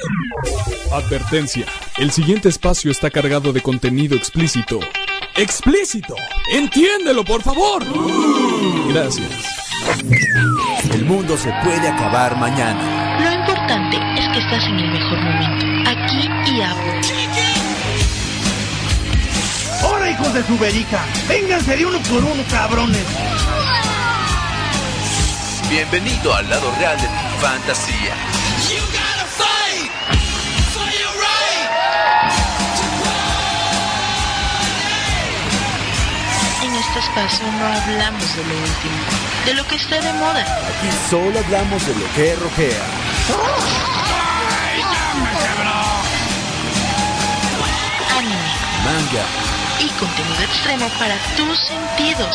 Advertencia. El siguiente espacio está cargado de contenido explícito. ¡Explícito! ¡Entiéndelo, por favor! Gracias. El mundo se puede acabar mañana. Lo importante es que estás en el mejor momento, aquí y ahora. ¡Hola, hijos de su verica! ¡Vénganse de uno por uno, cabrones! Bienvenido al lado real de tu fantasía. En este espacio no hablamos de lo último, de lo que está de moda. Aquí solo hablamos de lo que rojea. Anime, Manga y contenido extremo para tus sentidos.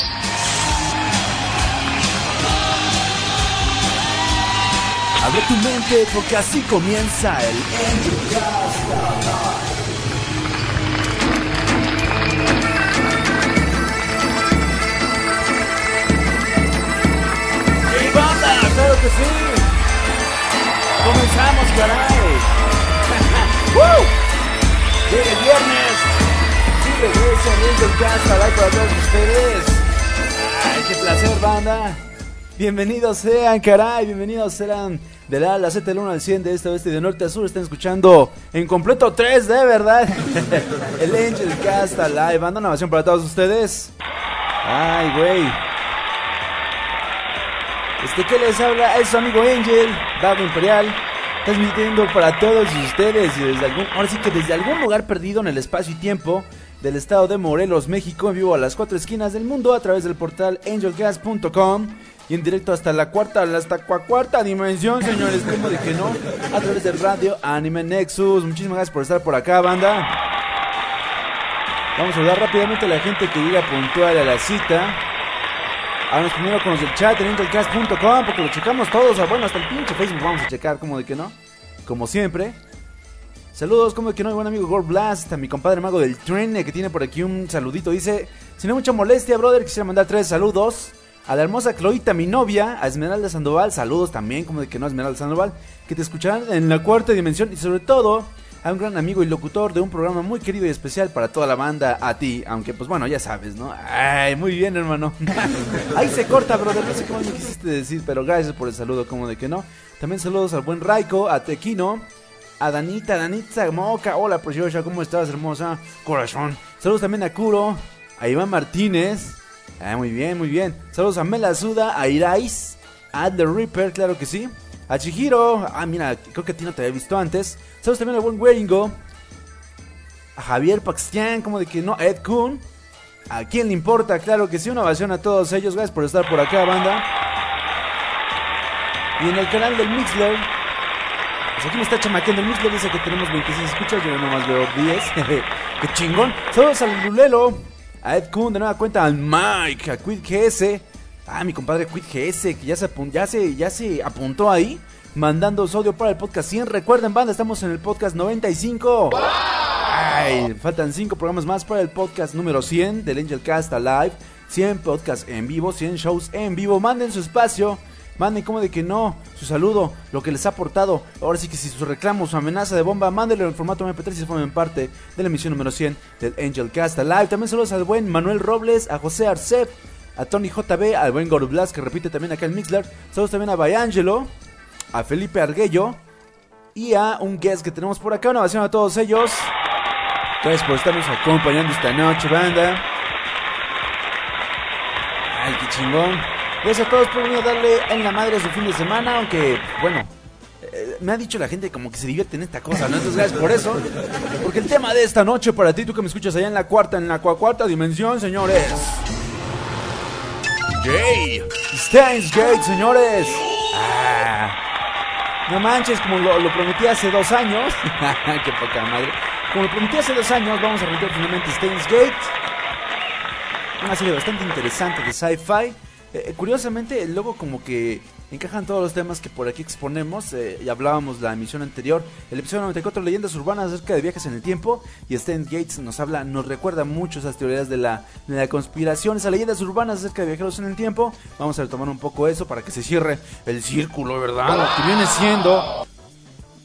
abre tu mente porque así comienza el Angel Cast. ¡Claro que sí! ¡Comenzamos, caray! ¡Woo! ¡Llega el viernes! ¡Y regresa el Angel Cast al aire para todos ustedes! ¡Ay, qué placer, banda! Bienvenidos sean, caray, bienvenidos serán de la A a la Z, del 1 al 100, de este a oeste y de norte a sur. Están escuchando en completo 3, de verdad. El Angel Cast Live, banda, una ovación para todos ustedes. ¡Ay, güey! ¿Qué les habla? Es su amigo Angel, Dado Imperial, transmitiendo para todos ustedes y ahora sí que desde algún lugar perdido en el espacio y tiempo del estado de Morelos, México, en vivo a las 4 esquinas del mundo a través del portal angelcast.com y en directo hasta la cuarta dimensión, señores, como de que no, a través de Radio Anime Nexus. Muchísimas gracias por estar por acá, banda. Vamos a saludar rápidamente a la gente que llega puntual a la cita. Háganos primero con los del chat en angelcast.com porque lo checamos todos. Bueno, hasta el pinche Facebook vamos a checar, como de que no, como siempre. Saludos, como de que no, mi buen amigo Gore Blast, a mi compadre mago del tren que tiene por aquí un saludito. Dice, si no hay mucha molestia, brother, quisiera mandar 3 saludos. A la hermosa Cloita, mi novia, a Esmeralda Sandoval, saludos también, como de que no, Esmeralda Sandoval, que te escucharán en la cuarta dimensión. Y sobre todo, a un gran amigo y locutor de un programa muy querido y especial para toda la banda, a ti, aunque pues bueno, ya sabes, ¿no? Ay, muy bien, hermano. Ahí se corta, brother, no sé cómo me quisiste decir, pero gracias por el saludo, como de que no. También saludos al buen Raiko, a Tequino, a Danita Moca, hola preciosa, ¿cómo estás, hermosa? Corazón. Saludos también a Kuro, a Iván Martínez, muy bien, muy bien. Saludos a Mela Suda, a Irais, a The Reaper, claro que sí. A Chihiro, mira, creo que a ti no te había visto antes. Saludos también al buen Weringo, a Javier Paxtian, como de que no, Ed Kuhn. ¿A quién le importa? Claro que sí, una ovación a todos ellos. Gracias por estar por acá, banda. Y en el canal del Mixler, pues aquí me está chamaqueando el Mixler, dice que tenemos 26 escuchas, yo nomás veo 10. ¡Qué chingón! Saludos al Lulelo, a Ed Kuhn, de nueva cuenta al Mike, a Quid GS. Mi compadre Quid GS, que ya se apuntó ahí, mandando su audio para el podcast 100. Recuerden, banda, estamos en el podcast 95. ¡Wow! Faltan 5 programas más para el podcast número 100 del Angel Cast Alive. 100 podcasts en vivo, 100 shows en vivo. Manden su espacio, manden como de que no, su saludo, lo que les ha aportado. Ahora sí que si su reclamo, su amenaza de bomba, mándenlo en formato MP3 y se formen parte de la emisión número 100 del Angel Cast Alive. También saludos al buen Manuel Robles, a José Arcep, a Tony JB, al buen Gorublas, que repite también acá el Mixler. Saludos también a Bayangelo, a Felipe Arguello y a un guest que tenemos por acá. Una ovación a todos ellos. Gracias por estarnos acompañando esta noche, banda. Ay, qué chingón. Gracias a todos por venir a darle en la madre a su fin de semana. Aunque, bueno, me ha dicho la gente como que se divierte en esta cosa, ¿no? Entonces, gracias por eso. Porque el tema de esta noche para ti, tú que me escuchas allá en la cuarta dimensión, señores. Steins Gate, señores. No manches, como lo prometí hace 2 años. Qué poca madre. Como lo prometí hace 2 años, vamos a rentar finalmente Steins Gate. Una serie bastante interesante de sci-fi. Curiosamente, luego como que encajan todos los temas que por aquí exponemos. Y hablábamos la emisión anterior, el episodio 94, leyendas urbanas acerca de viajes en el tiempo. Y Steins Gates nos recuerda mucho esas teorías de la conspiración, esas leyendas urbanas acerca de viajeros en el tiempo. Vamos a retomar un poco eso para que se cierre el círculo, ¿verdad? Lo que viene siendo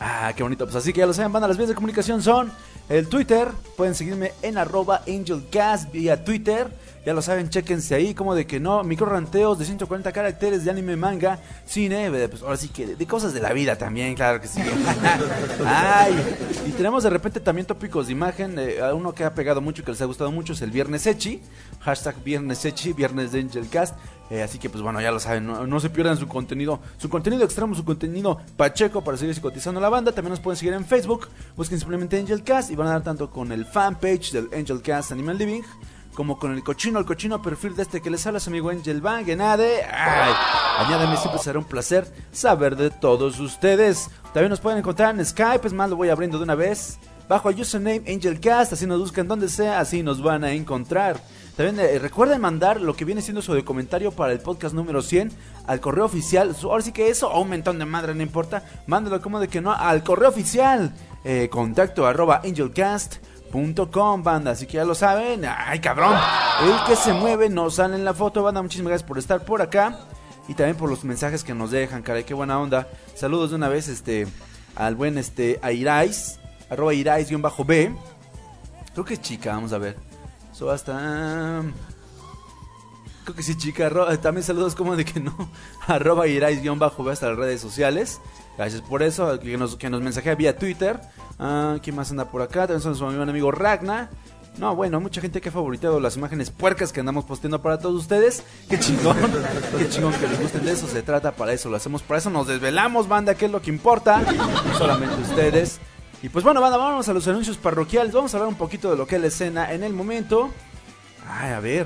Ah, qué bonito. Pues así que ya lo saben, banda, las vías de comunicación son el Twitter. Pueden seguirme en @AngelCast vía Twitter. Ya lo saben, chéquense ahí, como de que no, microranteos de 140 caracteres de anime, manga, cine, pues ahora sí que de cosas de la vida también, claro que sí. Ay, y tenemos de repente también tópicos de imagen, uno que ha pegado mucho y que les ha gustado mucho es el Viernes Echi, #Viernes Echi, Viernes de Angelcast. Así que pues bueno, ya lo saben, no se pierdan su contenido extremo, su contenido pacheco para seguir cotizando la banda. También nos pueden seguir en Facebook, busquen simplemente Angelcast y van a dar tanto con el fanpage del Angelcast Animal Living como con el cochino perfil de este que les habla su amigo Angel Bang, Genade. Ay, añádame, siempre será un placer saber de todos ustedes. También nos pueden encontrar en Skype, es más, lo voy abriendo de una vez, bajo el username AngelCast, así nos buscan donde sea, así nos van a encontrar. También recuerden mandar lo que viene siendo su de comentario para el podcast número 100 al correo oficial. Ahora sí que eso, o un mentón de madre, no importa, mándalo como de que no, al correo oficial, contacto @angelcast.com, banda, así que ya lo saben. Ay, cabrón, el que se mueve no sale en la foto, banda. Muchísimas gracias por estar por acá y también por los mensajes que nos dejan, caray, qué buena onda. Saludos de una vez al buen Airais, @Irais_B. Creo que es chica, vamos a ver. Eso hasta... Creo que sí, chica. También saludos como de que no. @Irais_B hasta las redes sociales. Gracias por eso. Que nos mensajea vía Twitter. ¿Quién más anda por acá? También son su amigo Ragna. No, bueno, mucha gente que ha favoritado las imágenes puercas que andamos posteando para todos ustedes. Qué chingón. Qué chingón que les gusten. De eso se trata, para eso lo hacemos. Para eso nos desvelamos, banda, que es lo que importa. No solamente ustedes. Y pues bueno, banda, vámonos a los anuncios parroquiales. Vamos a hablar un poquito de lo que es la escena en el momento. Ay, a ver.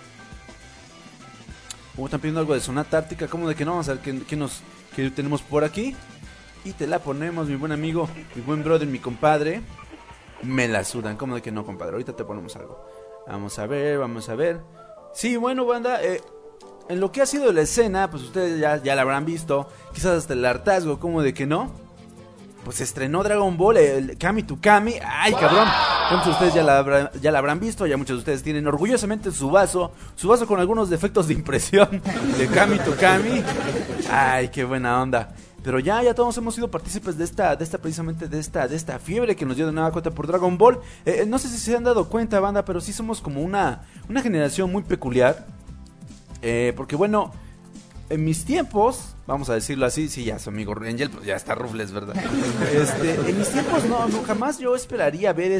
Están pidiendo algo de Sonata Ártica. ¿Cómo de que no? Vamos a ver qué tenemos por aquí. Y te la ponemos, mi buen amigo, mi buen brother, mi compadre. Me la sudan. ¿Cómo de que no, compadre? Ahorita te ponemos algo. Vamos a ver. Sí, bueno, banda, en lo que ha sido la escena, pues ustedes ya la habrán visto. Quizás hasta el hartazgo, ¿cómo de que no? Pues se estrenó Dragon Ball, el Kami to Kami. Ay, cabrón. Muchos de ustedes ya la habrán visto. Ya muchos de ustedes tienen orgullosamente su vaso con algunos defectos de impresión de Kami to Kami. Ay, qué buena onda. Pero ya todos hemos sido partícipes de esta fiebre que nos dio de nueva cuenta por Dragon Ball. No sé si se han dado cuenta, banda, pero sí somos como una generación muy peculiar. Porque bueno, en mis tiempos, vamos a decirlo así, sí, ya su amigo Angel, pues ya está rufles, ¿verdad? En mis tiempos no jamás yo esperaría ver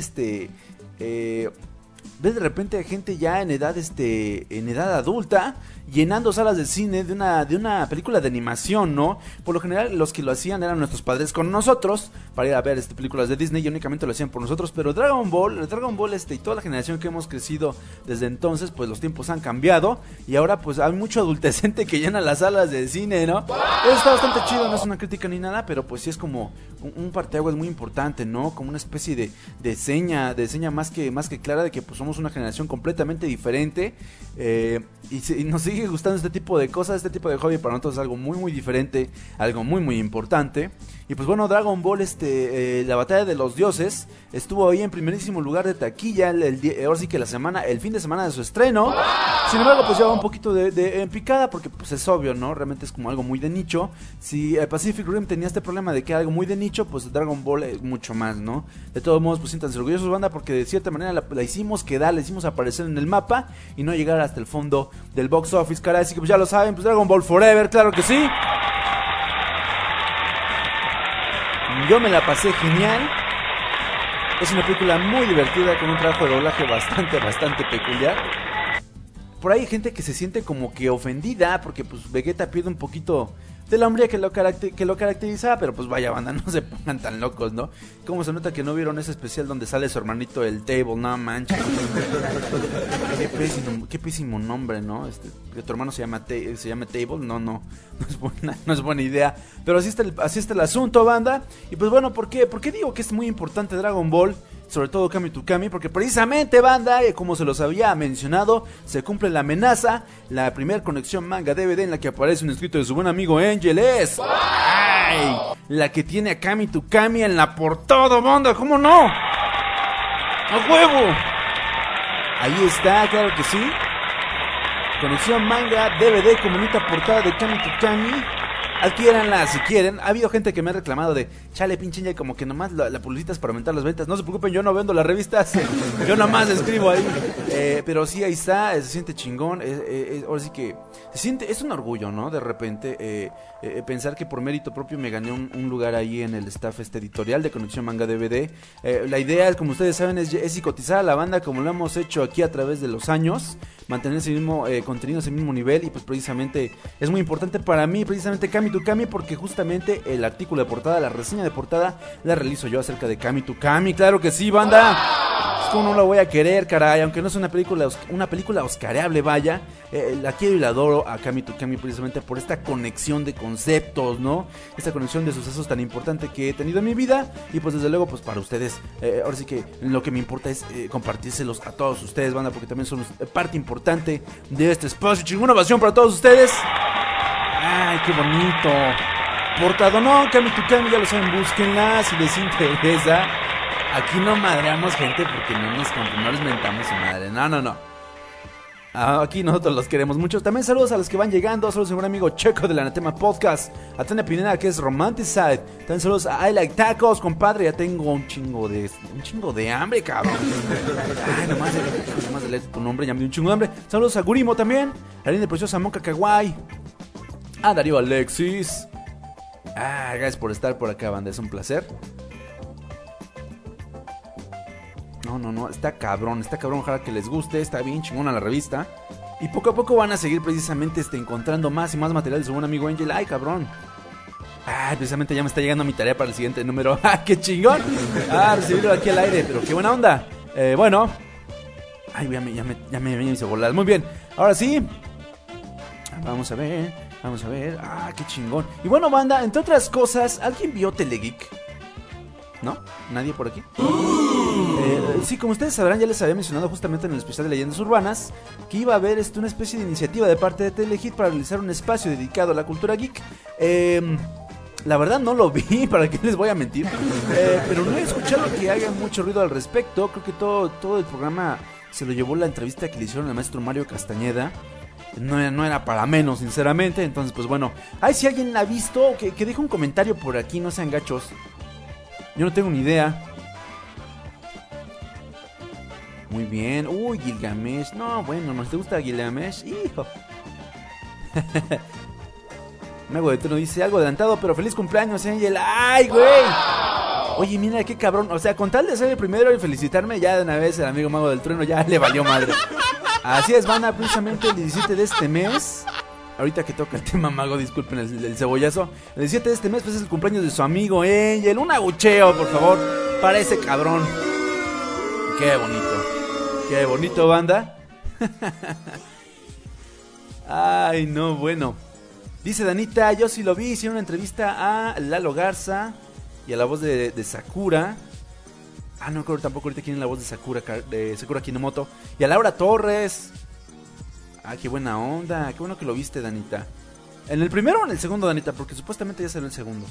ver de repente gente ya en edad adulta llenando salas de cine de una película de animación, ¿no? Por lo general los que lo hacían eran nuestros padres con nosotros para ir a ver películas de Disney, y únicamente lo hacían por nosotros. Pero Dragon Ball y toda la generación que hemos crecido desde entonces, pues los tiempos han cambiado y ahora pues hay mucho adultecente que llena las salas de cine, ¿no? Eso está bastante chido, no es una crítica ni nada, pero pues sí es como un parteaguas muy importante, ¿no? Como una especie de seña más que clara de que pues somos una generación completamente diferente, y nos sigue gustando este tipo de cosas. Este tipo de hobby para nosotros es algo muy muy diferente, algo muy muy importante. Y pues bueno, Dragon Ball, la batalla de los dioses, estuvo ahí en primerísimo lugar de taquilla ahora sí que el fin de semana de su estreno. Sin embargo, pues lleva un poquito de picada, porque pues es obvio, ¿no? Realmente es como algo muy de nicho. Si Pacific Rim tenía este problema de que era algo muy de nicho, pues Dragon Ball es mucho más, ¿no? De todos modos, pues siéntanse orgullosos, banda, porque de cierta manera la hicimos quedar, la hicimos aparecer en el mapa y no llegar hasta el fondo del box office, caray. Así que pues ya lo saben, pues Dragon Ball Forever, claro que sí. Yo me la pasé genial. Es una película muy divertida con un trabajo de doblaje bastante peculiar. Por ahí hay gente que se siente como que ofendida porque pues Vegeta pierde un poquito de la hombría que lo caracteriza, pero pues vaya, banda, no se pongan tan locos, ¿no? Como se nota que no vieron ese especial donde sale su hermanito el Table, no manches. Qué pésimo nombre, ¿no? Que tu hermano se llama Table, no es buena idea. Pero así está el asunto, banda. Y pues bueno, ¿por qué digo que es muy importante Dragon Ball? Sobre todo Kami to Kami, porque precisamente, banda, como se los había mencionado, se cumple la amenaza. La primera conexión manga DVD en la que aparece un escrito de su buen amigo Angel es... ¡Ay! La que tiene a Kami to Kami en la portada, banda, ¿cómo no? ¡A huevo! Ahí está, claro que sí. Conexión manga DVD con bonita portada de Kami to Kami. Adquiéranla si quieren. Ha habido gente que me ha reclamado de, chale, pinche Angel, como que nomás la publicitas para aumentar las ventas. No se preocupen, yo no vendo las revistas. Yo nomás escribo ahí. Pero sí, ahí está, se siente chingón. Ahora sí que se siente, es un orgullo, ¿no? De repente pensar que por mérito propio me gané un lugar ahí en el staff editorial de Conexión Manga DVD. La idea, como ustedes saben, es psicotizar a la banda como lo hemos hecho aquí a través de los años. Mantener ese mismo contenido, ese mismo nivel. Y pues precisamente es muy importante para mí, precisamente Kami to Kami, porque justamente el artículo de portada, la reseña de portada, la realizo yo acerca de Kami to Kami. Claro que sí, banda. Es como no la voy a querer, caray. Aunque no es una película oscareable, vaya. La quiero y la adoro a Kami to Kami precisamente por esta conexión de conceptos, ¿no? Esta conexión de sucesos tan importante que he tenido en mi vida. Y pues desde luego, pues para ustedes, ahora sí que lo que me importa es compartírselos a todos ustedes, banda, porque también son parte importante de este espacio. Chingona ovación para todos ustedes. Ay, qué bonito. Portado, no, Kami to Kami, ya lo saben, búsquenla si les interesa. Aquí no madreamos gente porque no les mentamos su madre. No. Aquí nosotros los queremos mucho. También saludos a los que van llegando. Saludos a un amigo Checo del Anatema Podcast, a Tania Pineda, que es Romanticide. También saludos a I Like Tacos, compadre. Ya tengo un chingo de hambre, cabrón. Ay, nomás de leer tu nombre, ya me dio un chingo de hambre. Saludos a Gurimo también, a Lina Preciosa, Monka Kawaii, a Darío Alexis. Gracias por estar por acá, banda, es un placer. No, está cabrón, ojalá que les guste, está bien chingona la revista. Y poco a poco van a seguir precisamente encontrando más y más material de su buen amigo Angel. Ay, cabrón. Precisamente ya me está llegando mi tarea para el siguiente número. ¡Qué chingón! Recibirlo aquí al aire, pero qué buena onda. Bueno. Ya me hice volar. Muy bien, ahora sí. Vamos a ver. Qué chingón. Y bueno, banda, entre otras cosas, ¿alguien vio Telegeek? ¿No? ¿Nadie por aquí? Sí, como ustedes sabrán, ya les había mencionado justamente en el especial de Leyendas Urbanas que iba a haber una especie de iniciativa de parte de Telehit para realizar un espacio dedicado a la cultura geek. La verdad no lo vi, ¿para qué les voy a mentir? Pero no he escuchado que haya mucho ruido al respecto. Creo que todo el programa se lo llevó la entrevista que le hicieron al maestro Mario Castañeda. No era para menos, sinceramente. Entonces, pues bueno, si alguien la ha visto, que deje un comentario por aquí, no sean gachos. Yo no tengo ni idea. Muy bien. Uy, Gilgamesh. No, bueno, ¿nos te gusta Gilgamesh? Hijo. Mago de Trueno dice algo adelantado, pero feliz cumpleaños, Angel. ¡Ay, güey! Oye, mira qué cabrón. O sea, con tal de ser el primero y felicitarme, ya de una vez el amigo Mago del Trueno ya le valió madre. Así es, van a precisamente el 17 de este mes. Ahorita que toca el tema Mago, disculpen el cebollazo. El 17 de este mes pues es el cumpleaños de su amigo Angel. Un abucheo, por favor, para ese cabrón. Qué bonito, banda. Ay, no, bueno. Dice Danita, yo sí lo vi, hicieron una entrevista a Lalo Garza y a la voz de Sakura. No creo tampoco ahorita quién es la voz de Sakura Kinomoto. Y a Laura Torres. Qué buena onda, qué bueno que lo viste, Danita. ¿En el primero o en el segundo, Danita? Porque supuestamente ya salió el segundo.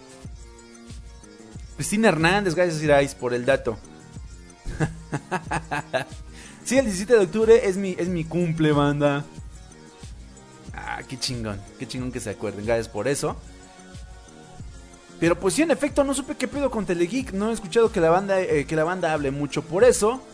Cristina Hernández, gracias Irais por el dato. Sí, el 17 de octubre es mi cumple, banda. Qué chingón que se acuerden, gracias por eso. Pero pues sí, en efecto, no supe qué pedo con Telegeek. No he escuchado que la banda hable mucho por eso.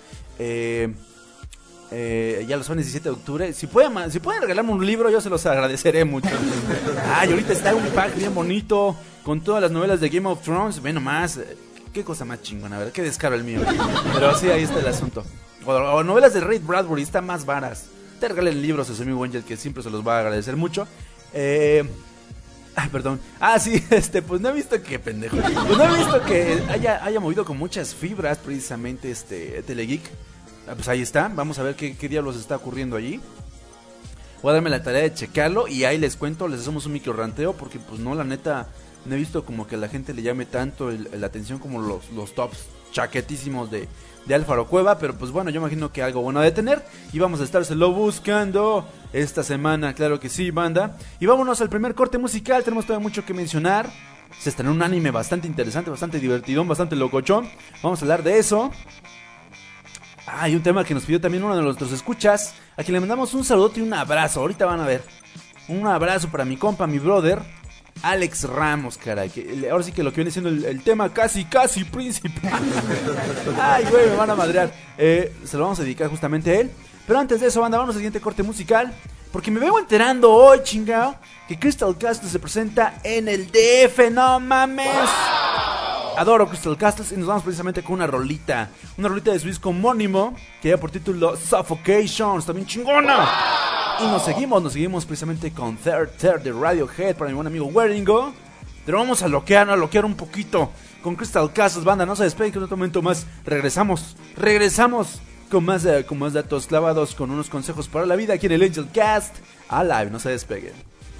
Ya lo son el 17 de octubre. Si pueden regalarme un libro, yo se los agradeceré mucho. Y ahorita está un pack bien bonito con todas las novelas de Game of Thrones. Ve nomás, qué cosa más chingona, ¿verdad? Qué descaro el mío. Pero sí, ahí está el asunto. O novelas de Ray Bradbury, están más varas. Te regalen libros a su amigo Angel, que siempre se los va a agradecer mucho. Perdón. Sí, pues no he visto que pendejo. Pues no he visto que haya movido con muchas fibras precisamente Telegeek. Pues ahí está, vamos a ver qué diablos está ocurriendo allí. Voy a darme la tarea de checarlo y ahí les cuento, les hacemos un micro ranteo, porque pues no, la neta, no he visto como que a la gente le llame tanto la atención como los tops chaquetísimos de Álvaro Cueva, pero pues bueno, yo imagino que algo bueno de tener y vamos a estárselo buscando esta semana, claro que sí, banda. Y vámonos al primer corte musical, tenemos todavía mucho que mencionar. Se estrenó un anime bastante interesante, bastante divertidón, bastante locochón. Vamos a hablar de eso. Y un tema que nos pidió también uno de nuestros escuchas, a quien le mandamos un saludote y un abrazo. Ahorita van a ver. Un abrazo para mi compa, mi brother, Alex Ramos, caray. Ahora sí que lo que viene siendo el tema casi principal. Ay, güey, me van a madrear. Se lo vamos a dedicar justamente a él. Pero antes de eso, banda, vamos al siguiente corte musical. Porque me vengo enterando hoy, chingao, que Crystal Castles se presenta en el DF. ¡No mames! Adoro Crystal Castles y nos vamos precisamente con una rolita de su disco homónimo que lleva por título Suffocation. Está bien chingona. Y nos seguimos precisamente con Third de Radiohead para mi buen amigo Weringo. Pero vamos a loquear un poquito con Crystal Castles, banda. No se despeguen, que en otro momento más regresamos con más datos clavados, con unos consejos para la vida aquí en el Angel Cast Alive. No se despeguen.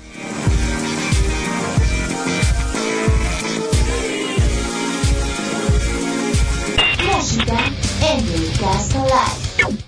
Música Angel Cast Alive.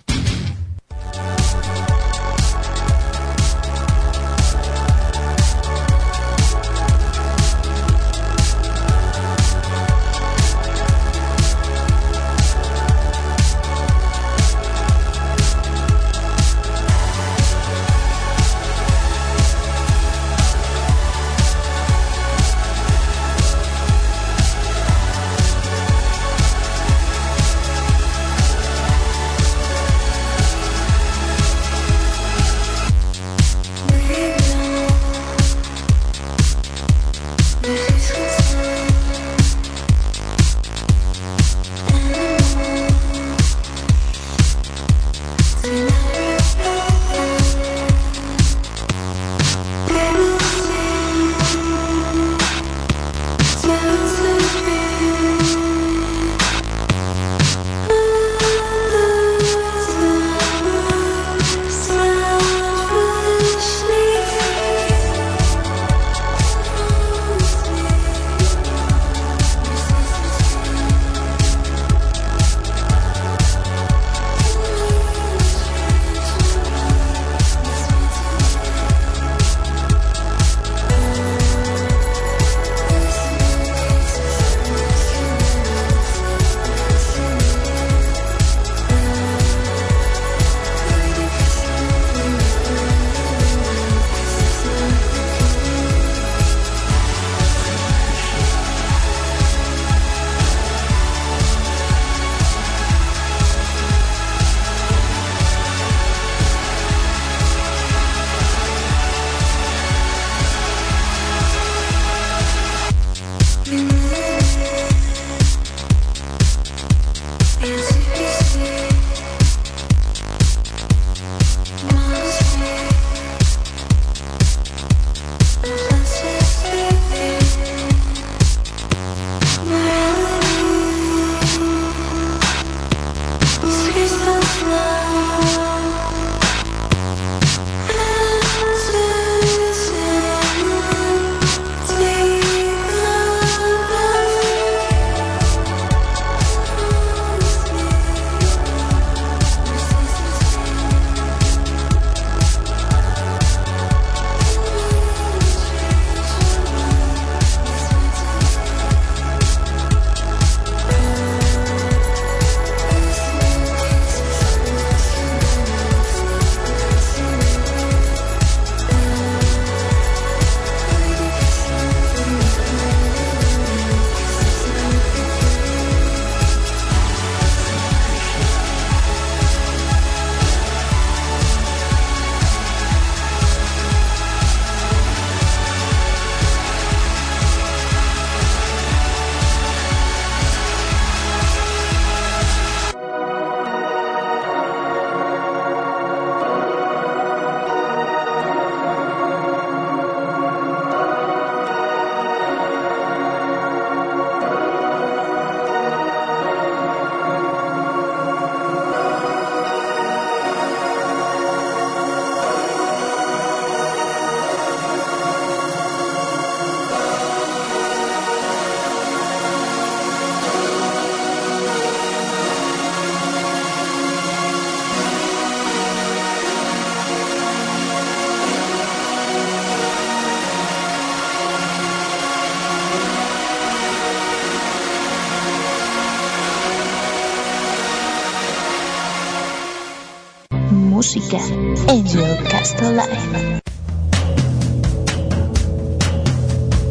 Música Angel Cast Alive.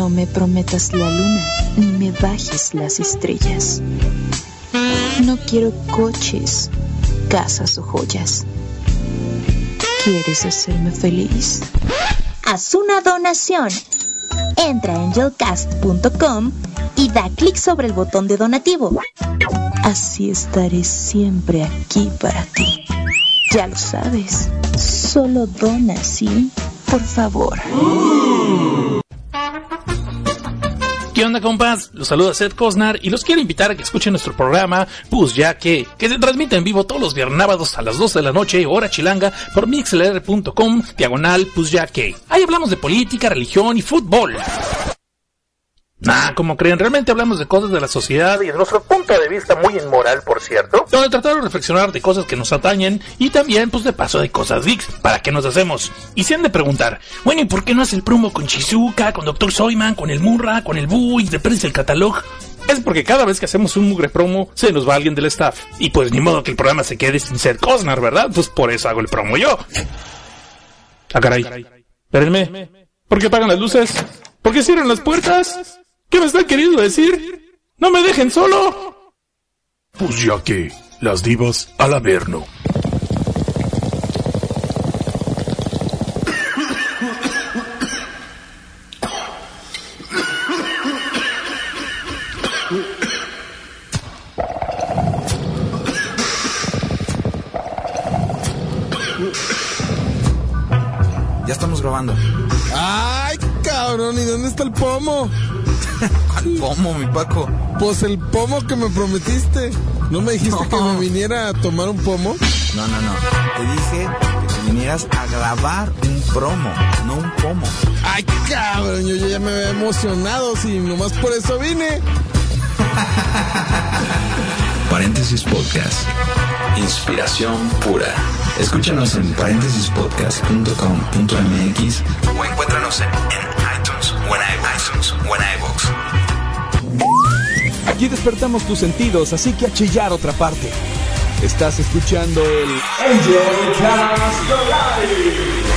No me prometas la luna, ni me bajes las estrellas. No quiero coches, casas o joyas. ¿Quieres hacerme feliz? Haz una donación. Entra a angelcast.com y da clic sobre el botón de donativo. Así estaré siempre aquí para ti. Ya lo sabes, solo dona, ¿sí? Por favor. ¿Qué onda, compas? Los saluda Seth Cosnar y los quiero invitar a que escuchen nuestro programa Pues Ya Que se transmite en vivo todos los viernábados a las 12 de la noche, hora chilanga, por mixlr.com/, Pues Ya Que. Ahí hablamos de política, religión y fútbol. Como creen, realmente hablamos de cosas de la sociedad y de nuestro punto de vista muy inmoral, por cierto, donde tratamos de reflexionar de cosas que nos atañen y también, pues de paso, de cosas geeks, para qué nos hacemos. Y se han de preguntar, bueno, ¿y por qué no hace el promo con Shizuka, con Dr. Soyman, con el Murra, con el Buu y reprensa el catálogo? Es porque cada vez que hacemos un mugre promo, se nos va alguien del staff. Y pues ni modo que el programa se quede sin ser Cosnar, ¿verdad? Pues por eso hago el promo yo. Caray. Espérenme. ¿Por qué apagan las luces? ¿Por qué cierran las puertas? ¿Qué me están queriendo decir? ¡No me dejen solo! Pues ya que, las divas al Averno. Ya estamos grabando. ¡Ay, cabrón! ¿Y dónde está el pomo? ¿Cuál pomo, mi Paco? Pues el pomo que me prometiste. ¿No me dijiste que me viniera a tomar un pomo? No. Te dije que te vinieras a grabar un promo, no un pomo. ¡Ay, cabrón! Yo ya me había emocionado, si nomás por eso vine. Paréntesis Podcast. Inspiración pura. Escúchanos en paréntesispodcast.com.mx o encuéntranos en iTunes o en iVoox. Aquí despertamos tus sentidos, así que a chillar otra parte. Estás escuchando el Angel Cast Live.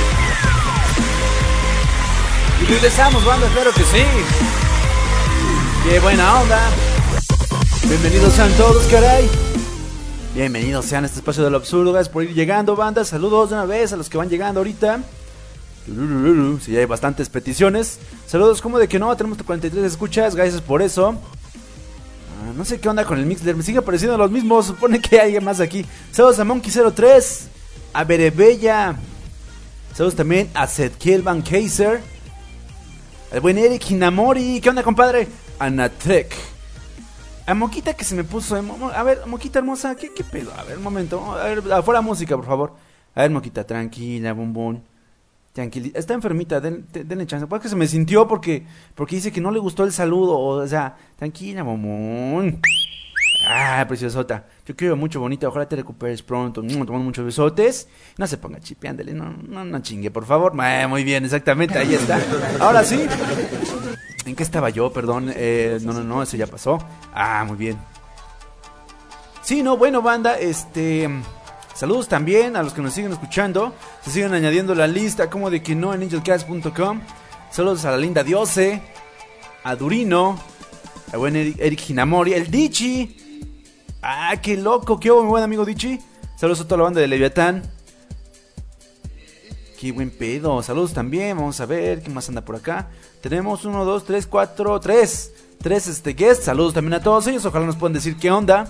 Y regresamos, banda, claro que sí. ¡Qué buena onda! Bienvenidos sean todos, caray. Bienvenidos sean a este espacio de lo absurdo. Gracias por ir llegando, banda. Saludos de una vez a los que van llegando ahorita. Si ya hay bastantes peticiones. Saludos, como de que no, tenemos 43 escuchas. Gracias por eso. No sé qué onda con el Mixler, me sigue apareciendo los mismos. Supone que hay más aquí. Saludos a Monkey03, a Berebella. Saludos también a Zedkiel Van Kaiser, al buen Eric Hinamori. ¿Qué onda, compadre? A Natrek, a Moquita que se me puso. A ver, Moquita hermosa, ¿qué pedo? A ver, un momento. A ver, afuera música, por favor. A ver, Moquita, tranquila, bombón. Tranquilita, está enfermita, denle chance. Pues que se me sintió porque dice que no le gustó el saludo. O sea, tranquila, momón. Preciosota. Yo quiero mucho, bonita. Ojalá te recuperes pronto. Tomando muchos besotes. No se ponga chipe, ándale. No chingue, por favor. Muy bien, exactamente, ahí está. Ahora sí. ¿En qué estaba yo? Perdón. No, eso ya pasó. Muy bien. Sí, no, bueno, banda, saludos también a los que nos siguen escuchando. Se siguen añadiendo la lista, como de que no, en angelcast.com. Saludos a la linda Diose, a Durino, a buen Eric Hinamori, el Dichi. Qué loco, qué mi buen amigo Dichi. Saludos a toda la banda de Leviatán. Qué buen pedo. Saludos también, vamos a ver qué más anda por acá. Tenemos 1, 2, 3, 4, 3 guests. Saludos también a todos ellos, ojalá nos puedan decir qué onda.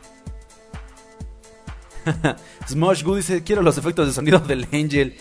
Smosh Good dice, quiero los efectos de sonido del Angel.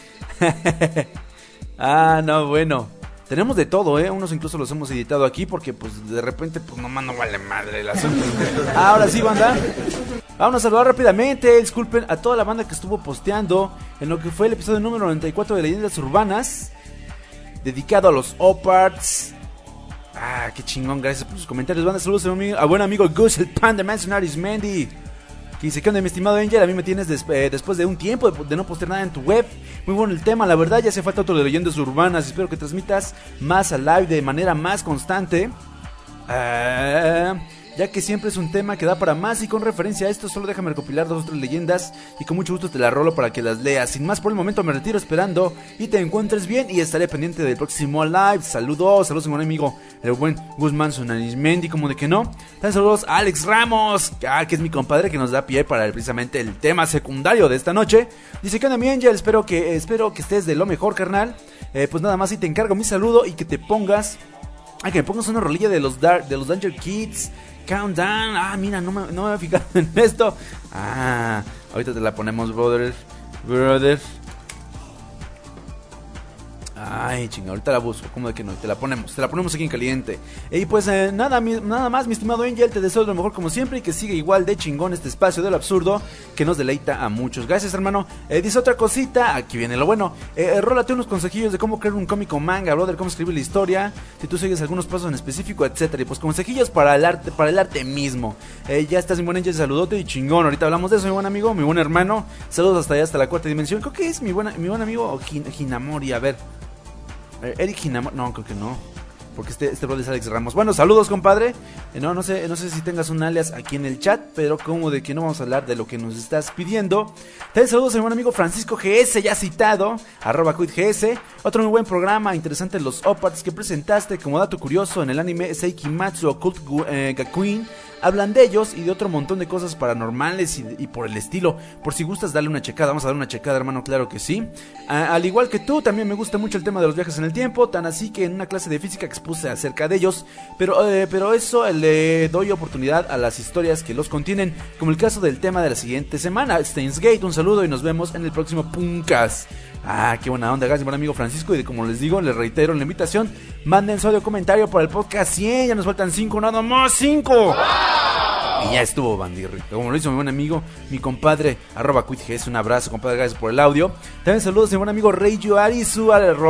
No, bueno. Tenemos de todo, unos incluso los hemos editado aquí porque pues de repente pues nomás no vale madre el asunto. Ahora sí, banda. Vamos a saludar rápidamente. Disculpen a toda la banda que estuvo posteando en lo que fue el episodio número 94 de Leyendas Urbanas, dedicado a los Oparts. Qué chingón, gracias por sus comentarios, banda. Saludos a buen amigo Gus, el pan de Mercenaries Mandy, que dice, ¿qué onda, mi estimado Angel? A mí me tienes después de un tiempo de no postear nada en tu web. Muy bueno el tema, la verdad, ya hace falta otro de Leyendas Urbanas. Espero que transmitas más al live de manera más constante. ya que siempre es un tema que da para más, y con referencia a esto solo déjame recopilar 2 o 3 leyendas y con mucho gusto te las rolo para que las leas. Sin más por el momento me retiro esperando y te encuentres bien, y estaré pendiente del próximo live. Saludos a mi buen amigo el buen Guzmán Sonarismendi, como de que no. También saludos a Alex Ramos, que es mi compadre, que nos da pie para precisamente el tema secundario de esta noche. Dice que anda mi Angel, espero que estés de lo mejor, carnal. Pues nada más, y te encargo mi saludo y que te pongas, que me pongas una rolilla de los Danger Kids, Countdown. Mira, no me había fijado en esto. Ahorita te la ponemos, brother. Ay, chinga, ahorita la busco, como de que no, te la ponemos aquí en caliente. Y pues nada más, mi estimado Angel, te deseo lo mejor como siempre y que siga igual de chingón este espacio del absurdo que nos deleita a muchos. Gracias, hermano. Dice otra cosita, aquí viene lo bueno. Rólate unos consejillos de cómo crear un cómic o manga, brother, cómo escribir la historia, si tú sigues algunos pasos en específico, etcétera. Y pues consejillos para el arte mismo. Ya estás, mi buen Angel, saludote y chingón. Ahorita hablamos de eso, mi buen amigo, mi buen hermano. Saludos hasta allá, hasta la 4ª dimensión. Creo que es mi buen amigo Hinamori, a ver. Eric Hinamori, no, creo que no, porque este brother es Alex Ramos. Bueno, saludos, compadre. No sé si tengas un alias aquí en el chat, pero como de que no vamos a hablar de lo que nos estás pidiendo. También saludos a mi buen amigo Francisco GS, ya citado, @quitgs. Otro muy buen programa, interesante los oparts que presentaste. Como dato curioso, en el anime Seikimatsu Occult Gakuin hablan de ellos y de otro montón de cosas paranormales y por el estilo. Por si gustas darle una checada, vamos a dar una checada, hermano, claro que sí. Al igual que tú, también me gusta mucho el tema de los viajes en el tiempo, tan así que en una clase de física expuse acerca de ellos, pero eso le doy oportunidad a las historias que los contienen, como el caso del tema de la siguiente semana, Steins Gate. Un saludo y nos vemos en el próximo Puncast. Qué buena onda, gracias, buen amigo Francisco. Y como les digo, les reitero la invitación, manden su audio comentario para el podcast 100, ya nos faltan 5, nada más 5. Y ya estuvo, bandirrito. Como lo hizo mi buen amigo, mi compadre, @quitgs. Un abrazo, compadre, gracias por el audio. También saludos a mi buen amigo Reiju Arisu,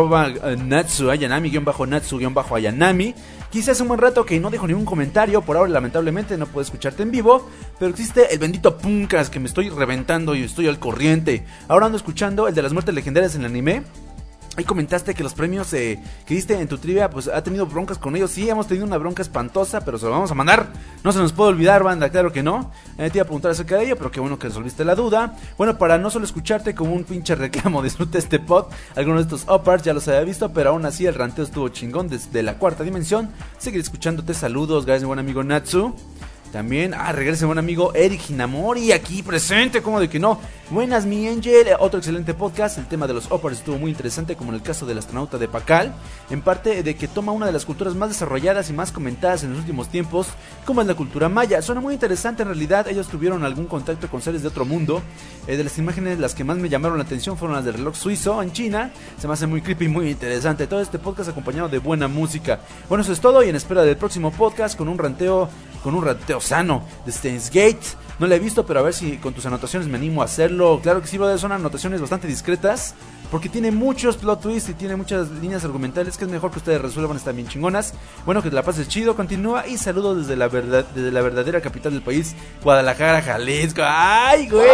@Natsu Ayanami, _Natsu_Ayanami. Quizás hace un buen rato que no dejo ningún comentario. Por ahora, lamentablemente, no puedo escucharte en vivo, pero existe el bendito Puncast, que me estoy reventando y estoy al corriente. Ahora ando escuchando el de las muertes legendarias en el anime. Ahí comentaste que los premios que diste en tu trivia, pues ha tenido broncas con ellos. Sí, hemos tenido una bronca espantosa, pero se lo vamos a mandar. No se nos puede olvidar, banda, claro que no. Te iba a preguntar acerca de ello, pero qué bueno que resolviste la duda. Bueno, para no solo escucharte como un pinche reclamo, disfruta este pod. Algunos de estos uppers ya los había visto, pero aún así el ranteo estuvo chingón desde la 4ª dimensión. Seguiré escuchándote, saludos, gracias, mi buen amigo Natsu. También, regresa buen amigo Eric Hinamori, aquí presente, como de que no. Buenas, mi Angel, otro excelente podcast. El tema de los oppers estuvo muy interesante, como en el caso del astronauta de Pakal, en parte de que toma una de las culturas más desarrolladas y más comentadas en los últimos tiempos, como es la cultura maya. Suena muy interesante, en realidad ellos tuvieron algún contacto con seres de otro mundo. De las imágenes, las que más me llamaron la atención fueron las del reloj suizo en China. Se me hace muy creepy y muy interesante. Todo este podcast acompañado de buena música. Bueno, eso es todo, y en espera del próximo podcast con un ranteo sano de Steins Gate. No lo he visto, pero a ver si con tus anotaciones me animo a hacerlo. Claro que sí, brother, son anotaciones bastante discretas, porque tiene muchos plot twists y tiene muchas líneas argumentales que es mejor que ustedes resuelvan, están bien chingonas. Bueno, que te la pases chido, continúa, y saludos desde la verdadera capital del país, Guadalajara, Jalisco. ¡Ay, güey!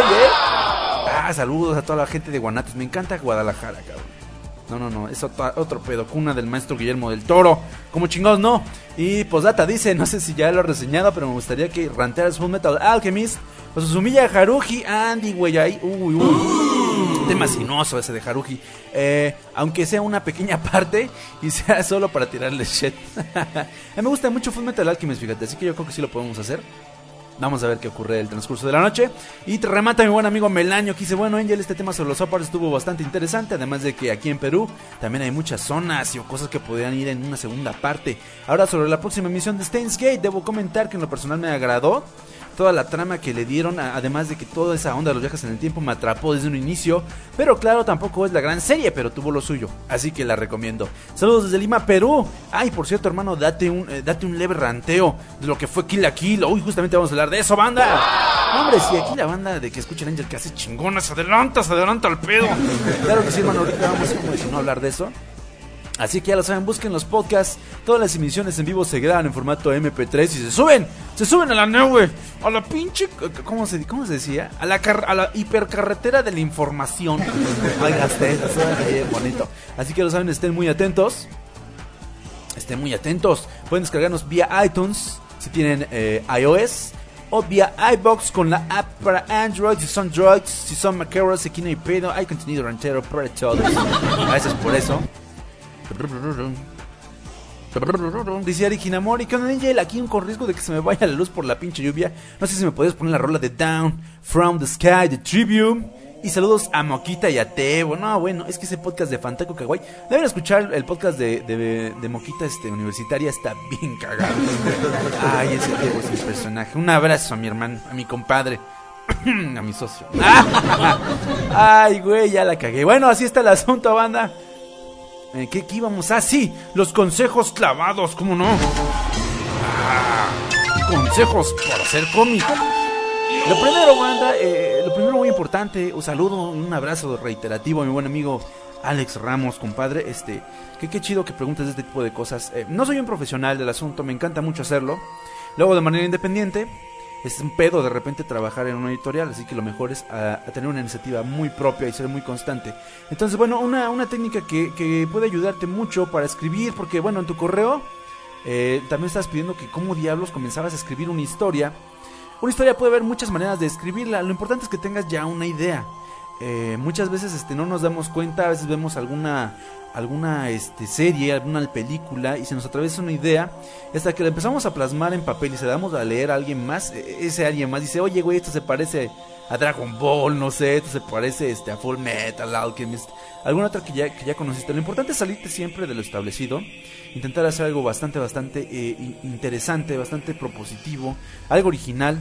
Saludos a toda la gente de Guanatos, me encanta Guadalajara, cabrón. No, es otro pedo, cuna del maestro Guillermo del Toro, como chingados no. Y Posdata dice, no sé si ya lo he reseñado, pero me gustaría que rantearas Full Metal Alchemist, pues Suzumiya Haruhi, Andy, güey, ahí, tema sinuoso ese de Haruhi, aunque sea una pequeña parte y sea solo para tirarle shit. Me gusta mucho Full Metal Alchemist, fíjate, así que yo creo que sí lo podemos hacer. Vamos a ver qué ocurre en el transcurso de la noche. Y te remata mi buen amigo Melanio, que dice, bueno, Angel, este tema sobre los oppers estuvo bastante interesante. Además de que aquí en Perú también hay muchas zonas y cosas que podrían ir en una segunda parte. Ahora, sobre la próxima emisión de Steins Gate, debo comentar que en lo personal me agradó toda la trama que le dieron, además de que toda esa onda de los viajes en el tiempo me atrapó desde un inicio. Pero claro, tampoco es la gran serie, pero tuvo lo suyo, así que la recomiendo. Saludos desde Lima, Perú. Ay, por cierto, hermano, date un leve ranteo de lo que fue Kill la Kill. Uy, justamente vamos a hablar de eso, banda. Hombre, si aquí la banda de que escucha el Angel que hace chingonas, se adelanta al pedo. Claro que sí, hermano, ahorita vamos como si no hablar de eso. Así que ya lo saben, busquen los podcasts. Todas las emisiones en vivo se graban en formato MP3 y se suben a la nube, a la pinche, ¿cómo se decía? A la hipercarretera de la información. Oiga, es bonito. Así que lo saben, estén muy atentos. Pueden descargarnos vía iTunes, si tienen iOS, o vía iBox con la app para Android. Si son droids, si son maqueros, aquí no hay pedo, hay contenido ranchero para todos. Gracias por eso. Dice Ari Hinamori, ¿qué onda, Angel? Aquí con riesgo de que se me vaya la luz por la pinche lluvia. No sé si me puedes poner la rola de Down From the Sky de Trivium. Y saludos a Moquita y a Tebo. No, bueno, es que ese podcast de Fantaco Kawaii, deben escuchar el podcast de Moquita universitaria, está bien cagado. Ay, ese Tebo es un personaje. Un abrazo a mi hermano, a mi compadre, a mi socio. Ay, güey, ya la cagué. Bueno, así está el asunto, banda. ¿Qué íbamos? Ah, sí, los consejos clavados, ¿cómo no? Consejos para hacer cómic. Lo primero, banda, lo primero muy importante, un saludo, un abrazo reiterativo a mi buen amigo Alex Ramos, compadre. Qué chido que preguntes de este tipo de cosas. No soy un profesional del asunto, me encanta mucho hacerlo. Lo hago de manera independiente. Es un pedo de repente trabajar en una editorial, así que lo mejor es a tener una iniciativa muy propia y ser muy constante. Entonces, bueno, una técnica que puede ayudarte mucho para escribir, porque bueno, en tu correo también estás pidiendo que cómo diablos comenzabas a escribir una historia. Una historia puede haber muchas maneras de escribirla, lo importante es que tengas ya una idea. Muchas veces no nos damos cuenta, a veces vemos alguna serie, alguna película y se nos atraviesa una idea, hasta que la empezamos a plasmar en papel y se la damos a leer a alguien más. Ese alguien más dice, oye güey, esto se parece a Dragon Ball, no sé, esto se parece a Full Metal Alchemist, alguna otra que ya conociste. Lo importante es salirte siempre de lo establecido, intentar hacer algo bastante interesante, bastante propositivo, algo original.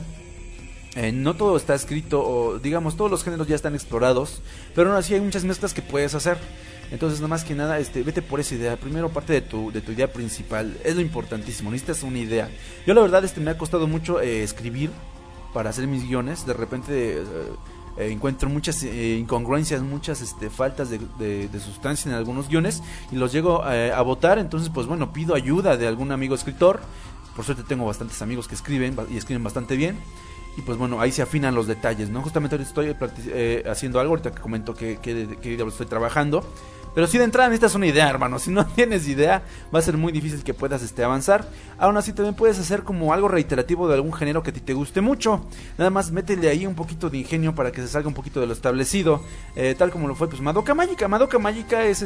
No todo está escrito, o digamos, todos los géneros ya están explorados, pero aún así hay muchas mezclas que puedes hacer. Entonces, nada más que nada, vete por esa idea. Primero, parte de tu idea principal. Es lo importantísimo, necesitas una idea. Yo la verdad, me ha costado mucho escribir para hacer mis guiones. De repente encuentro muchas incongruencias, muchas faltas de sustancia en algunos guiones y los llego a botar. Entonces, pues bueno, pido ayuda de algún amigo escritor. Por suerte tengo bastantes amigos que escriben y escriben bastante bien. Y pues bueno, ahí se afinan los detalles, ¿no? Justamente ahorita estoy haciendo algo, ahorita que comento que estoy trabajando. Pero si de entrada necesitas una idea, hermano. Si no tienes idea, va a ser muy difícil que puedas avanzar. Aún así también puedes hacer como algo reiterativo de algún género que a ti te guste mucho. Nada más métele ahí un poquito de ingenio para que se salga un poquito de lo establecido. Tal como lo fue pues Madoka Mágica. Madoka Mágica es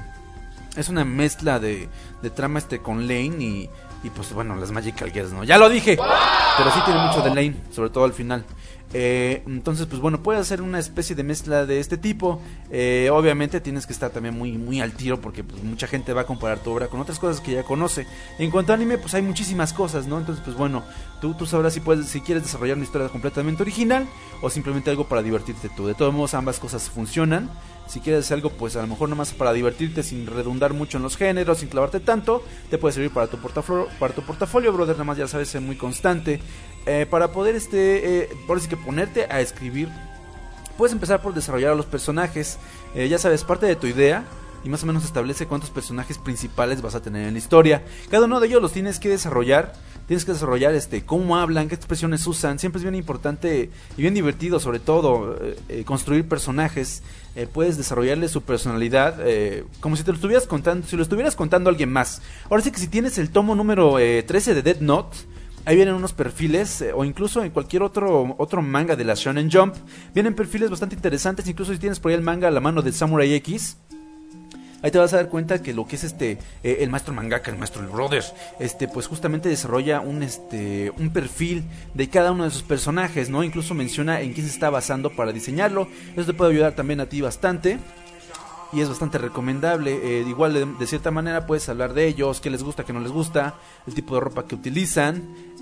es una mezcla de trama con Lane y pues bueno, las Magical Girls, ¿no? Ya lo dije, pero sí tiene mucho de Lane, sobre todo al final. Entonces pues bueno, puedes hacer una especie de mezcla de este tipo. Obviamente tienes que estar también muy al tiro, porque pues mucha gente va a comparar tu obra con otras cosas que ya conoce. En cuanto a anime, pues hay muchísimas cosas, ¿no? Entonces pues bueno, tú sabrás si quieres desarrollar una historia completamente original o simplemente algo para divertirte tú. De todos modos, ambas cosas funcionan. Si quieres hacer algo, pues a lo mejor nomás para divertirte, sin redundar mucho en los géneros, sin clavarte tanto, te puede servir para tu portafolio, brother. Nada más, ya sabes, ser muy constante. Para poder por así que ponerte a escribir, puedes empezar por desarrollar a los personajes. Ya sabes, parte de tu idea y más o menos establece cuántos personajes principales vas a tener en la historia. Cada uno de ellos los tienes que desarrollar. Tienes que desarrollar cómo hablan, qué expresiones usan. Siempre es bien importante y bien divertido, sobre todo, construir personajes. Puedes desarrollarle su personalidad como si te lo estuvieras contando, si lo estuvieras contando a alguien más. Ahora sí que si tienes el tomo número 13 de Death Note, ahí vienen unos perfiles, o incluso en cualquier otro manga de la Shonen Jump, vienen perfiles bastante interesantes. Incluso si tienes por ahí el manga a la mano del Samurai X, ahí te vas a dar cuenta que lo que es el maestro mangaka, el maestro brother, pues justamente desarrolla un perfil de cada uno de sus personajes, ¿no? Incluso menciona en quién se está basando para diseñarlo. Eso te puede ayudar también a ti bastante y es bastante recomendable. Igual de cierta manera puedes hablar de ellos, qué les gusta, qué no les gusta, el tipo de ropa que utilizan,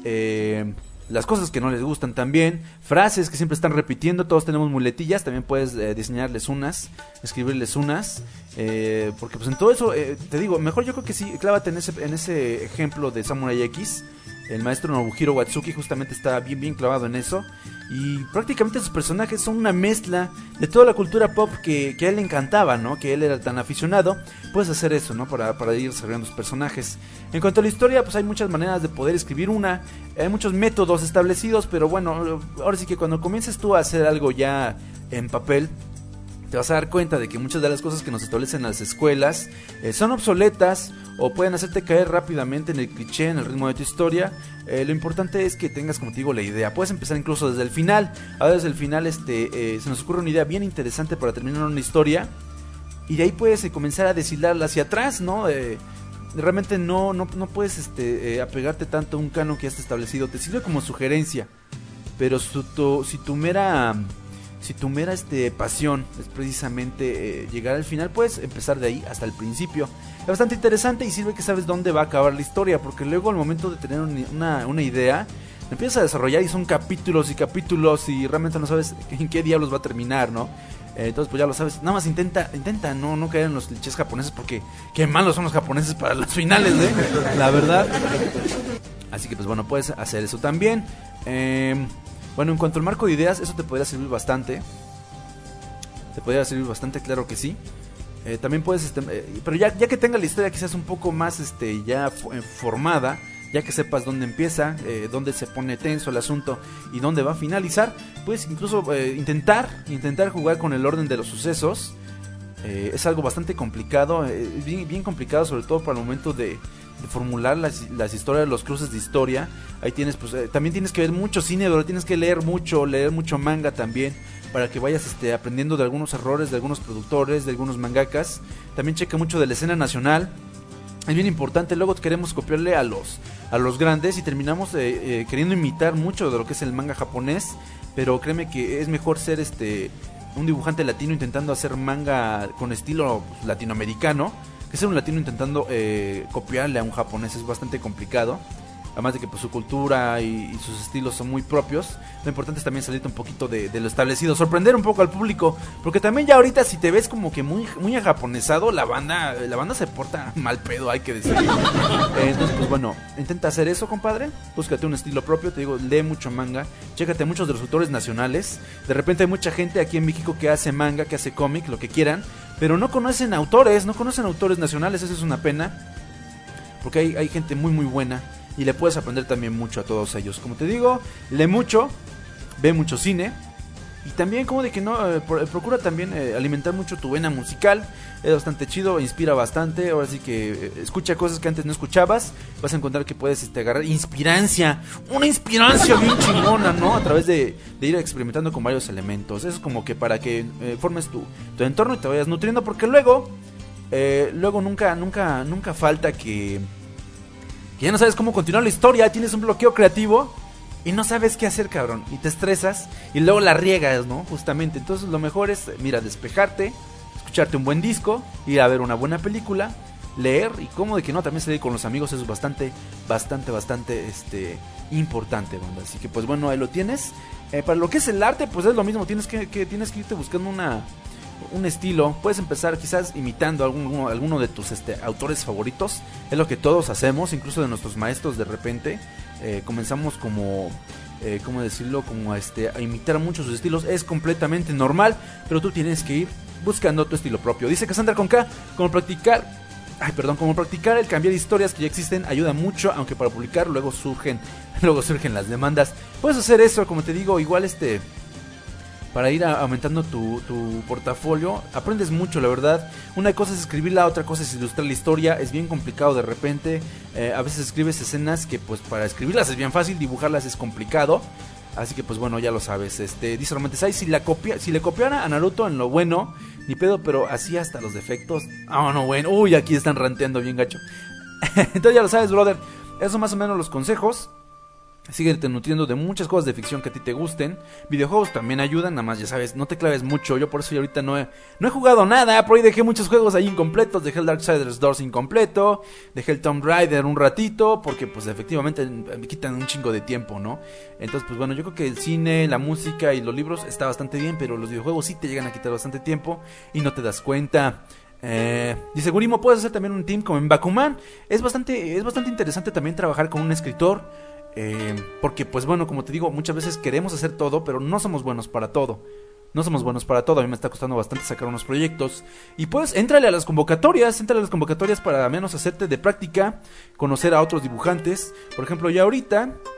las cosas que no les gustan también, frases que siempre están repitiendo. Todos tenemos muletillas, también puedes diseñarles unas, escribirles unas, porque pues en todo eso, te digo, mejor yo creo que sí, clávate en ese ejemplo de Samurai X. El maestro Nobuhiro Watsuki justamente está bien clavado en eso. Y prácticamente sus personajes son una mezcla de toda la cultura pop que a él le encantaba, ¿no? Que él era tan aficionado. Puedes hacer eso, ¿no? Para ir desarrollando sus personajes. En cuanto a la historia, pues hay muchas maneras de poder escribir una. Hay muchos métodos establecidos, pero bueno, ahora sí que cuando comiences tú a hacer algo ya en papel, te vas a dar cuenta de que muchas de las cosas que nos establecen las escuelas son obsoletas o pueden hacerte caer rápidamente en el cliché, en el ritmo de tu historia. Lo importante es que tengas, como te digo, la idea. Puedes empezar incluso desde el final. A veces el final se nos ocurre una idea bien interesante para terminar una historia y de ahí puedes comenzar a deshilarla hacia atrás, ¿no? Realmente no puedes apegarte tanto a un canon que ya está establecido. Te sirve como sugerencia, pero si tu mera pasión es precisamente llegar al final, puedes empezar de ahí hasta el principio. Es bastante interesante y sirve que sabes dónde va a acabar la historia, porque luego al momento de tener una idea, empiezas a desarrollar y son capítulos y capítulos y realmente no sabes en qué diablos va a terminar, ¿no? Entonces pues ya lo sabes, nada más intenta no caer en los clichés japoneses, porque qué malos son los japoneses para los finales, la verdad. Así que pues bueno, puedes hacer eso también. Bueno, en cuanto al marco de ideas, eso te podría servir bastante. Te podría servir bastante, claro que sí. También puedes, pero ya que tenga la historia quizás un poco más ya formada, ya que sepas dónde empieza, dónde se pone tenso el asunto y dónde va a finalizar, puedes incluso intentar jugar con el orden de los sucesos. Es algo bastante complicado, bien complicado, sobre todo para el momento de formular las historias, los cruces de historia. Ahí tienes, pues también tienes que ver mucho cine, pero tienes que leer mucho manga también, para que vayas aprendiendo de algunos errores de algunos productores, de algunos mangakas. También checa mucho de la escena nacional. Es bien importante. Luego queremos copiarle a los grandes y terminamos queriendo imitar mucho de lo que es el manga japonés, pero créeme que es mejor ser un dibujante latino intentando hacer manga con estilo latinoamericano, que ser un latino intentando copiarle a un japonés. Es bastante complicado, además de que pues su cultura y sus estilos son muy propios. Lo importante es también salirte un poquito de lo establecido, sorprender un poco al público, porque también ya ahorita si te ves como que muy ajaponesado, la banda se porta mal pedo, hay que decir. Entonces pues bueno, intenta hacer eso, compadre. Búscate un estilo propio, te digo, lee mucho manga, chécate muchos de los autores nacionales. De repente hay mucha gente aquí en México que hace manga, que hace cómic, lo que quieran, pero no conocen autores nacionales. Eso es una pena, porque hay gente muy buena y le puedes aprender también mucho a todos ellos. Como te digo, lee mucho, ve mucho cine y también como de que no procura también alimentar mucho tu vena musical. Es bastante chido, inspira bastante. Ahora sí que escucha cosas que antes no escuchabas. Vas a encontrar que puedes agarrar una inspirancia bien chingona, ¿no? A través de ir experimentando con varios elementos. Eso es como que para que formes tu entorno y te vayas nutriendo, porque luego nunca falta que ya no sabes cómo continuar la historia, tienes un bloqueo creativo y no sabes qué hacer, cabrón, y te estresas y luego la riegas, ¿no? Justamente. Entonces lo mejor es, despejarte, escucharte un buen disco, ir a ver una buena película, leer, y como de que no, también salir con los amigos. Eso es bastante importante, banda. Así que pues bueno, ahí lo tienes. Para lo que es el arte, pues es lo mismo, tienes que irte buscando un estilo. Puedes empezar quizás imitando alguno de tus autores favoritos. Es lo que todos hacemos, incluso de nuestros maestros. De repente comenzamos como ¿cómo decirlo? Como a imitar muchos sus estilos. Es completamente normal, pero tú tienes que ir buscando tu estilo propio. Dice Cassandra con K, como practicar el cambiar historias que ya existen ayuda mucho, aunque para publicar luego surgen las demandas. Puedes hacer eso, como te digo, igual para ir aumentando tu portafolio. Aprendes mucho, la verdad. Una cosa es escribirla, otra cosa es ilustrar la historia. Es bien complicado de repente. A veces escribes escenas que pues para escribirlas es bien fácil, dibujarlas es complicado. Así que pues bueno, ya lo sabes. Dice Romantesai, si le copiara a Naruto en lo bueno, ni pedo, pero así hasta los defectos. No, bueno. Uy, aquí están ranteando bien gacho. Entonces ya lo sabes, brother. Esos son más o menos los consejos. Síguete nutriendo de muchas cosas de ficción que a ti te gusten. Videojuegos también ayudan, nada más ya sabes, no te claves mucho. Yo por eso ahorita no he jugado nada. Por ahí dejé muchos juegos ahí incompletos. Dejé el Darksiders 2 incompleto. Dejé el Tomb Raider un ratito, porque pues efectivamente me quitan un chingo de tiempo, ¿no? Entonces pues bueno, yo creo que el cine, la música y los libros está bastante bien, pero los videojuegos sí te llegan a quitar bastante tiempo y no te das cuenta. Dice Gurimo, puedes hacer también un team como en Bakuman. Es bastante interesante también trabajar con un escritor. Porque pues bueno, como te digo, muchas veces queremos hacer todo, pero no somos buenos para todo. A mí me está costando bastante sacar unos proyectos. Y pues éntrale a las convocatorias para al menos hacerte de práctica, conocer a otros dibujantes. Por ejemplo, ya ahorita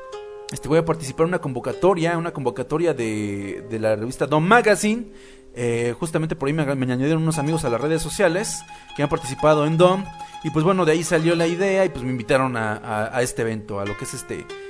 Voy a participar en una convocatoria de la revista Dom Magazine. Justamente por ahí me añadieron unos amigos a las redes sociales que han participado en Dom. Y pues bueno, de ahí salió la idea y pues me invitaron a este evento, a lo que es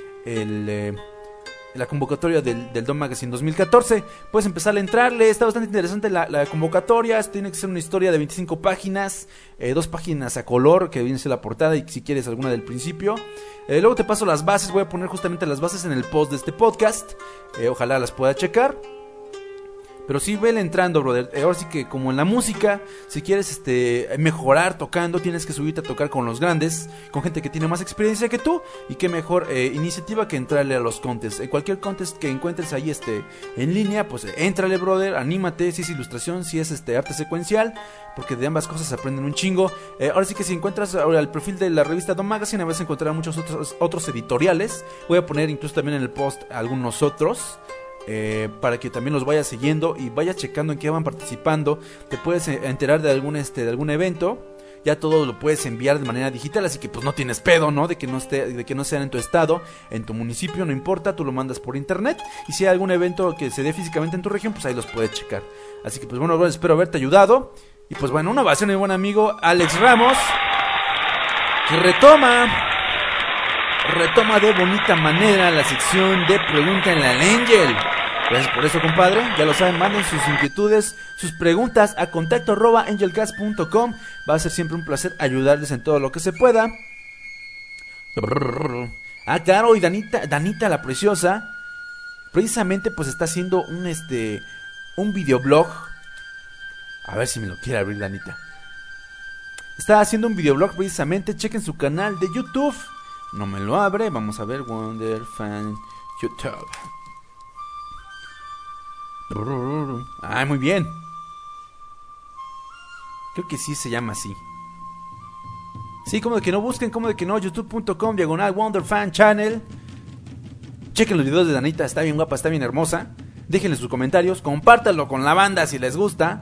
la convocatoria del Dom Magazine 2014. Puedes empezar a entrarle, está bastante interesante la convocatoria. Tiene que ser una historia de 25 páginas, 2 páginas a color, que viene a ser la portada, y si quieres alguna del principio. Luego te paso las bases, voy a poner justamente las bases en el post de este podcast. Ojalá las pueda checar. Pero sí, vele entrando, brother. Ahora sí que como en la música, si quieres mejorar tocando, tienes que subirte a tocar con los grandes, con gente que tiene más experiencia que tú. Y qué mejor iniciativa que entrarle a los contests. Cualquier contest que encuentres ahí en línea, pues éntrale, brother, anímate. Si es ilustración, si es arte secuencial, porque de ambas cosas se aprenden un chingo. Ahora sí que si encuentras ahora el perfil de la revista Dom Magazine, vas a encontrar muchos otros editoriales. Voy a poner incluso también en el post algunos otros, para que también los vayas siguiendo y vayas checando en qué van participando. Te puedes enterar de algún evento. Ya todo lo puedes enviar de manera digital, así que pues no tienes pedo, ¿no? De que no sea en tu estado, en tu municipio, no importa, tú lo mandas por internet. Y si hay algún evento que se dé físicamente en tu región, pues ahí los puedes checar. Así que pues bueno, espero haberte ayudado. Y pues bueno, una ovación a mi buen amigo Alex Ramos, que retoma de bonita manera la sección de Pregúntale al Angel. Gracias por eso, compadre. Ya lo saben, manden sus inquietudes, sus preguntas a contacto@angelcast.com. Va a ser siempre un placer ayudarles en todo lo que se pueda. Claro, y Danita la preciosa, precisamente pues está haciendo un videoblog. A ver si me lo quiere abrir, Danita. Está haciendo un videoblog precisamente. Chequen su canal de YouTube. No me lo abre. Vamos a ver, Wonder Fan YouTube. Muy bien. Creo que sí se llama así. Sí, como de que no busquen, como de que no. youtube.com/WonderFan Channel. Chequen los videos de Danita. Está bien guapa, está bien hermosa. Déjenle sus comentarios. Compártanlo con la banda si les gusta.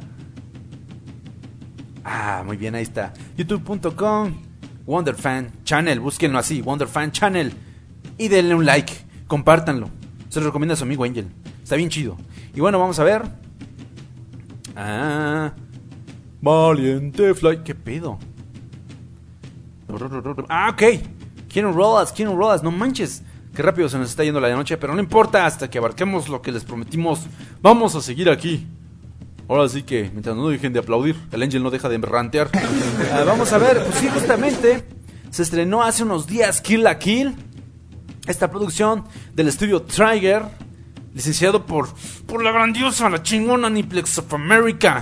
Muy bien, ahí está. youtube.com/WonderFan Channel. Búsquenlo así, WonderFan Channel. Y denle un like. Compártanlo. Se lo recomienda a su amigo Angel. Está bien chido. Y bueno, vamos a ver. Valiente Fly. ¿Qué pedo? Ok. Keanu Rodas. No manches. Qué rápido se nos está yendo la noche. Pero no importa. Hasta que abarquemos lo que les prometimos. Vamos a seguir aquí. Ahora sí que, mientras no dejen de aplaudir, el Angel no deja de rantear. Vamos a ver. Pues sí, justamente se estrenó hace unos días Kill la Kill. Esta producción del estudio Trigger, licenciado por la grandiosa, la chingona Aniplex of America.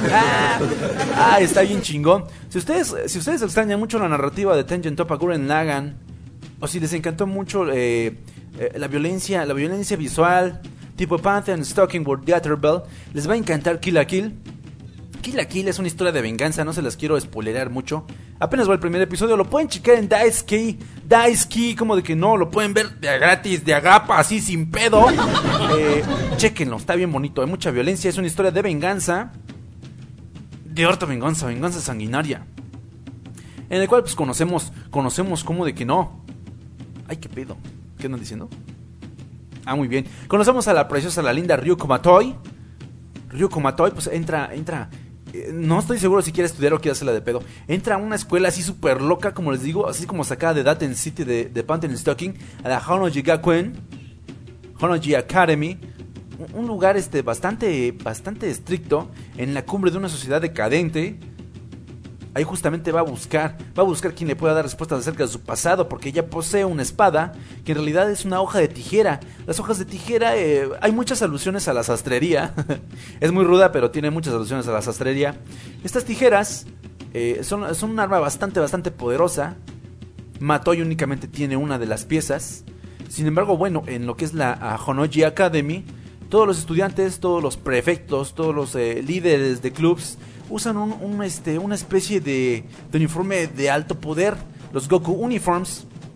Está bien chingón. Si ustedes extrañan mucho la narrativa de Tengen Toppa Gurren Lagann, o si les encantó mucho la violencia visual, tipo Pantheon Stalking World Theaterbell, les va a encantar Kill la Kill. Kill la Kill es una historia de venganza, no se las quiero spoilerear mucho. Apenas va el primer episodio, lo pueden checar en Daisuke, como de que no, lo pueden ver de gratis, de agapa, así sin pedo. Chéquenlo, está bien bonito, hay mucha violencia, es una historia de venganza. De harta venganza sanguinaria. En el cual pues conocemos como de que no. Qué pedo, ¿qué andan diciendo? Muy bien, conocemos a la preciosa, la linda Ryuko Matoi. Pues entra. No estoy seguro si quiere estudiar o quiere hacerla de pedo. Entra a una escuela así súper loca, como les digo, así como sacada de Daten City de Pantheon Stalking, a la Honoji Gakuen, Honoji Academy. Un lugar bastante estricto, en la cumbre de una sociedad decadente. Ahí justamente va a buscar quien le pueda dar respuestas acerca de su pasado, porque ella posee una espada que en realidad es una hoja de tijera. Las hojas de tijera, hay muchas alusiones a la sastrería. Es muy ruda, pero tiene muchas alusiones a la sastrería. Estas tijeras son un arma bastante poderosa. Matoi únicamente tiene una de las piezas. Sin embargo, bueno, en lo que es la Honoji Academy, todos los estudiantes, todos los prefectos, todos los líderes de clubs usan una especie de uniforme de alto poder, los Goku Uniforms.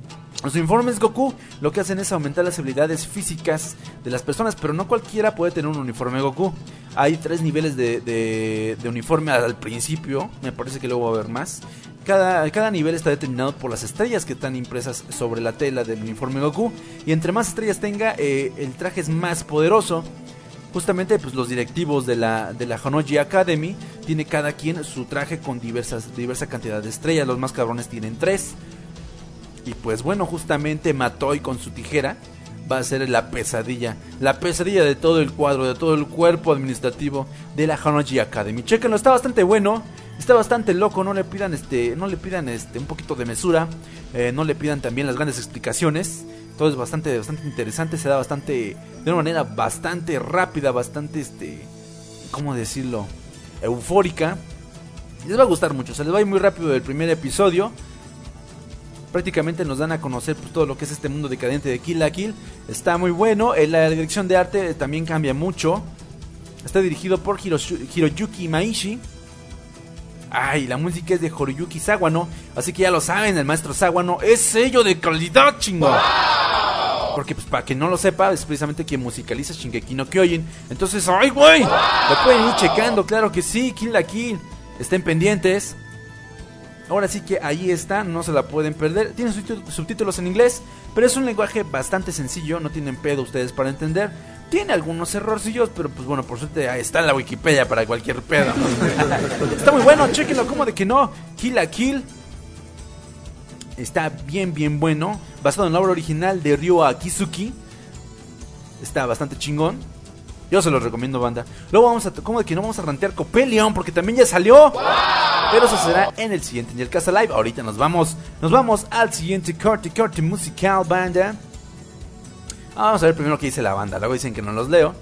Los uniformes Goku lo que hacen es aumentar las habilidades físicas de las personas, pero no cualquiera puede tener un uniforme Goku. Hay 3 niveles de uniforme al principio, me parece que luego va a haber más. Cada nivel está determinado por las estrellas que están impresas sobre la tela del uniforme Goku. Y entre más estrellas tenga, el traje es más poderoso. Justamente pues los directivos de la Honnouji Academy tiene cada quien su traje con diversa cantidad de estrellas. Los más cabrones tienen 3. Y pues bueno, justamente Matoi con su tijera va a ser la pesadilla de todo el cuadro, de todo el cuerpo administrativo de la Honnouji Academy. Chéquenlo, está bastante bueno, está bastante loco, no le pidan un poquito de mesura, no le pidan también las grandes explicaciones. Todo es bastante interesante, se da de una manera bastante rápida, bastante ¿cómo decirlo? Eufórica. Les va a gustar mucho, se les va a ir muy rápido del primer episodio. Prácticamente nos dan a conocer pues, todo lo que es este mundo decadente de Kill la Kill. Está muy bueno. La dirección de arte también cambia mucho. Está dirigido por Hiroyuki Imaishi. Ay, la música es de Hiroyuki Sawano. Así que ya lo saben, el maestro Sawano es sello de calidad, chingo. ¡Wow! Porque pues para quien no lo sepa, es precisamente quien musicaliza Shingeki no Kyojin. Entonces, ¡ay, güey! Lo pueden ir checando, claro que sí. Kill la Kill. Estén pendientes. Ahora sí que ahí está, no se la pueden perder. Tiene subtítulos en inglés, pero es un lenguaje bastante sencillo. No tienen pedo ustedes para entender. Tiene algunos errorcillos, pero pues bueno, por suerte ahí está en la Wikipedia para cualquier pedo. Está muy bueno, chequenlo, como de que no. Kill la Kill está bien bueno. Basado en la obra original de Ryo Akizuki. Está bastante chingón. Yo se los recomiendo, banda. Luego como de que no vamos a rantear Copelion, porque también ya salió. ¡Wow! Pero eso será en el siguiente Angel Cast Live. Ahorita nos vamos al siguiente corte musical, banda. Vamos a ver primero qué dice la banda. Luego dicen que no los leo.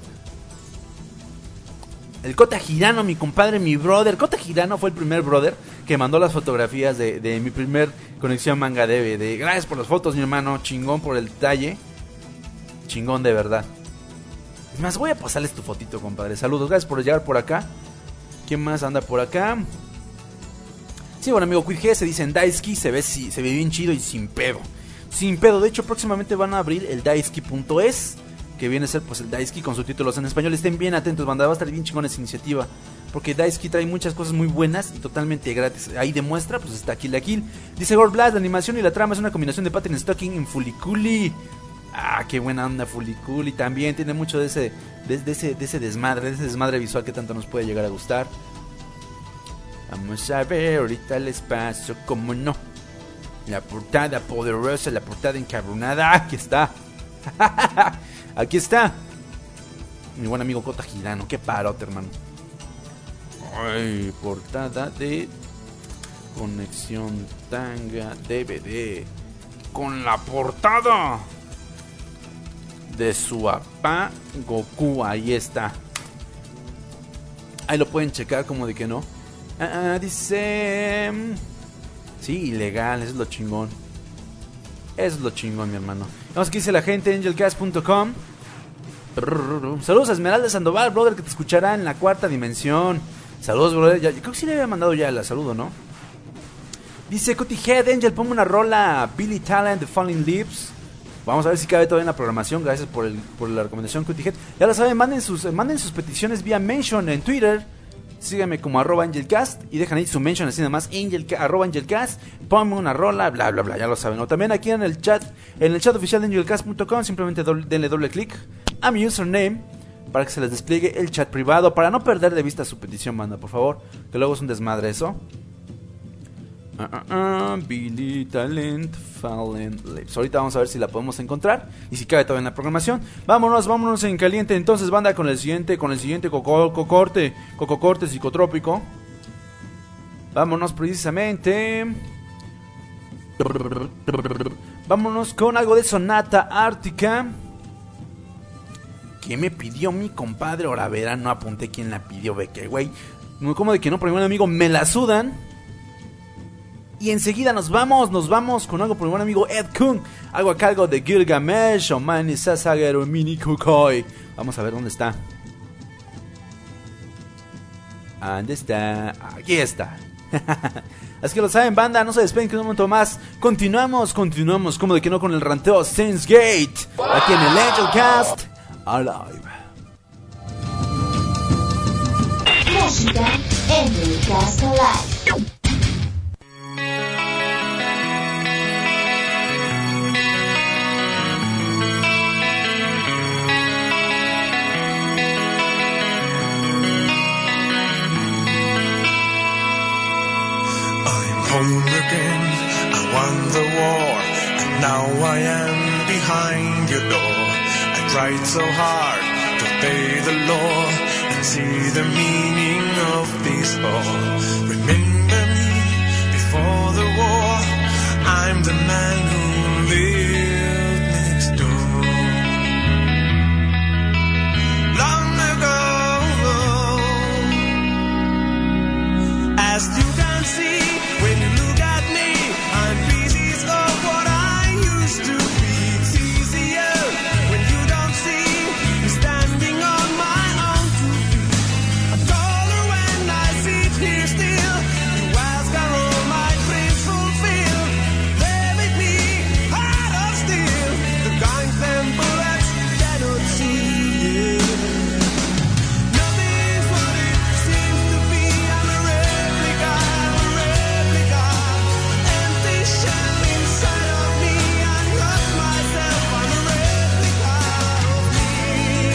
El Kota Hirano, mi compadre, mi brother. Kota Hirano fue el primer brother que mandó las fotografías de mi primer conexión manga DVD. Gracias por las fotos, mi hermano. Chingón por el detalle. Chingón de verdad. Es más, voy a pasarles tu fotito, compadre. Saludos, gracias por llegar por acá. ¿Quién más anda por acá? Sí, bueno, amigo Quid G, se dice en Daisuki, se ve bien chido y sin pedo. Sin pedo, de hecho próximamente van a abrir el Daisuki.es, que viene a ser pues el Daisuki con subtítulos en español. Estén bien atentos, banda, va a estar bien chingón esa iniciativa, porque Daisuki trae muchas cosas muy buenas y totalmente gratis. Ahí demuestra, pues está Kill la Kill. Dice Gore Blast, la animación y la trama es una combinación de Pattern Stocking en Fuliculi. Ah, qué buena onda Fuliculi. También tiene mucho de ese desmadre visual que tanto nos puede llegar a gustar. Vamos a ver ahorita el espacio, como no. La portada poderosa, la portada encabronada. Aquí está. Aquí está. Mi buen amigo Kota Hirano. Qué parote, hermano. Ay, portada de Conexión Tanga DVD. Con la portada de su papá Goku. Ahí está. Ahí lo pueden checar, como de que no. Dice... Sí, ilegal, eso es lo chingón. Eso es lo chingón, mi hermano. Vamos, aquí dice la gente, angelcast.com. Saludos a Esmeralda Sandoval, brother, que te escuchará en la 4ª dimensión. Saludos, brother. Creo que sí le había mandado ya el saludo, ¿no? Dice Cutty Head, Angel, ponme una rola Billy Talent, The Falling Leaves. Vamos a ver si cabe todavía en la programación. Gracias por la recomendación, Cutty Head. Ya lo saben, manden sus peticiones vía mention en Twitter. Síganme como @AngelCast y dejan ahí su mention así nada más, @AngelCast, ponme una rola, bla bla bla, ya lo saben. O también aquí en el chat oficial de AngelCast.com, simplemente denle doble clic a mi username para que se les despliegue el chat privado, para no perder de vista su petición, banda, por favor, que luego es un desmadre eso. Billy Talent Fallen Lips. Ahorita vamos a ver si la podemos encontrar y si cabe todavía en la programación. Vámonos en caliente entonces, banda, con el siguiente cocorte psicotrópico. Vámonos precisamente. Vámonos con algo de Sonata Ártica. ¿Qué me pidió mi compadre? Ahora verán, no apunté quién la pidió, ve que güey. Como de que no, pero mi buen amigo me la sudan. Y enseguida nos vamos con algo por mi buen amigo Ed Kun. Algo a cargo de Gilgamesh, Omani Sasageru Mini Kukoi. Vamos a ver dónde está. ¿Dónde está? Aquí está. Así que lo saben, banda, no se despeguen que un momento más. Continuamos, como de que no, con el ranteo Saints Gate, aquí en el Angel Cast Alive. Música Angel Cast Alive. Home again, I won the war, and now I am behind your door. I tried so hard to obey the law and see the meaning of this all. Remember me before the war, I'm the man who lived next door. Long ago, as you can see, when you look at me, I'm pieces of what I used to be. It's easier when you don't see me standing on my own 2 feet. I'm taller when I sit here still. You ask are all my dreams fulfilled. They make me heart of steel, the kind them bullets cannot see. Nothing's what it seems to be. I'm a replica. Shell inside of me, I love myself, I'm a replica of me.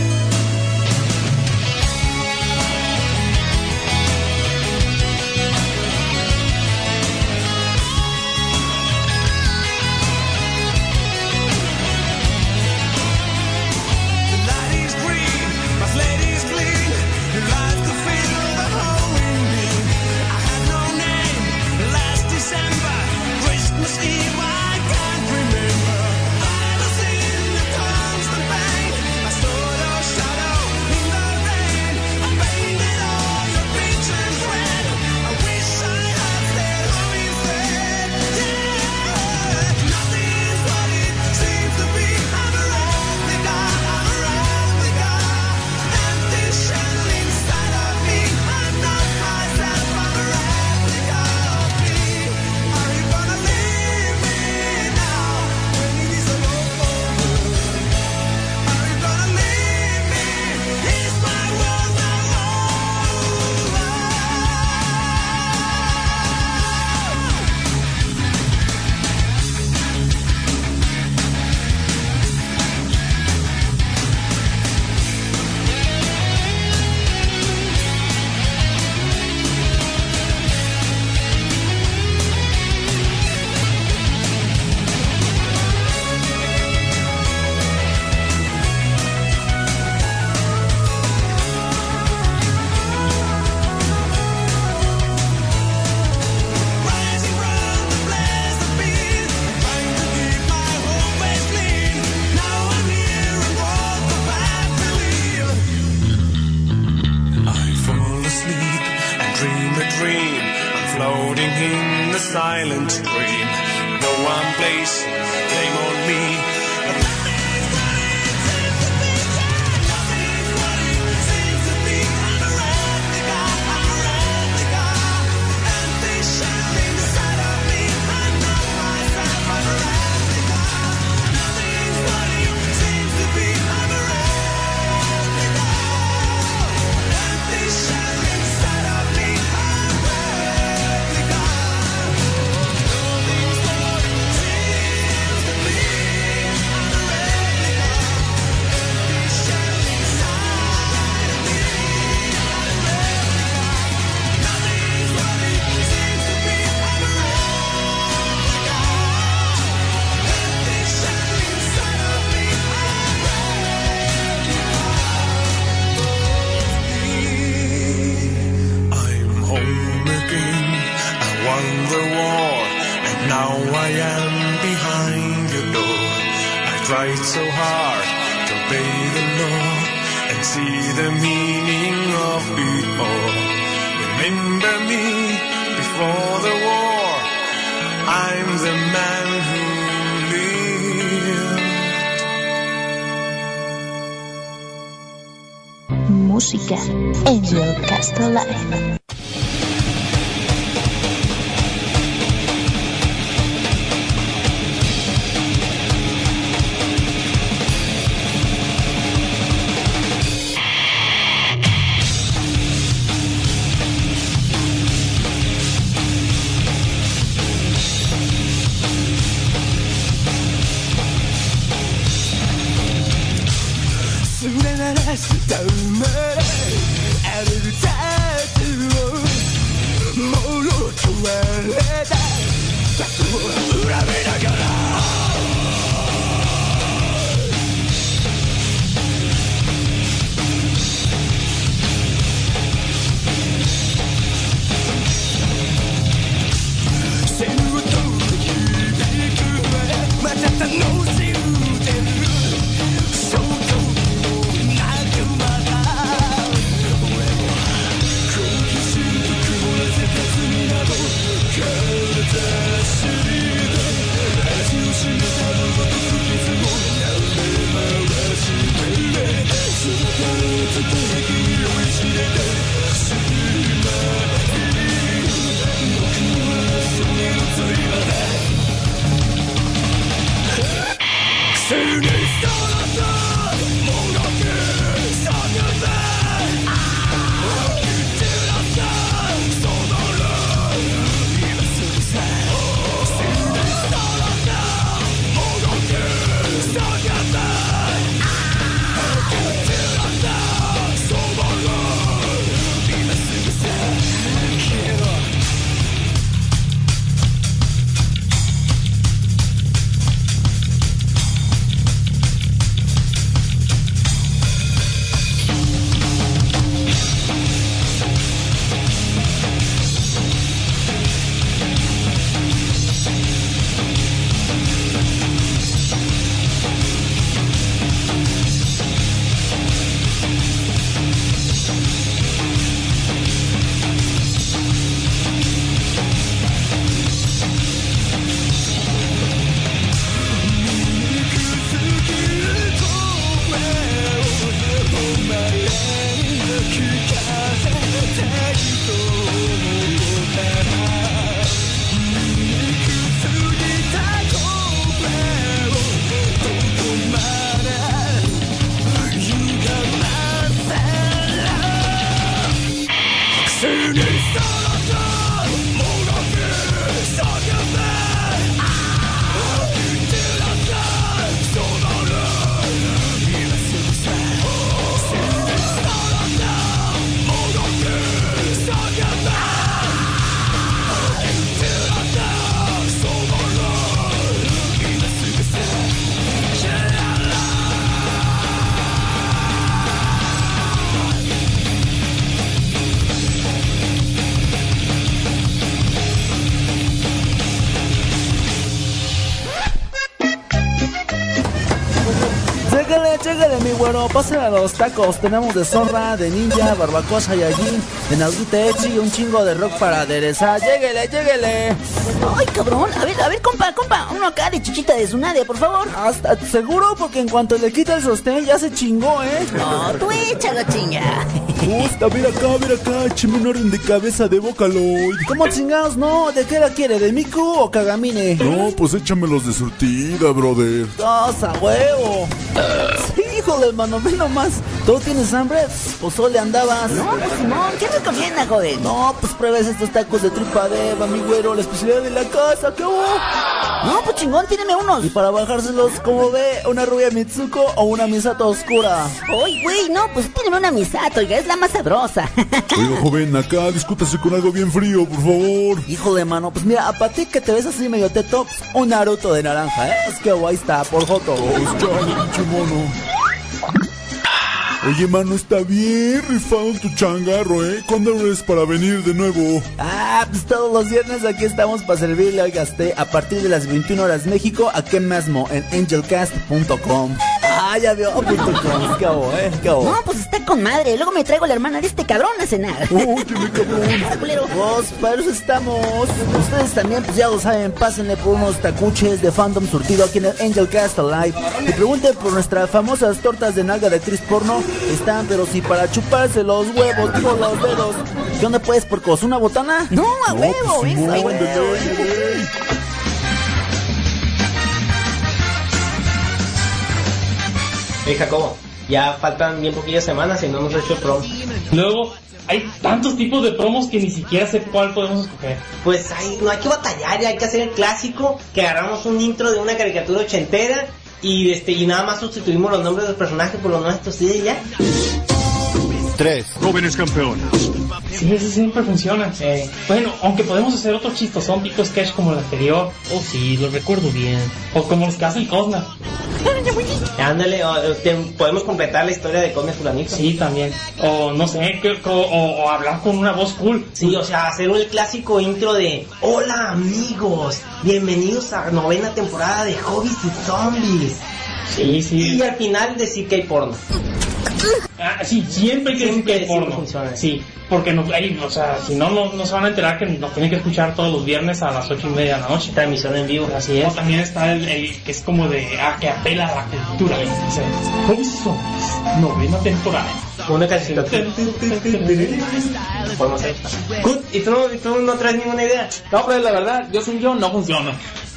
The light is green, my slate is clean. You like to feel the hole in me. I had no name last December. Christmas Eve, I can't remember. I was in the constant pain. I saw your shadow in the rain. I painted all your pictures red. I wish I had stayed home instead. Yeah, nothing's what it seems to be. I'm a replica, empty shell inside of me. I'm not myself, I'm a replica of me. Are you gonna leave me now when it is all over? Are you gonna leave me? Is my world now over? Rising from the place of peace, trying to keep my home base clean. Now I'm here and walk the path to leave. I fall asleep and dream a dream. I'm floating in the silent stream. No one place blame on me. But nothing's what it seems to be. Nothing's what it seems to be. I'm a replica, empty shell inside of me. I'm not myself, I'm a replica. Nothing's what it seems to be. I'm a replica, empty shell inside of me. I'm a replica. Nothing's what it seems to be. I'm a replica, empty shell inside of me. I'm a replica. Nothing's what it seems to be. I'm a replica, empty shell inside of me. I'm home again. I won the war, and now I am behind your door. I tried so hard to obey the law and see the meaning of it all. Remember me before the war. I'm the man who lived. Música Angel Cast Alive. れならした生まれ荒れるタトゥーをもろと割れたタトゥーを恨めながらまた楽しんでる証拠もなくまた俺も好奇心と曇らせた罪など体知りで味を占めたのごとく傷もやめ回してその手をつけ息に酔いしれてしまっている僕はそれの罪まで死にそうだもがき叫べ生きてらさそのら今すぐさ死にそうだもがき叫べ生きてらさそのら今すぐさ消えろChéguele, mi güero, pasen a los tacos. Tenemos de zorra, de ninja, barbacoa, Saiyajin, de Naruto Echi y un chingo de rock para aderezar. Lléguele. Ay, cabrón, a ver, compa, uno acá de chichita de Tsunade, por favor. ¿Hasta seguro? Porque en cuanto le quita el sostén ya se chingó, ¿eh? No, tú échalo, chinga. Gusta, mira acá, écheme un orden de cabeza de Vocaloid. ¿Cómo chingados? No, ¿de qué la quiere? ¿De Miku o Kagamine? No, pues échamelos de surtida, brother. ¡Cosa, huevo! Sí, híjole, mano, ve nomás. ¿Tú tienes hambre? Pozole andabas. No, pues Simón, ¿qué recomienda, joven? No, pues pruebes estos tacos de tripa de Eva, mi güero, la especialidad de la casa, ¿qué hubo? No, pues chingón, tíreme unos. Y para bajárselos, como ve, una rubia Mitsuko o una Misato oscura. Uy, güey, no, pues tíreme una Misato, oiga, es la más sabrosa. Oiga, joven, acá discútase con algo bien frío, por favor. Híjole, mano, pues mira, a ti que te ves así medio teto, un Naruto de naranja, ¿eh? Es que guay está, por joto. Mono. Oye, mano, está bien rifado tu changarro, ¿eh? ¿Cuándo eres para venir de nuevo? Ah, pues todos los viernes aquí estamos para servirle, oiga, a partir de las 21 horas México, aquí mismo, en angelcast.com. Ah, ya veo, .com, ¿qué hago, ¿Qué hago? No, pues está con madre, luego me traigo a la hermana de este cabrón a cenar. Uy, qué cabrón. Vos, para eso estamos. Ustedes también, pues ya lo saben, pásenle por unos tacuches de fandom surtido aquí en el Angelcast Alive. Y pregunten por nuestras famosas tortas de nalga de actriz porno. Están, pero si para chuparse los huevos, digo los dedos. ¿Qué onda pues, porcos? ¿Una botana? No, a huevo, pues, eso, a huevo. Hey Jacobo, ya faltan bien poquillas semanas y no hemos hecho prom. Luego, hay tantos tipos de promos que ni siquiera sé cuál podemos escoger. Pues no hay que batallar, ya hay que hacer el clásico, que agarramos un intro de una caricatura ochentera y nada más sustituimos los nombres de los personajes por los nuestros y ya. 3 jóvenes campeones. Sí, eso siempre funciona. Bueno, aunque podemos hacer otro chistosón tipo sketch como el anterior. Oh, sí, lo recuerdo bien. O como los que hace el Cosna. Ándale, podemos completar la historia de Cosna Fulanito. Sí, también. O no sé, o hablar con una voz cool. Sí, o sea, hacer el clásico intro de hola amigos, bienvenidos a 9ª temporada de Hobbies y Zombies. Sí, sí. Y al final decir que hay porno. Ah, sí, siempre hay que decir que hay porno. Funciona. Sí, porque o sea, si no se van a enterar que nos tienen que escuchar todos los viernes a las 8:30 de la noche. Transmisión en vivo. Así es. O también está el que es como de, que apela a la cultura. Dice, Hobbies y Zombies, 9ª temporada. Una casita. Podemos hacer. ¿Y tú no traes ninguna idea? No, pero la verdad, yo soy yo, no funciona.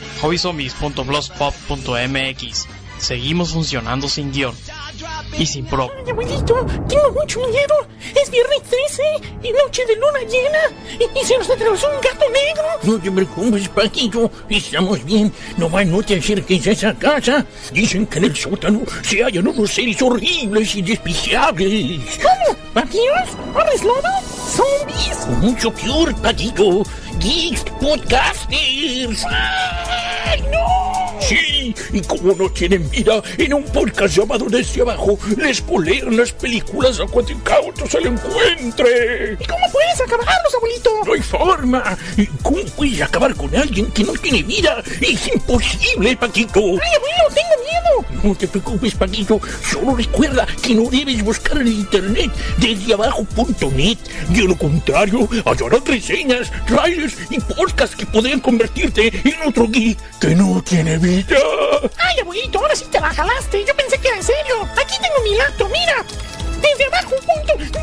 Hobbyzombies.blogspot.mx. Seguimos funcionando sin guión y sin pro. Ay, abuelito, tengo mucho miedo. Es viernes 13 y noche de luna llena y se nos atravesó un gato negro. No te preocupes, Paquito, estamos bien. Nomás no te acerques a esa casa. Dicen que en el sótano se hallan unos seres horribles y despreciables. ¿Cómo? ¿Vampiros? ¿Hombres lobo? ¿Zombies? Mucho peor, Paquito. Geeks Podcasters. ¡Ay, no! Sí, y como no tienen vida, en un podcast llamado Desde Abajo, les polean las películas a cuatricautos al encuentre. ¿Y cómo puedes acabarlos, abuelito? No hay forma. ¿Cómo puedes acabar con alguien que no tiene vida? Es imposible, Paquito. ¡Ay, abuelo, tengo miedo! No te preocupes, Paquito. Solo recuerda que no debes buscar en internet desdeabajo.net. De lo contrario, hallarás reseñas, trailers y podcasts que podrían convertirte en otro geek que no tiene vida. Ay, abuelito, ahora sí te la jalaste. Yo pensé que era en serio. Aquí tengo mi laptop, mira. Desde abajo, punto.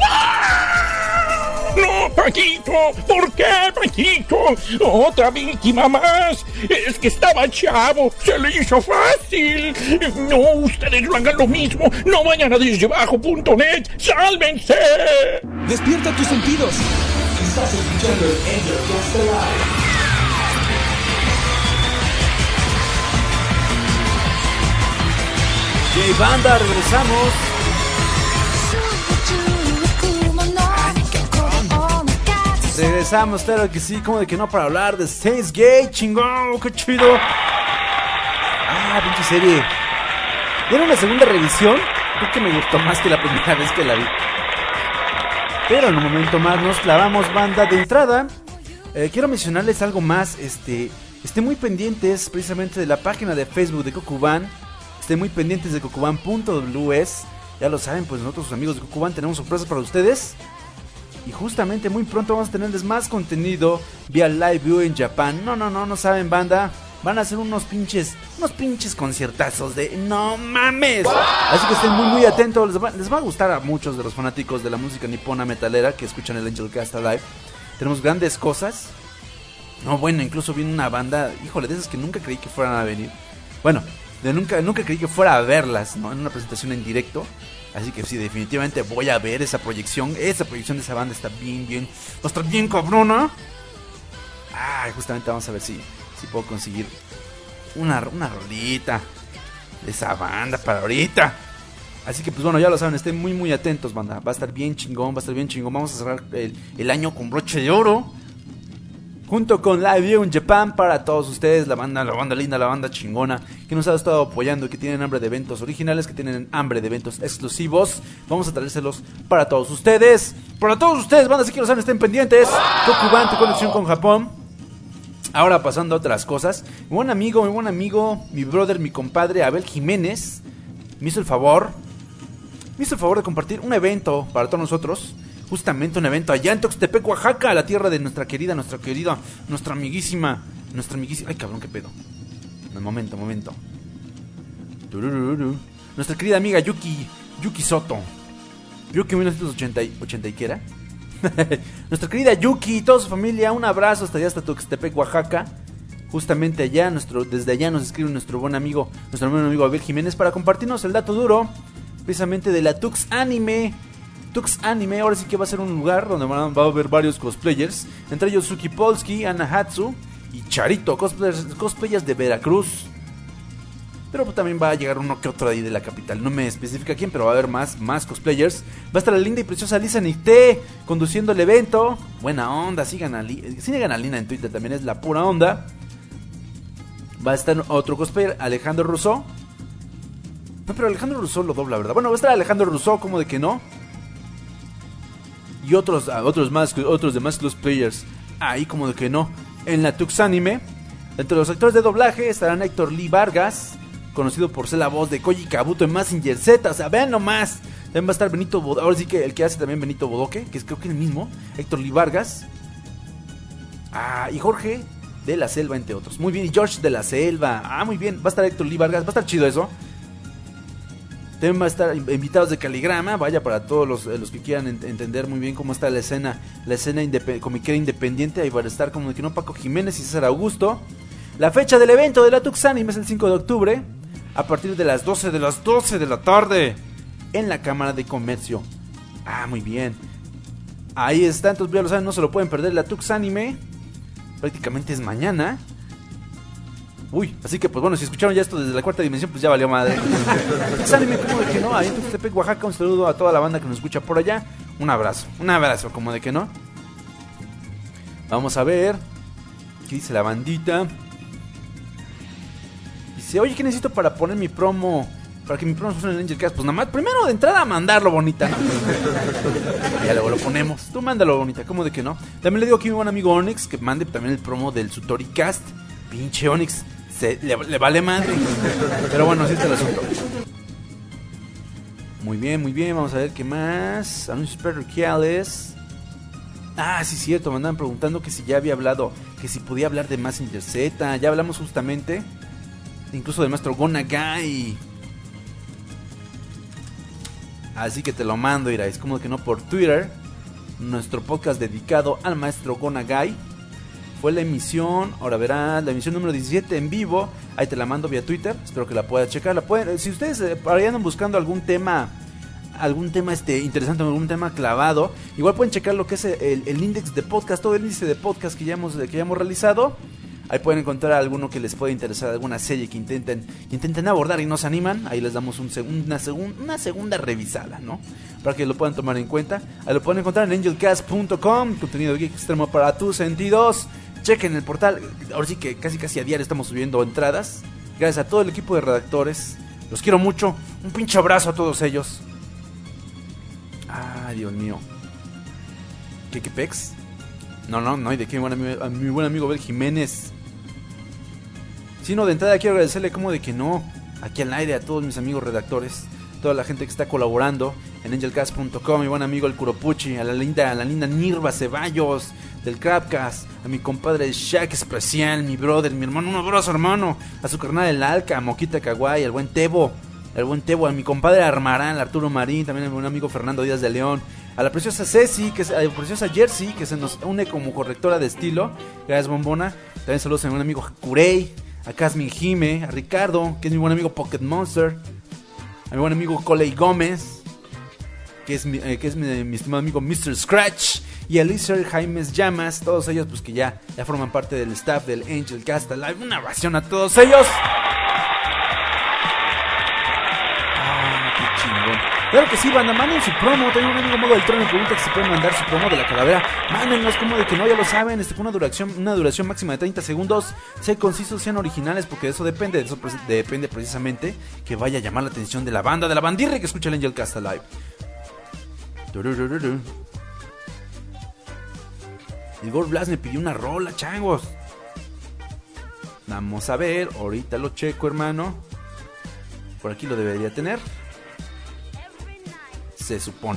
¡No, Paquito! ¿Por qué, Paquito? Otra víctima más. Es que estaba chavo. Se le hizo fácil. No, ustedes no hagan lo mismo. No vayan a desdeabajo.net. ¡Sálvense! Despierta tus sentidos. Estás escuchando el Angel Cast Live. Y banda, regresamos. Regresamos, claro que sí, como de que no, para hablar de Steins Gate, chingón, qué chido. Pinche serie. Era una segunda revisión, creo que me gustó más que la primera vez que la vi. Pero en un momento más nos clavamos, banda. De entrada, quiero mencionarles algo más, estén muy pendientes precisamente de la página de Facebook de Kokuban. Estén muy pendientes de kokuban.ws. Ya lo saben, pues nosotros, sus amigos de Kokuban, tenemos sorpresas para ustedes. Y justamente muy pronto vamos a tenerles más contenido vía Live View en Japón. No saben, banda. Van a hacer unos pinches conciertazos de no mames. Así que estén muy atentos. Les va a gustar a muchos de los fanáticos de la música nipona metalera que escuchan el Angel Cast Live. Tenemos grandes cosas. No, bueno, incluso viene una banda, híjole, de esas que nunca creí que fueran a venir. Bueno, nunca creí que fuera a verlas, ¿no? En una presentación en directo. Así que sí, definitivamente voy a ver esa proyección. Esa proyección de esa banda está bien. Va a estar bien cabrona. Justamente vamos a ver si puedo conseguir una rolita de esa banda para ahorita. Así que pues bueno, ya lo saben, estén muy atentos, banda. Va a estar bien chingón. Vamos a cerrar el año con broche de oro, junto con Live View en Japan para todos ustedes, la banda linda, la banda chingona que nos ha estado apoyando y que tienen hambre de eventos originales, que tienen hambre de eventos exclusivos. Vamos a traérselos para todos ustedes. Para todos ustedes, banda, si que lo saben, estén pendientes. Kokuban, tu conexión con Japón. Ahora pasando a otras cosas. Mi buen amigo, mi brother, mi compadre Abel Jiménez me hizo el favor de compartir un evento para todos nosotros. Justamente un evento allá en Tuxtepec, Oaxaca, la tierra de nuestra amiguísima. Ay, cabrón, qué pedo. Momento. Nuestra querida amiga Yuki Soto. Yuki 1980 y ¿qué era? Nuestra querida Yuki y toda su familia, un abrazo hasta allá, hasta Tuxtepec, Oaxaca. Justamente allá, desde allá nos escribe nuestro buen amigo Abel Jiménez para compartirnos el dato duro, precisamente de la Tux Anime. Ahora sí que va a ser un lugar donde va a haber varios cosplayers, entre ellos Suki Polsky, Anahatsu y Charito, cosplayers de Veracruz. Pero pues también va a llegar uno que otro ahí de la capital. No me especifica quién, pero va a haber más cosplayers. Va a estar la linda y preciosa Lisa Nicté conduciendo el evento. Buena onda, sigan a Lina en Twitter, también es la pura onda. Va a estar otro cosplayer, Alejandro Rousseau. No, pero Alejandro Rousseau lo dobla, ¿verdad? Bueno, va a estar Alejandro Rousseau, como de que no. Y otros demás cosplayers ahí, como de que no. En la Tux Anime, entre los actores de doblaje estarán Héctor Lee Vargas, conocido por ser la voz de Koji Kabuto en Mazinger Z. O sea, vean nomás. También va a estar Benito Bodoque. Ahora sí que el que hace también Benito Bodoque, que es creo que el mismo, Héctor Lee Vargas. Y Jorge de la Selva, entre otros. Muy bien, y George de la Selva. Muy bien, va a estar Héctor Lee Vargas. Va a estar chido eso. También va a estar invitados de Caligrama. Vaya, para todos los que quieran entender muy bien cómo está la escena comiquera independiente. Ahí va a estar como de que no Paco Jiménez y César Augusto. La fecha del evento de la Tux Anime es el 5 de octubre. A partir de las 12 de la tarde. En la Cámara de Comercio. Muy bien. Ahí está, entonces ya lo saben, no se lo pueden perder. La Tux Anime prácticamente es mañana. Así que pues bueno, si escucharon ya esto desde la cuarta dimensión, pues ya valió madre. Tux Anime, como de que no, ahí en Tuxtepec, Oaxaca. Un saludo a toda la banda que nos escucha por allá. Un abrazo, como de que no. Vamos a ver qué dice la bandita. Dice, oye, ¿qué necesito para poner mi promo? Para que mi promo funcione en Angel Cast. Pues nada más, primero de entrada mandarlo, bonita, ¿no? Ya luego lo ponemos. Tú mándalo, bonita, ¿cómo de que no? También le digo aquí a mi buen amigo Onyx que mande también el promo del Sutoricast. Pinche Onyx, le vale madre. Pero bueno, así está el asunto. Muy bien, vamos a ver qué más. Anuncios parroquiales. Sí, cierto, me andaban preguntando que si ya había hablado, que si podía hablar de Mazinger Z. Ya hablamos justamente, incluso del maestro Go Nagai. Así que te lo mando, Ira. Es como que no, por Twitter. Nuestro podcast dedicado al maestro Go Nagai. Fue la emisión, ahora verás, la emisión número 17 en vivo. Ahí te la mando vía Twitter. Espero que la puedas checar. Si ustedes por ahí andan buscando algún tema interesante, algún tema clavado, igual pueden checar lo que es el index de podcast, todo el índice de podcast que ya hemos realizado. Ahí pueden encontrar alguno que les pueda interesar, alguna serie que intenten abordar y no se animan. Ahí les damos una segunda revisada, ¿no? Para que lo puedan tomar en cuenta. Ahí lo pueden encontrar en angelcast.com, contenido geek extremo para tus sentidos. Chequen el portal, ahora sí que casi a diario estamos subiendo entradas. Gracias a todo el equipo de redactores. Los quiero mucho. Un pinche abrazo a todos ellos. Dios mío. ¿Qué pex? No, y de qué a mi buen amigo Bel Jiménez. Si no, de entrada quiero agradecerle como de que no, aquí al aire, a todos mis amigos redactores, toda la gente que está colaborando en angelcast.com, mi buen amigo el Kuropuchi, a la linda Nirva Ceballos del Crabcast, a mi compadre Shaq Especial, mi brother, mi hermano, un abrazo hermano, a su carnal el Alca, a Moquita Kawaii, al buen Tebo, a mi compadre Armarán, Arturo Marín, también a mi buen amigo Fernando Díaz de León, a la preciosa Ceci, a la preciosa Jersey, que se nos une como correctora de estilo, gracias bombona, también saludos a mi buen amigo Kurei, a Casmin Jime, a Ricardo, que es mi buen amigo Pocket Monster, a mi buen amigo Coley Gómez, que es mi estimado amigo Mr. Scratch, y a Lizard Jaimes Llamas, todos ellos pues que ya forman parte del staff del Angel Cast Live. Una oración a todos ellos. Qué chingón. Claro que sí, banda, manden su promo. Tengo un amigo Modo del Trono que pregunta que si pueden mandar su promo de la calavera. Mándenlos, como de que no, ya lo saben. Con una duración máxima de 30 segundos. Sean concisos, sean originales, porque de eso depende. Depende precisamente que vaya a llamar la atención de la banda, de la bandirre que escucha el Angel Cast Live. El Gold Blast me pidió una rola, changos. Vamos a ver, ahorita lo checo, hermano. Por aquí lo debería tener. Se supone.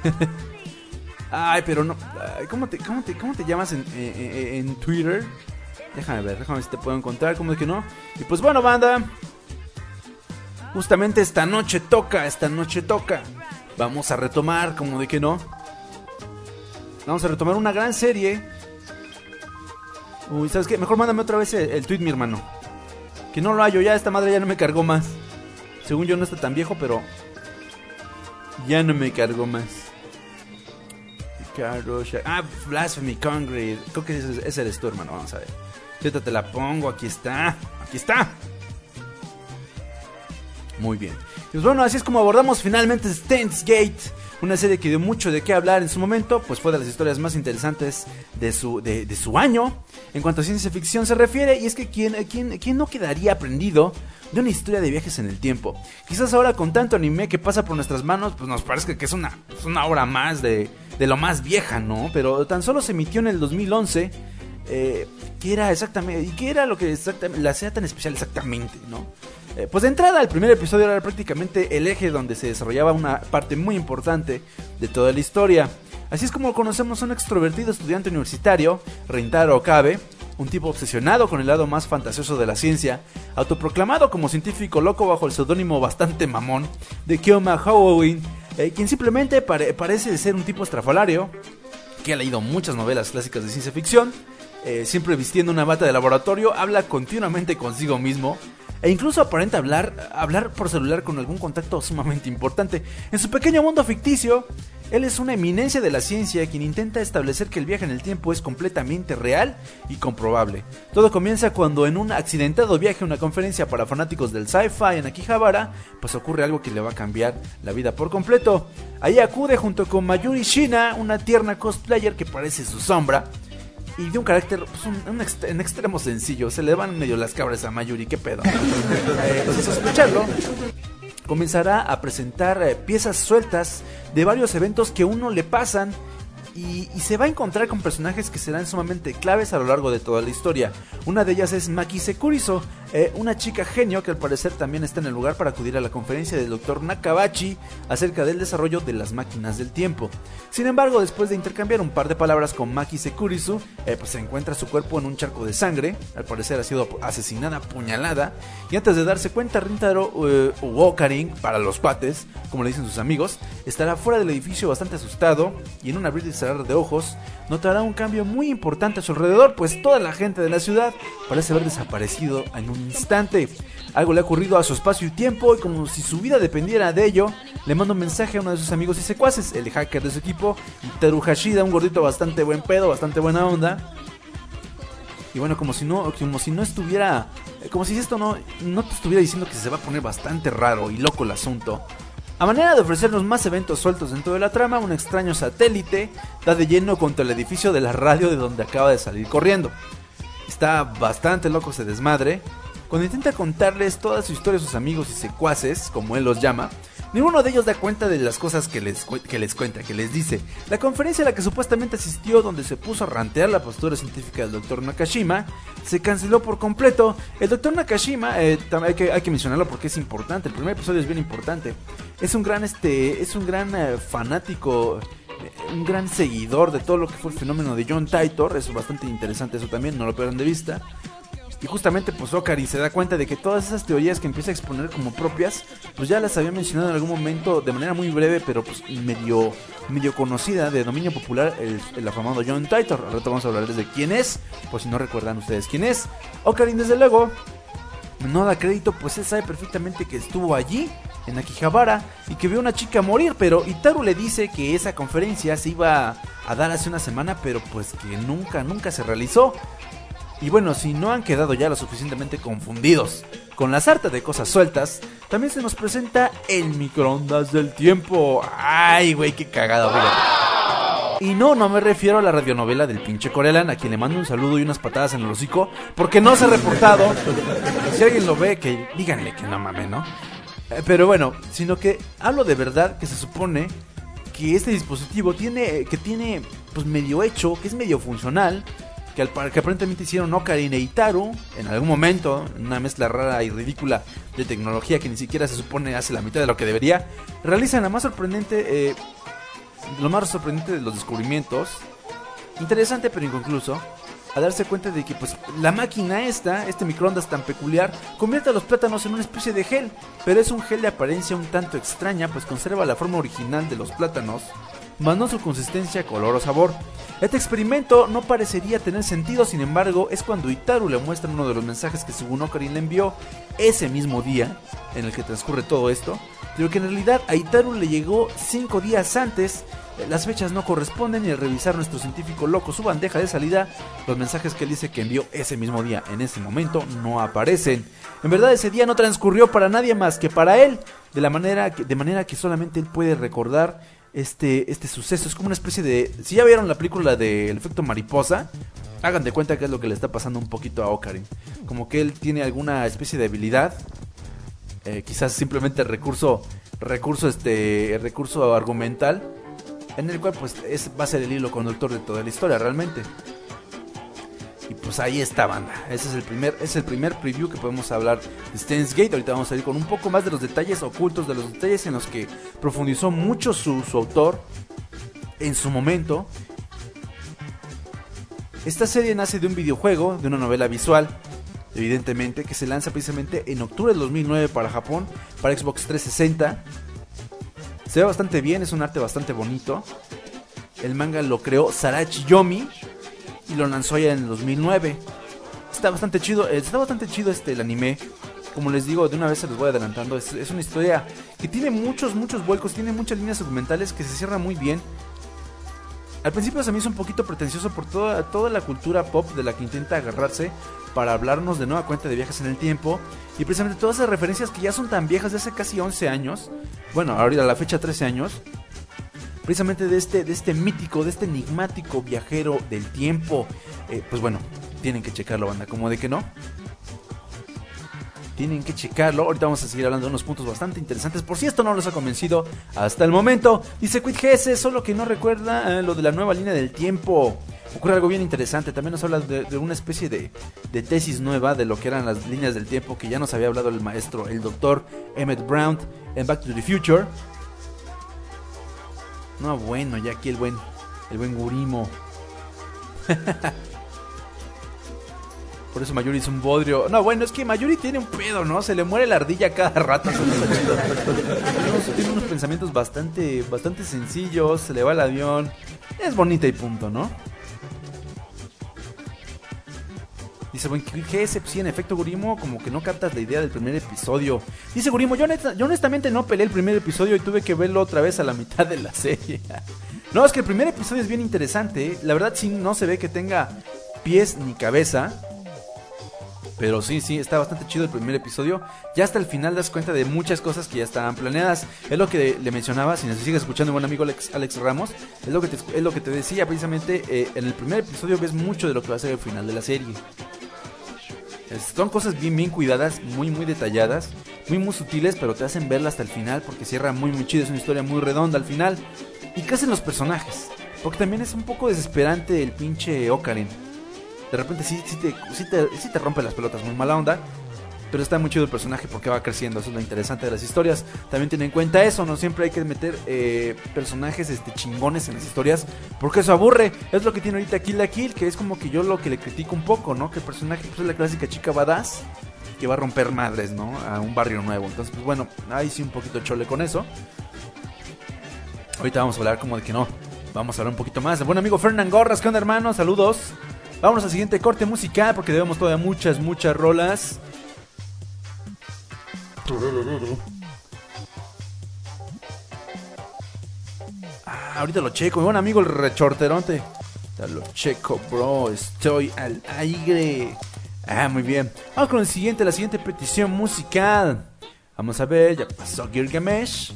Pero no. ¿Cómo te llamas en Twitter? Déjame ver si te puedo encontrar. ¿Cómo es que no? Y pues bueno, banda. Justamente esta noche toca. Vamos a retomar, como de que no. Vamos a retomar una gran serie. ¿Sabes qué? Mejor mándame otra vez el tweet, mi hermano. Que no lo hallo, ya esta madre ya no me cargó más. Según yo no está tan viejo, pero ya no me cargó más. Blasphemy Congress. Creo que ese eres tú, hermano. Vamos a ver. Ahorita te la pongo, aquí está. Muy bien. Pues bueno, así es como abordamos finalmente Steins Gate, una serie que dio mucho de qué hablar en su momento, pues fue de las historias más interesantes de su año en cuanto a ciencia ficción se refiere, y es que ¿quién no quedaría aprendido de una historia de viajes en el tiempo? Quizás ahora con tanto anime que pasa por nuestras manos, pues nos parece que es una obra más de lo más vieja, ¿no? Pero tan solo se emitió en el 2011, ¿qué era exactamente? ¿Y qué era lo que exactamente la hacía tan especial exactamente, no? Pues de entrada, el primer episodio era prácticamente el eje donde se desarrollaba una parte muy importante de toda la historia. Así es como conocemos a un extrovertido estudiante universitario, Rintaro Okabe, un tipo obsesionado con el lado más fantasioso de la ciencia, autoproclamado como científico loco bajo el seudónimo bastante mamón de Kyoma Halloween, quien simplemente parece ser un tipo estrafalario, que ha leído muchas novelas clásicas de ciencia ficción, siempre vistiendo una bata de laboratorio, habla continuamente consigo mismo, e incluso aparenta hablar por celular con algún contacto sumamente importante. En su pequeño mundo ficticio, él es una eminencia de la ciencia quien intenta establecer que el viaje en el tiempo es completamente real y comprobable. Todo comienza cuando en un accidentado viaje a una conferencia para fanáticos del sci-fi en Akihabara, pues ocurre algo que le va a cambiar la vida por completo. Ahí acude junto con Mayuri Shina, una tierna cosplayer que parece su sombra, y de un carácter pues, en extremo sencillo. Se le van medio las cabras a Mayuri, qué pedo. Sin sospecharlo, comenzará a presentar piezas sueltas de varios eventos que uno le pasan, y se va a encontrar con personajes que serán sumamente claves a lo largo de toda la historia. Una de ellas es Maki Sekuriso, una chica genio que al parecer también está en el lugar para acudir a la conferencia del Dr. Nakabachi acerca del desarrollo de las máquinas del tiempo. Sin embargo, después de intercambiar un par de palabras con Maki Sekuriso, pues se encuentra su cuerpo en un charco de sangre. Al parecer ha sido asesinada, apuñalada, y antes de darse cuenta, Rintaro Okarin, para los cuates, como le dicen sus amigos, estará fuera del edificio bastante asustado, y en un abrir y cerrar de ojos notará un cambio muy importante a su alrededor, pues toda la gente de la ciudad parece haber desaparecido en un instante. Algo le ha ocurrido a su espacio y tiempo, y como si su vida dependiera de ello, le manda un mensaje a uno de sus amigos y secuaces, el hacker de su equipo, Teru Hashida, un gordito bastante buen pedo, bastante buena onda. Y bueno, como si esto no te estuviera diciendo que se va a poner bastante raro y loco el asunto. A manera de ofrecernos más eventos sueltos dentro de la trama, un extraño satélite da de lleno contra el edificio de la radio de donde acaba de salir corriendo. Está bastante loco ese desmadre. Cuando intenta contarles toda su historia a sus amigos y secuaces, como él los llama, ninguno de ellos da cuenta de las cosas que les cuenta, que les dice. La conferencia a la que supuestamente asistió, donde se puso a rantear la postura científica del Dr. Nakashima, se canceló por completo. El Dr. Nakashima, hay que mencionarlo porque es importante, el primer episodio es bien importante. Es un gran fanático, un gran seguidor de todo lo que fue el fenómeno de John Titor. Es bastante interesante eso también, no lo pierdan de vista. Y justamente pues Okarin se da cuenta de que todas esas teorías que empieza a exponer como propias, pues ya las había mencionado en algún momento de manera muy breve, pero pues medio conocida, de dominio popular, el afamado John Titor. Al rato vamos a hablar de quién es, por si no recuerdan ustedes quién es. Okarin desde luego no da crédito, pues él sabe perfectamente que estuvo allí en Akihabara y que vio a una chica morir, pero Itaru le dice que esa conferencia se iba a dar hace una semana, pero pues que nunca se realizó. Y bueno, si no han quedado ya lo suficientemente confundidos con la sarta de cosas sueltas, también se nos presenta el microondas del tiempo. Ay, güey, qué cagada, fíjate. Y no me refiero a la radionovela del pinche Corelan, a quien le mando un saludo y unas patadas en el hocico, porque no se ha reportado. Si alguien lo ve, que díganle que no mames, ¿no? Pero bueno, sino que hablo de verdad, que se supone que este dispositivo tiene pues medio hecho, que es medio funcional, que aparentemente hicieron Okarin e Itaru en algún momento, una mezcla rara y ridícula de tecnología que ni siquiera se supone hace la mitad de lo que debería. Realizan lo más sorprendente de los descubrimientos, interesante pero inconcluso, a darse cuenta de que pues la máquina este microondas tan peculiar, convierte a los plátanos en una especie de gel, pero es un gel de apariencia un tanto extraña, pues conserva la forma original de los plátanos, más no su consistencia, color o sabor. Este experimento no parecería tener sentido, sin embargo, es cuando Itaru le muestra uno de los mensajes que según Okarin le envió ese mismo día en el que transcurre todo esto, pero que en realidad a Itaru le llegó 5 días antes, las fechas no corresponden y al revisar nuestro científico loco su bandeja de salida, los mensajes que él dice que envió ese mismo día, en ese momento, no aparecen. En verdad ese día no transcurrió para nadie más que para él, de manera que solamente él puede recordar este suceso. Es como una especie de... Si ya vieron la película de El efecto mariposa, hagan de cuenta que es lo que le está pasando un poquito a Ocarina. Como que él tiene alguna especie de habilidad, quizás simplemente recurso argumental, en el cual pues va a ser el hilo conductor de toda la historia realmente. Y pues ahí está, banda. Ese es el primer preview que podemos hablar de Steins Gate. Ahorita vamos a ir con un poco más de los detalles ocultos, de los detalles en los que profundizó mucho su autor en su momento. Esta serie nace de un videojuego, de una novela visual, evidentemente, que se lanza precisamente en octubre del 2009 para Japón, para Xbox 360. Se ve bastante bien, es un arte bastante bonito. El manga lo creó Sarachi Yomi y lo lanzó ya en el 2009. Está bastante chido el anime. Como les digo, de una vez se los voy adelantando. Es una historia que tiene muchos vuelcos, tiene muchas líneas argumentales que se cierran muy bien. Al principio se me hizo un poquito pretencioso por toda la cultura pop de la que intenta agarrarse para hablarnos de nueva cuenta de viajes en el tiempo. Y precisamente todas esas referencias que ya son tan viejas, de hace casi 11 años. Bueno, ahorita a la fecha 13 años. Precisamente de este mítico, de este enigmático viajero del tiempo. Pues bueno, tienen que checarlo, banda, como de que no. Tienen que checarlo. Ahorita vamos a seguir hablando de unos puntos bastante interesantes, por si esto no los ha convencido hasta el momento. Dice Quid GS, solo que no recuerda lo de la nueva línea del tiempo. Ocurre algo bien interesante. También nos habla de una especie de tesis nueva de lo que eran las líneas del tiempo, que ya nos había hablado el maestro, el doctor Emmett Brown en Back to the Future. No, bueno, ya aquí el buen Gurimo. Por eso Mayuri es un bodrio. No, bueno, es que Mayuri tiene un pedo, ¿no? Se le muere la ardilla cada rato. Tiene unos pensamientos bastante sencillos. Se le va el avión. Es bonita y punto, ¿no? Dice, bueno, ¿qué es? Sí, en efecto, Gurimo, como que no captas la idea del primer episodio. Dice Gurimo, yo honestamente no peleé el primer episodio y tuve que verlo otra vez a la mitad de la serie. No, es que el primer episodio es bien interesante. La verdad sí no se ve que tenga pies ni cabeza. Pero sí, está bastante chido el primer episodio. Ya hasta el final das cuenta de muchas cosas que ya estaban planeadas. Es lo que le mencionaba, si nos sigues escuchando, buen amigo Alex Ramos. Es lo que te decía precisamente. En el primer episodio ves mucho de lo que va a ser el final de la serie. Son cosas bien cuidadas, muy detalladas, muy sutiles, pero te hacen verla hasta el final porque cierra muy chido. Es una historia muy redonda al final. ¿Y qué hacen los personajes? Porque también es un poco desesperante el pinche Ocarina. De repente sí te rompe las pelotas, muy mala onda. Pero está muy chido el personaje porque va creciendo. Eso es lo interesante de las historias. También ten en cuenta eso, no siempre hay que meter personajes chingones en las historias, porque eso aburre. Es lo que tiene ahorita Kill la Kill, que es como que yo lo que le critico un poco, ¿no? Que el personaje pues, es la clásica chica badass que va a romper madres, ¿no? A un barrio nuevo. Entonces pues bueno, ahí sí un poquito chole con eso. Ahorita vamos a hablar como de que no. Vamos a hablar un poquito más. El buen amigo Fernán Gorras, ¿qué onda, hermano? Saludos. Vámonos al siguiente corte musical porque debemos todavía muchas rolas. Ahorita lo checo, mi buen amigo el rechorteronte. Ya lo checo, bro. Estoy al aire. Muy bien. Vamos con la siguiente petición musical. Vamos a ver, ya pasó Gilgamesh.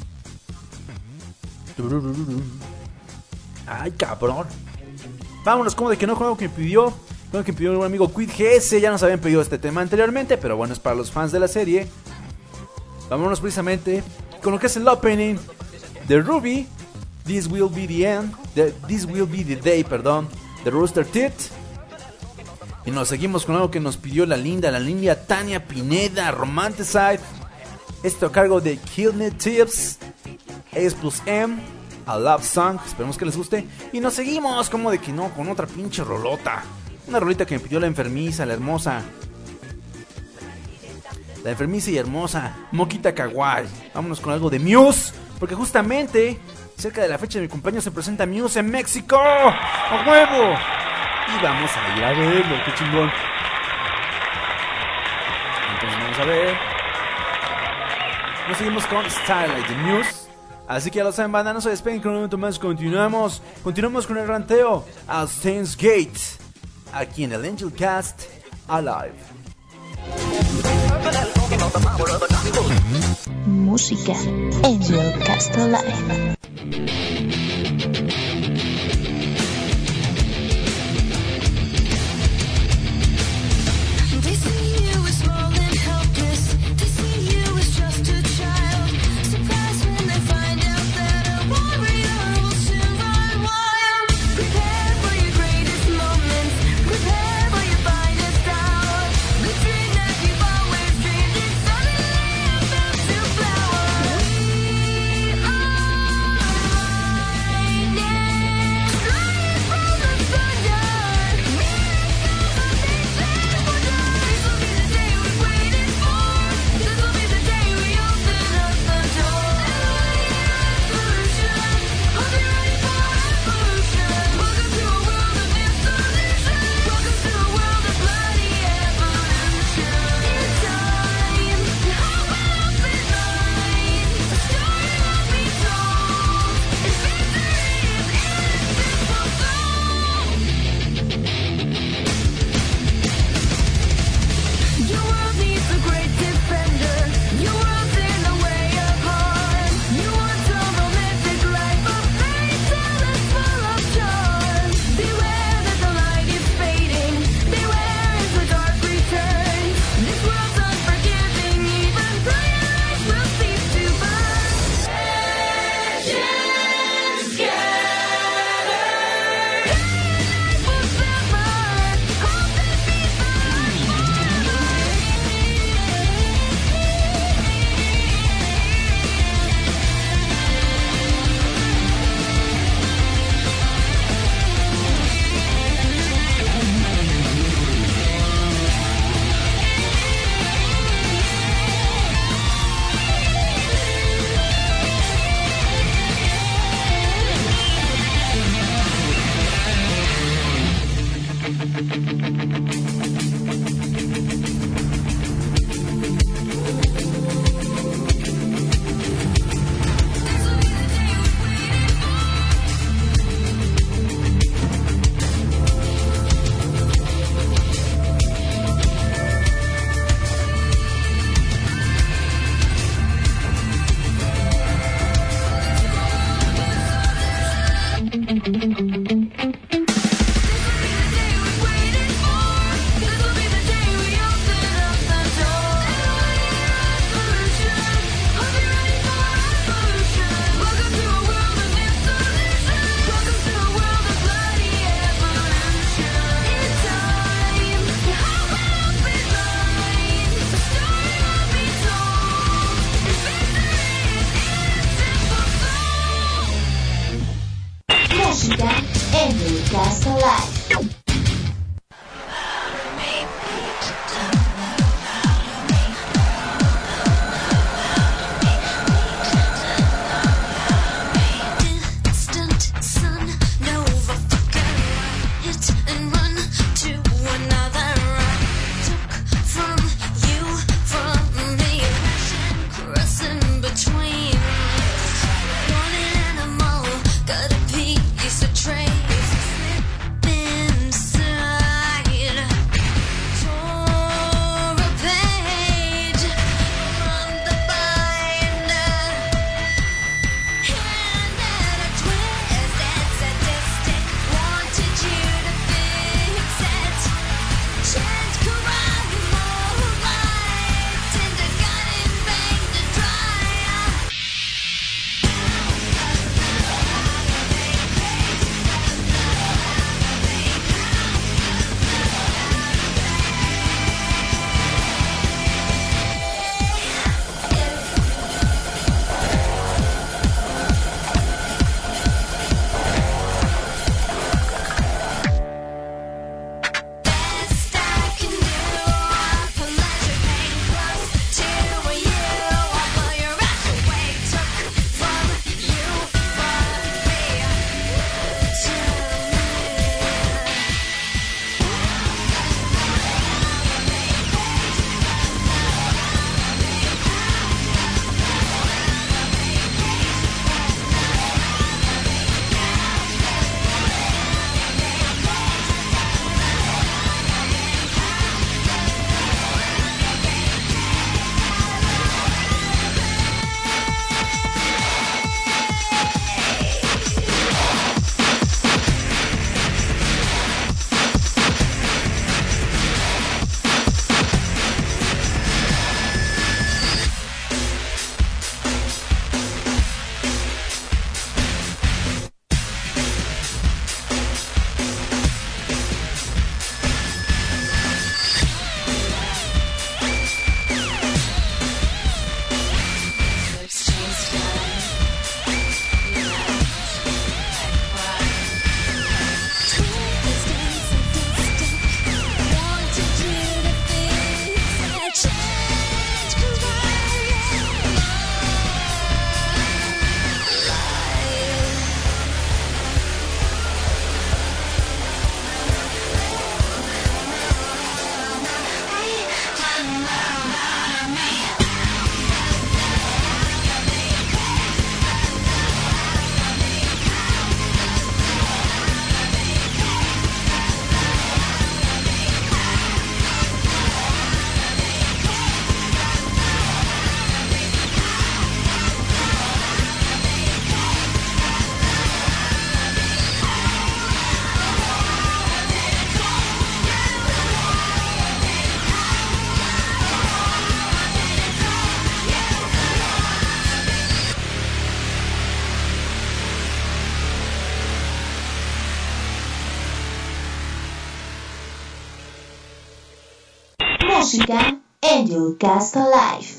Ay, cabrón. Vámonos, como de que no juego que pidió. Como que pidió un amigo Quid GS. Ya nos habían pedido este tema anteriormente, pero bueno, es para los fans de la serie. Vámonos precisamente con lo que es el opening de Ruby. This will be the end. This will be the day, de Rooster Teeth. Y nos seguimos con algo que nos pidió la linda Tania Pineda, Romanticide. Esto a cargo de Kill Me Tips, S+M, A Love Song. Esperemos que les guste. Y nos seguimos como de que no, con otra pinche rolota. Una rolita que me pidió la enfermiza, la hermosa. La enfermiza y hermosa Moquita Kawaii. Vámonos con algo de Muse, porque justamente cerca de la fecha de mi cumpleaños se presenta Muse en México. ¡A huevo! Y vamos a ir a verlo, qué chingón. Entonces vamos a ver. Nos seguimos con Starlight de Muse Así que ya lo saben, banda, no se despeguen, que en un momento más continuamos con el ranteo a Steins Gate, aquí en el Angel Cast Alive. Música Angel Cast Alive. Trace música, Angel Cast Alive.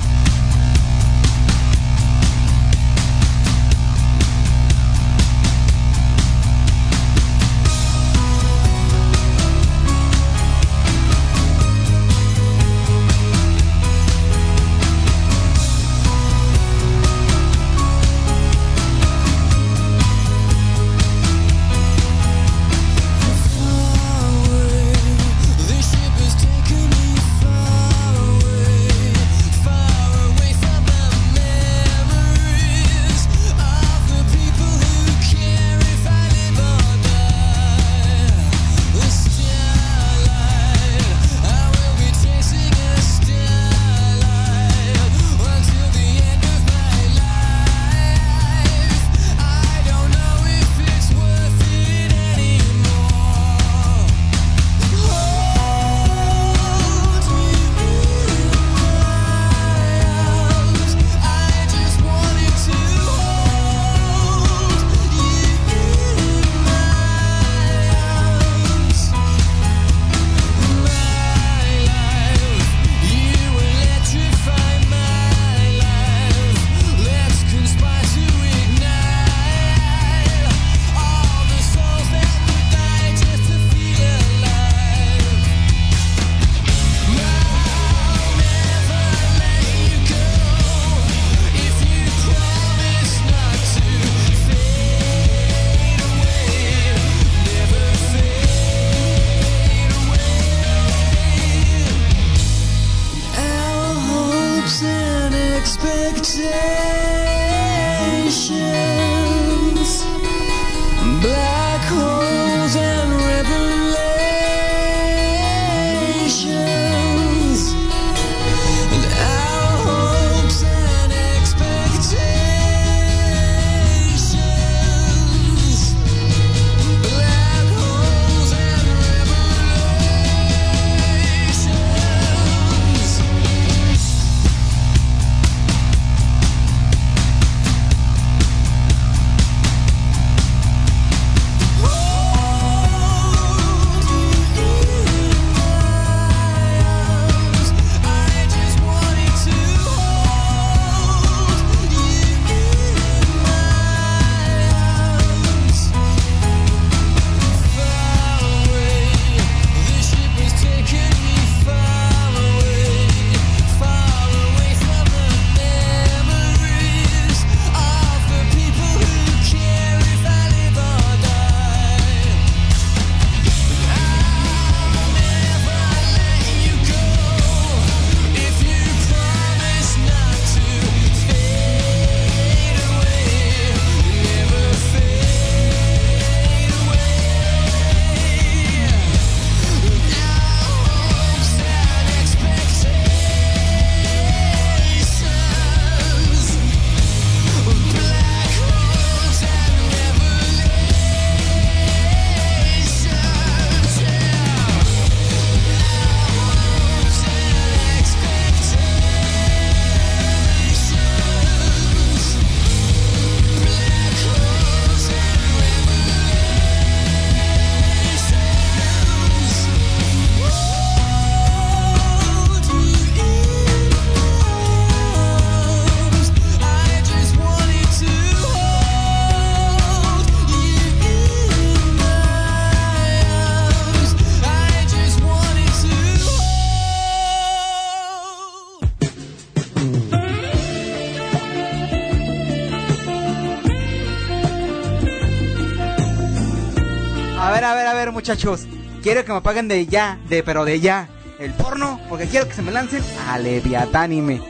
A ver, muchachos. Quiero que me paguen de ya, pero de ya, el porno, porque quiero que se me lancen a Leviatánime.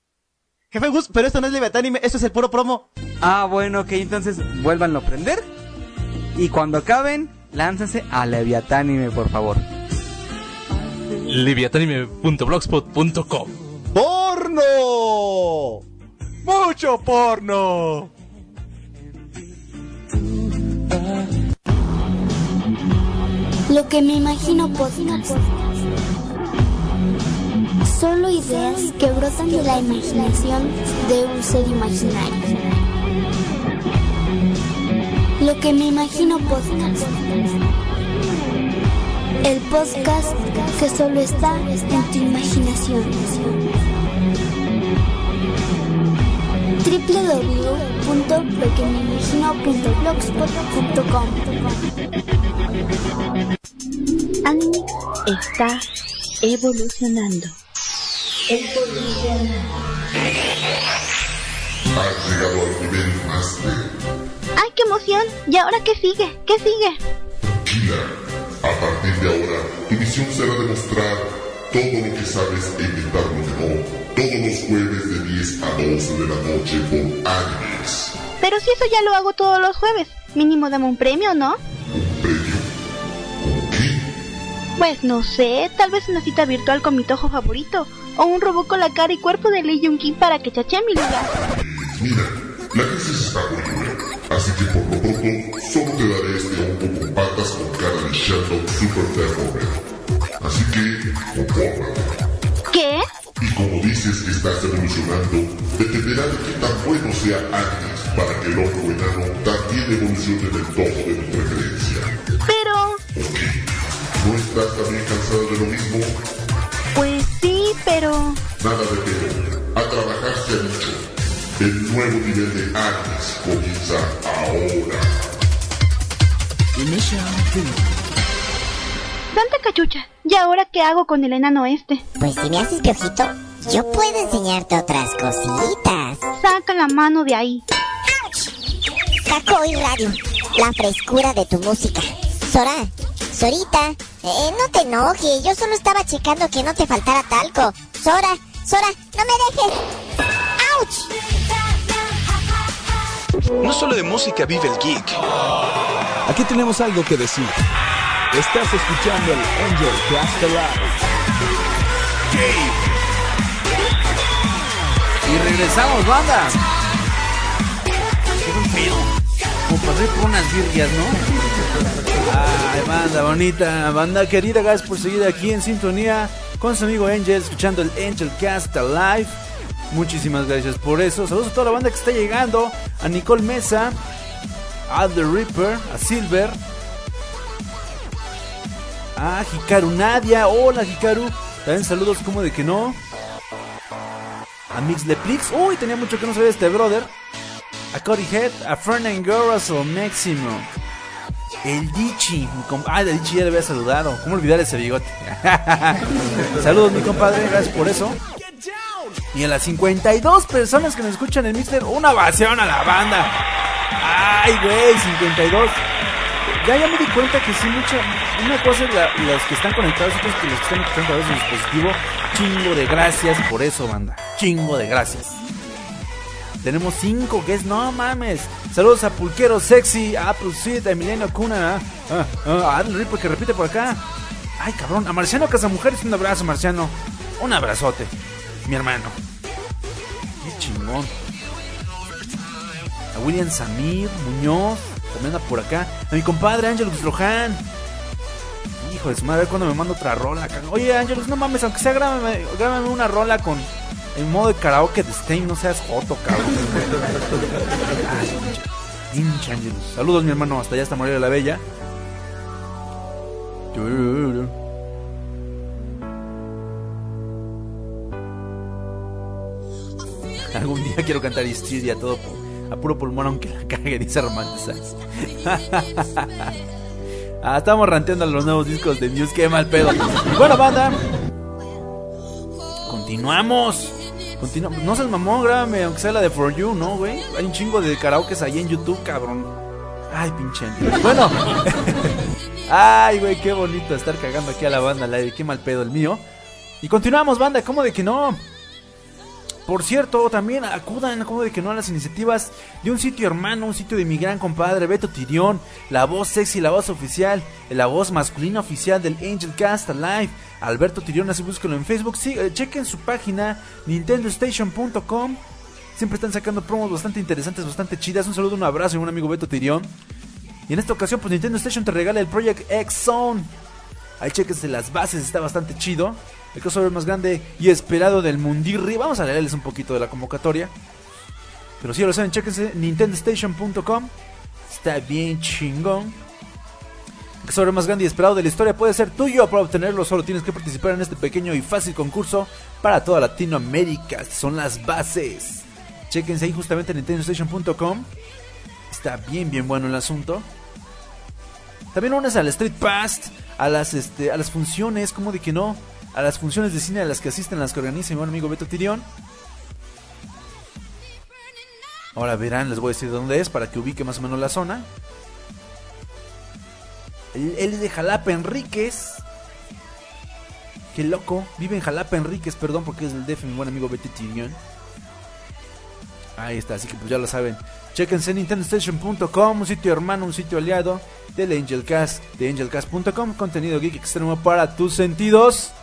Jefe Gus, pero esto no es Leviatánime, esto es el puro promo. Ah, bueno, ok, entonces vuélvanlo a prender. Y cuando acaben, láncense a Leviatánime, por favor. Leviatánime.blogspot.com. ¡Porno! ¡Mucho porno! Lo que me imagino podcast. Solo ideas que brotan de la imaginación de un ser imaginario. Lo que me imagino podcast. El podcast que solo está en tu imaginación. www.loquemeimagino.blogspot.com. Anime está evolucionando. Has llegado al nivel Master. ¡Ay, qué emoción! ¿Y ahora qué sigue? ¿Qué sigue? Tranquila. A partir de ahora, tu misión será demostrar todo lo que sabes e inventar lo que no. Todos los jueves de 10 a 12 de la noche por Animes. Pero si eso ya lo hago todos los jueves. Mínimo dame un premio, ¿no? ¿Un premio? ¿Con qué? Pues no sé, tal vez una cita virtual con mi tojo favorito. O un robot con la cara y cuerpo de Lee Jung-Ki para que chachee mi lugar. Mira, la crisis está horrible. Así que por lo pronto, solo te daré este hongo con patas con cara de Sheldon Super Thermometer. Así que, compórtate. ¿Qué? Y como dices que estás evolucionando, dependerá de qué tan bueno sea Agnes para que el hongo enano también evolucione del topo de tu preferencia. Pero... ¿O qué? ¿No estás también cansada de lo mismo? Pues sí, pero... Nada de pero. A trabajar se ha dicho. El nuevo nivel de Agnes comienza ahora. Santa cachucha, ¿y ahora qué hago con el enano este? Pues si me haces piojito, yo puedo enseñarte otras cositas. Saca la mano de ahí. Kakoi Radio, la frescura de tu música. Sora, Sorita, no te enojes, yo solo estaba checando que no te faltara talco. Sora, no me dejes. ¡Auch! No solo de música vive el geek. Aquí tenemos algo que decir. Estás escuchando el Angel Cast Alive. Y regresamos, banda. Qué buen pedo. Como pasé por unas virgas, ¿no? Ay, banda bonita, banda querida, gracias por seguir aquí en sintonía con su amigo Angel, escuchando el Angel Cast Alive. Muchísimas gracias por eso. Saludos a toda la banda que está llegando. A Nicole Mesa, a The Reaper, a Silver, a Hikaru Nadia. Hola Hikaru. También saludos, como de que no. A Mixleplix. Uy, tenía mucho que no sabía este brother. A Cody Head, a Fernand Gorasol Máximo. El Dichi. El Dichi ya le había saludado. ¿Cómo olvidar ese bigote? Saludos mi compadre, gracias por eso. Y a las 52 personas que nos escuchan en Mixler, una ovación a la banda. Ay, güey, 52. Ya me di cuenta que sí, una cosa es los que están conectados, otros que los que están conectados en su dispositivo. Chingo de gracias por eso, banda. Chingo de gracias. Tenemos 5 guests, no mames. Saludos a Pulquero Sexy, a Prusit, a Emiliano Cuna, a Adel Ripper que repite por acá. Ay, cabrón, a Marciano Casamujeres, un abrazo, Marciano. Un abrazote, mi hermano. Qué chingón. A William Samir Muñoz, también anda por acá. A mi compadre Ángelus Rojan. Hijo de su madre, a ver cuándo me mando otra rola. Oye, Ángelus, no mames, aunque sea grábame una rola en modo de karaoke de Steam, no seas joto, cabrón. Pinche Ángelus. Saludos, mi hermano, hasta allá, hasta Morelia la Bella. Algún día quiero cantar Hysteria a puro pulmón, aunque la cague, dice Romantizax. Estamos ranteando los nuevos discos de Muse, qué mal pedo. Bueno, banda, continuamos. No seas mamón, grábame, aunque sea la de For You, ¿no, güey? Hay un chingo de karaokes ahí en YouTube, cabrón. Ay, pinche. Bueno. Ay, güey, qué bonito estar cagando aquí a la banda al aire. Qué mal pedo el mío. Y continuamos, banda, ¿cómo de que no? Por cierto, también acudan, como de que no, a las iniciativas de un sitio hermano, un sitio de mi gran compadre Beto Tirión, la voz sexy, la voz oficial, la voz masculina oficial del Angel Cast Alive, Alberto Tirión, así búsquenlo en Facebook. Sí, chequen su página nintendostation.com. Siempre están sacando promos bastante interesantes, bastante chidas. Un saludo, un abrazo y un amigo Beto Tirión. Y en esta ocasión, pues Nintendo Station te regala el Project X Zone. Ahí chequense las bases, está bastante chido. El crossover más grande y esperado del Mundirri. Vamos a leerles un poquito de la convocatoria. Pero si ya lo saben, chequense nintendostation.com. Está bien chingón. El tesoro más grande y esperado de la historia puede ser tuyo. Para obtenerlo solo tienes que participar en este pequeño y fácil concurso para toda Latinoamérica. Son las bases. Chéquense ahí justamente en nintendostation.com. Está bien bueno el asunto. También unes al Street Pass, a las funciones, como de que no, a las funciones de cine a las que asisten, a las que organiza mi buen amigo Beto Tirión. Ahora verán, les voy a decir de dónde es para que ubique más o menos la zona. Él es de Jalapa, Enríquez. Qué loco, vive en Jalapa, Enríquez, perdón, porque es del DF, mi buen amigo Beto Tirión. Ahí está, así que pues ya lo saben. Chéquense en nintendostation.com, un sitio hermano, un sitio aliado del Angelcast, de angelcast.com, contenido geek extremo para tus sentidos.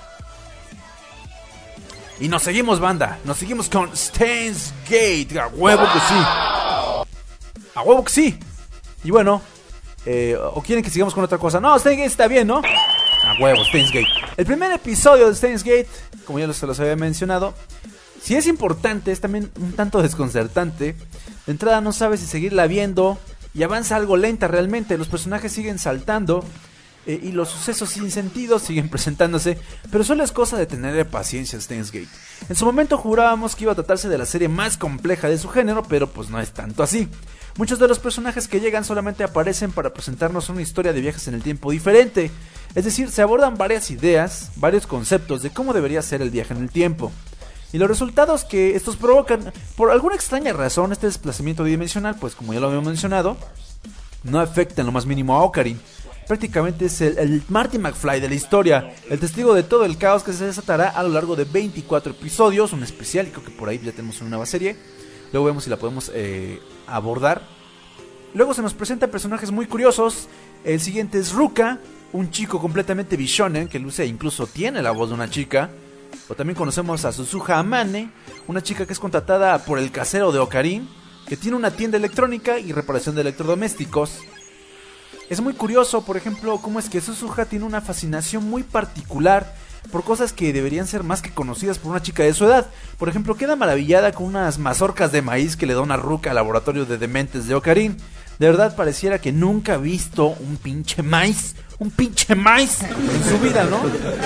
Y nos seguimos, banda, nos seguimos con Steins Gate, a huevo que sí. A huevo que sí. Y bueno, o quieren que sigamos con otra cosa. No, Steins Gate está bien, ¿no? A huevo, Steins Gate. El primer episodio de Steins Gate, como ya se los había mencionado, si es importante, es también un tanto desconcertante. De entrada no sabes si seguirla viendo y avanza algo lenta realmente. Los personajes siguen saltando y los sucesos sin sentido siguen presentándose, pero solo es cosa de tener paciencia. Steins Gate. En su momento jurábamos que iba a tratarse de la serie más compleja de su género, pero pues no es tanto así. Muchos de los personajes que llegan solamente aparecen para presentarnos una historia de viajes en el tiempo diferente. Es decir, se abordan varias ideas, varios conceptos de cómo debería ser el viaje en el tiempo. Y los resultados que estos provocan, por alguna extraña razón, este desplazamiento dimensional, pues como ya lo habíamos mencionado, no afecta en lo más mínimo a Ocarina. Prácticamente es el Marty McFly de la historia, el testigo de todo el caos que se desatará a lo largo de 24 episodios, un especial, y creo que por ahí ya tenemos una nueva serie. Luego vemos si la podemos abordar. Luego se nos presentan personajes muy curiosos. El siguiente es Ruka, un chico completamente bishonen, que luce e incluso tiene la voz de una chica. O también conocemos a Suzuha Amane, una chica que es contratada por el casero de Ocarina, que tiene una tienda electrónica y reparación de electrodomésticos. Es muy curioso, por ejemplo, cómo es que Suzuha tiene una fascinación muy particular por cosas que deberían ser más que conocidas por una chica de su edad. Por ejemplo, queda maravillada con unas mazorcas de maíz que le da una ruca al laboratorio de dementes de Ocarina. De verdad pareciera que nunca ha visto un pinche maíz en su vida, ¿no?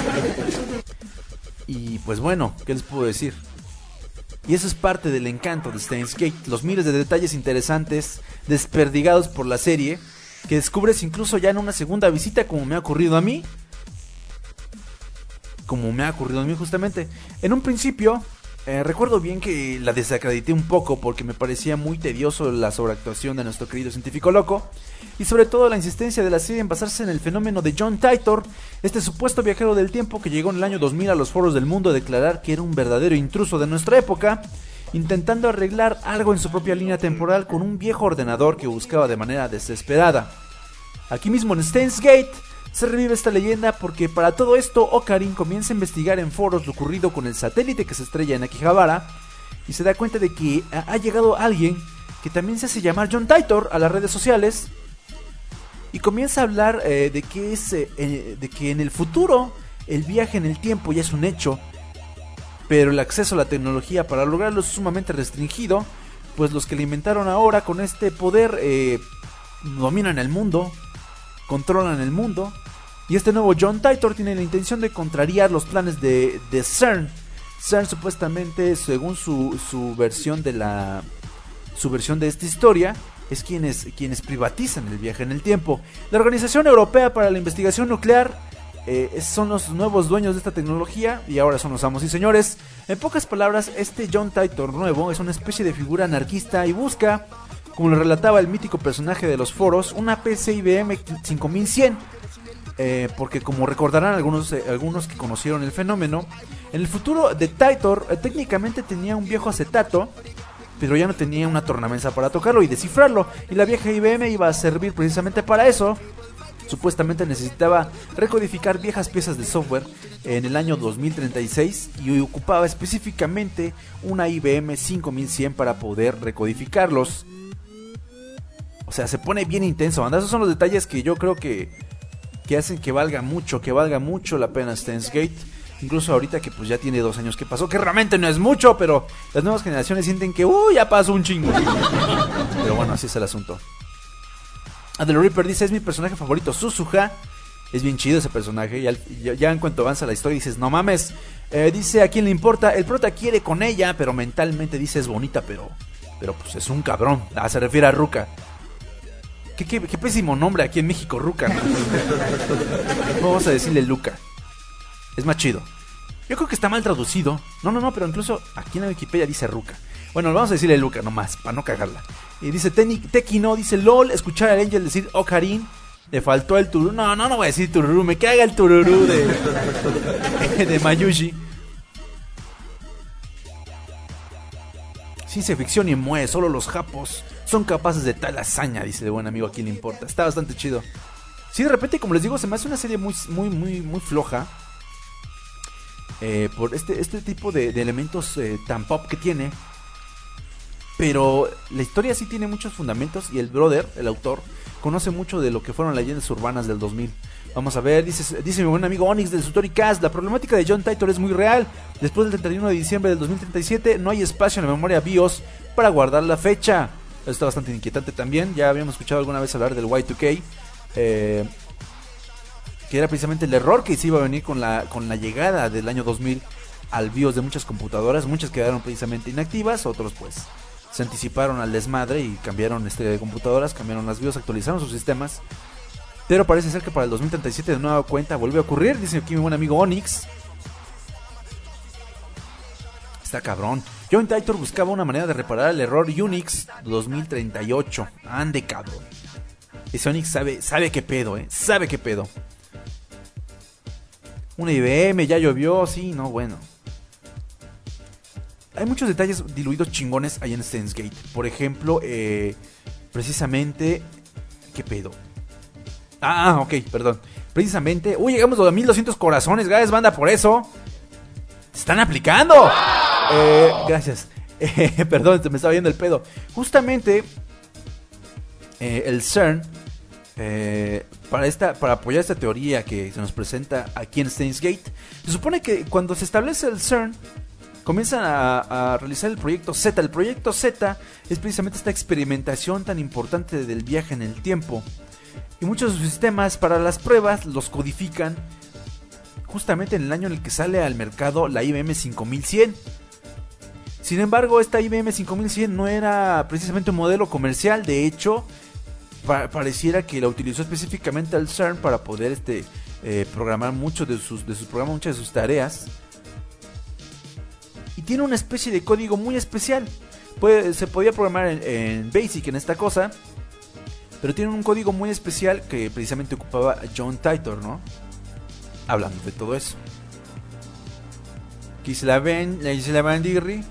Y pues bueno, ¿qué les puedo decir? Y eso es parte del encanto de Steins Gate, los miles de detalles interesantes desperdigados por la serie, que descubres incluso ya en una segunda visita, como me ha ocurrido a mí justamente. En un principio, recuerdo bien que la desacredité un poco porque me parecía muy tedioso la sobreactuación de nuestro querido científico loco, y sobre todo la insistencia de la serie en basarse en el fenómeno de John Titor, este supuesto viajero del tiempo que llegó en el año 2000 a los foros del mundo a declarar que era un verdadero intruso de nuestra época, intentando arreglar algo en su propia línea temporal con un viejo ordenador que buscaba de manera desesperada. Aquí mismo en Steins Gate se revive esta leyenda porque para todo esto Ocarina comienza a investigar en foros lo ocurrido con el satélite que se estrella en Akihabara y se da cuenta de que ha llegado alguien que también se hace llamar John Titor a las redes sociales y comienza a hablar de que en el futuro el viaje en el tiempo ya es un hecho, pero el acceso a la tecnología para lograrlo es sumamente restringido, pues los que le inventaron ahora con este poder dominan el mundo, controlan el mundo, y este nuevo John Titor tiene la intención de contrariar los planes de CERN. CERN supuestamente, según su versión de esta historia, es quienes privatizan el viaje en el tiempo. La Organización Europea para la Investigación Nuclear son los nuevos dueños de esta tecnología y ahora son los amos y señores. En pocas palabras, este John Titor nuevo es una especie de figura anarquista y busca, como lo relataba el mítico personaje de los foros, una PC IBM 5100, porque como recordarán algunos que conocieron el fenómeno, en el futuro de Titor técnicamente tenía un viejo acetato, pero ya no tenía una tornamesa para tocarlo y descifrarlo, y la vieja IBM iba a servir precisamente para eso. Supuestamente necesitaba recodificar viejas piezas de software en el año 2036 y ocupaba específicamente una IBM 5100 para poder recodificarlos. O sea, se pone bien intenso, banda. Esos son los detalles que yo creo que hacen que valga mucho la pena Steins Gate. Incluso ahorita que pues ya tiene 2 años que pasó, que realmente no es mucho, pero las nuevas generaciones sienten que ya pasó un chingo. Pero bueno, así es el asunto. Adel Reaper dice, es mi personaje favorito, Suzuha. Es bien chido ese personaje. Ya en cuanto avanza la historia dices, no mames. Dice, ¿a quién le importa? El prota quiere con ella, pero mentalmente dice, es bonita, pero pues es un cabrón. Se refiere a Ruka. Qué pésimo nombre aquí en México, Ruka, ¿no? Vamos a decirle Luca. Es más chido. Yo creo que está mal traducido. No, pero incluso aquí en la Wikipedia dice Ruka. Bueno, vamos a decirle Luca nomás, para no cagarla. Y dice Tekino, dice LOL, escuchar al Angel decir Ocarine. Le faltó el tururú. No voy a decir tururú. Me caga el tururú de Mayushi. Ciencia ficción y mueve. Solo los japos son capaces de tal hazaña, dice el buen amigo. ¿A quién le importa? Está bastante chido. Sí, de repente, como les digo, se me hace una serie muy floja. Por este tipo de elementos tan pop que tiene. Pero la historia sí tiene muchos fundamentos. Y el brother, el autor, conoce mucho de lo que fueron leyendas urbanas del 2000. Vamos a ver, dice mi buen amigo Onyx del Sutoricast. La problemática de John Titor es muy real. Después del 31 de diciembre del 2037 no hay espacio en la memoria BIOS para guardar la fecha. Esto está bastante inquietante también. Ya habíamos escuchado alguna vez hablar del Y2K, que era precisamente el error que se iba a venir con la llegada del año 2000 al BIOS de muchas computadoras. Muchas quedaron precisamente inactivas, otros pues se anticiparon al desmadre y cambiaron de computadoras, cambiaron las BIOS, actualizaron sus sistemas. Pero parece ser que para el 2037 de nueva cuenta vuelve a ocurrir, dice aquí mi buen amigo Onyx. Está cabrón. John Titor buscaba una manera de reparar el error Unix 2038. Ande cabrón. Ese Onyx sabe qué pedo, sabe qué pedo. Una IBM, ya llovió, sí, no, bueno. Hay muchos detalles diluidos chingones ahí en Steins Gate. Por ejemplo, precisamente... ¿Qué pedo? Ok, perdón. Precisamente... llegamos a 1200 corazones, gracias banda, por eso. ¡Se están aplicando! Gracias. Perdón, me estaba viendo el pedo. Justamente... el CERN... para apoyar esta teoría que se nos presenta aquí en Steins Gate, se supone que cuando se establece el CERN... comienzan a realizar el proyecto Z. El proyecto Z es precisamente esta experimentación tan importante del viaje en el tiempo. Y muchos de sus sistemas para las pruebas los codifican justamente en el año en el que sale al mercado la IBM 5100. Sin embargo, esta IBM 5100 no era precisamente un modelo comercial. De hecho, pareciera que la utilizó específicamente el CERN para poder programar muchos de sus programas, muchas de sus tareas. Y tiene una especie de código muy especial. Se podía programar en BASIC en esta cosa, pero tiene un código muy especial que precisamente ocupaba John Titor, ¿no? Hablando de todo eso. Aquí se la ven Dirri.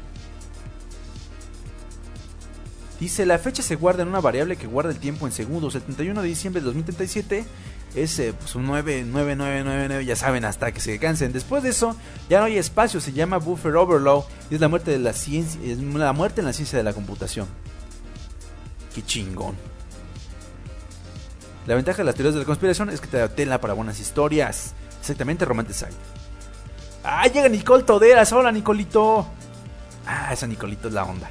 Dice, la fecha se guarda en una variable que guarda el tiempo en segundos. El 31 de diciembre de 2037 es pues un 9, ya saben, hasta que se cansen. Después de eso ya no hay espacio, se llama buffer overload y es la muerte de la ciencia, es la muerte en la ciencia de la computación. Qué chingón. La ventaja de las teorías de la conspiración es que te da tela para buenas historias. Exactamente, Romanticide. Llega Nicole Toderas. Hola, Nicolito. Esa Nicolito es la onda.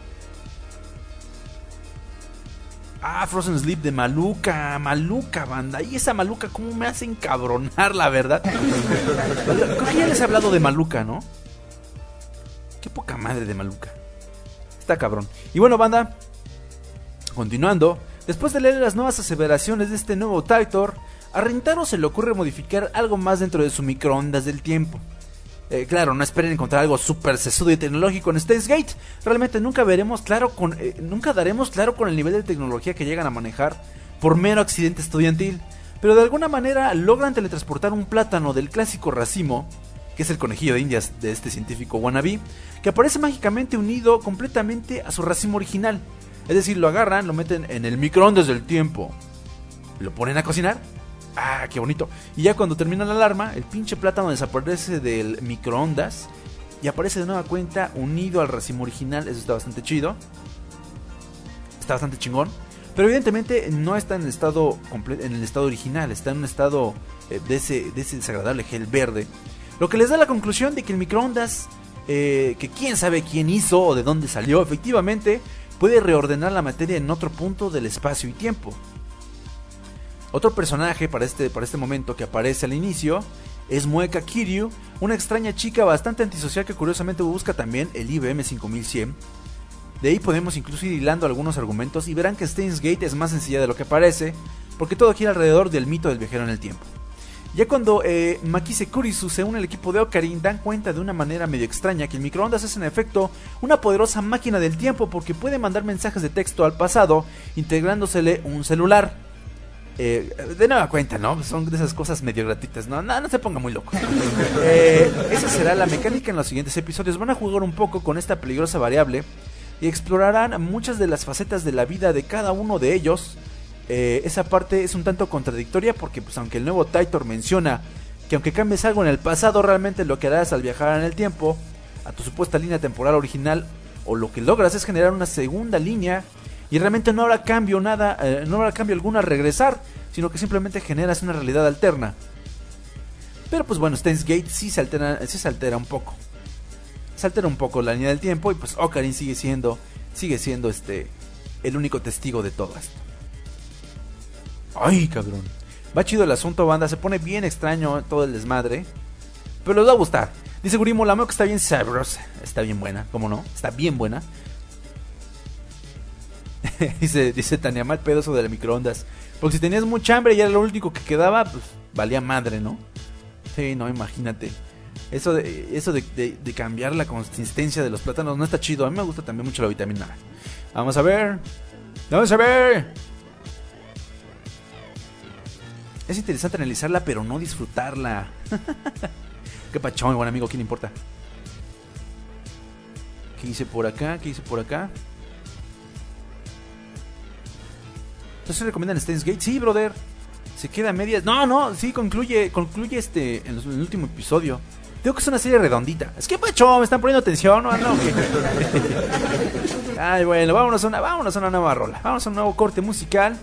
Frozen Sleep de Maluca, banda. Y esa Maluca, cómo me hace encabronar, la verdad. Creo que ya les he hablado de Maluca, ¿no? Qué poca madre de Maluca. Está cabrón. Y bueno, banda, continuando. Después de leer las nuevas aseveraciones de este nuevo Titor, a Rintaro se le ocurre modificar algo más dentro de su microondas del tiempo. Claro, no esperen encontrar algo súper sesudo y tecnológico en Steins Gate. Realmente nunca daremos claro con el nivel de tecnología que llegan a manejar por mero accidente estudiantil. Pero de alguna manera logran teletransportar un plátano del clásico racimo, que es el conejillo de indias de este científico wannabe, que aparece mágicamente unido completamente a su racimo original. Es decir, lo agarran, lo meten en el microondas del tiempo, lo ponen a cocinar. Qué bonito. Y ya cuando termina la alarma, el pinche plátano desaparece del microondas y aparece de nueva cuenta unido al racimo original. Eso está bastante chido. Está bastante chingón. Pero evidentemente no está en el estado original. Está en un estado de ese desagradable gel verde. Lo que les da la conclusión de que el microondas, que quién sabe quién hizo o de dónde salió, efectivamente puede reordenar la materia en otro punto del espacio y tiempo. Otro personaje para este momento que aparece al inicio es Mueka Kiryu, una extraña chica bastante antisocial que curiosamente busca también el IBM 5100. De ahí podemos incluso ir hilando algunos argumentos y verán que Steins Gate es más sencilla de lo que parece, porque todo gira alrededor del mito del viajero en el tiempo. Ya cuando Makise Kurisu se une al equipo de Ocarina, dan cuenta de una manera medio extraña que el microondas es en efecto una poderosa máquina del tiempo, porque puede mandar mensajes de texto al pasado integrándosele un celular. De nueva cuenta, ¿no? Son de esas cosas medio gratuitas. No se ponga muy loco. Esa será la mecánica en los siguientes episodios. Van a jugar un poco con esta peligrosa variable y explorarán muchas de las facetas de la vida de cada uno de ellos. Esa parte es un tanto contradictoria porque pues aunque el nuevo Taitor menciona que aunque cambies algo en el pasado, realmente lo que harás al viajar en el tiempo a tu supuesta línea temporal original, o lo que logras es generar una segunda línea y realmente no habrá cambio alguno al regresar, sino que simplemente generas una realidad alterna. Pero pues bueno, Steins Gate sí se altera un poco. Se altera un poco la línea del tiempo y pues Ocarina sigue siendo el único testigo de todo esto. Ay, cabrón. Va chido el asunto, banda. Se pone bien extraño todo el desmadre, pero les va a gustar. Dice Gurimo, la que está bien sabrosa. Está bien buena, ¿cómo no? Está bien buena. dice Tania, mal pedazo de la microondas. Porque si tenías mucha hambre y era lo único que quedaba, pues valía madre, ¿no? Sí, no, imagínate. Eso de cambiar la consistencia de los plátanos no está chido. A mí me gusta también mucho la vitamina A. Vamos a ver. Es interesante analizarla, pero no disfrutarla. Qué pachón, buen amigo, ¿quién importa? ¿Qué hice por acá? ¿Entonces recomiendan Steins Gate? Sí, brother. Se queda a medias. No, sí, concluye en el último episodio. Digo que es una serie redondita. Es que pachón, me están poniendo atención, ¿no? Ay, bueno, vámonos a una nueva rola. Vamos a un nuevo corte musical.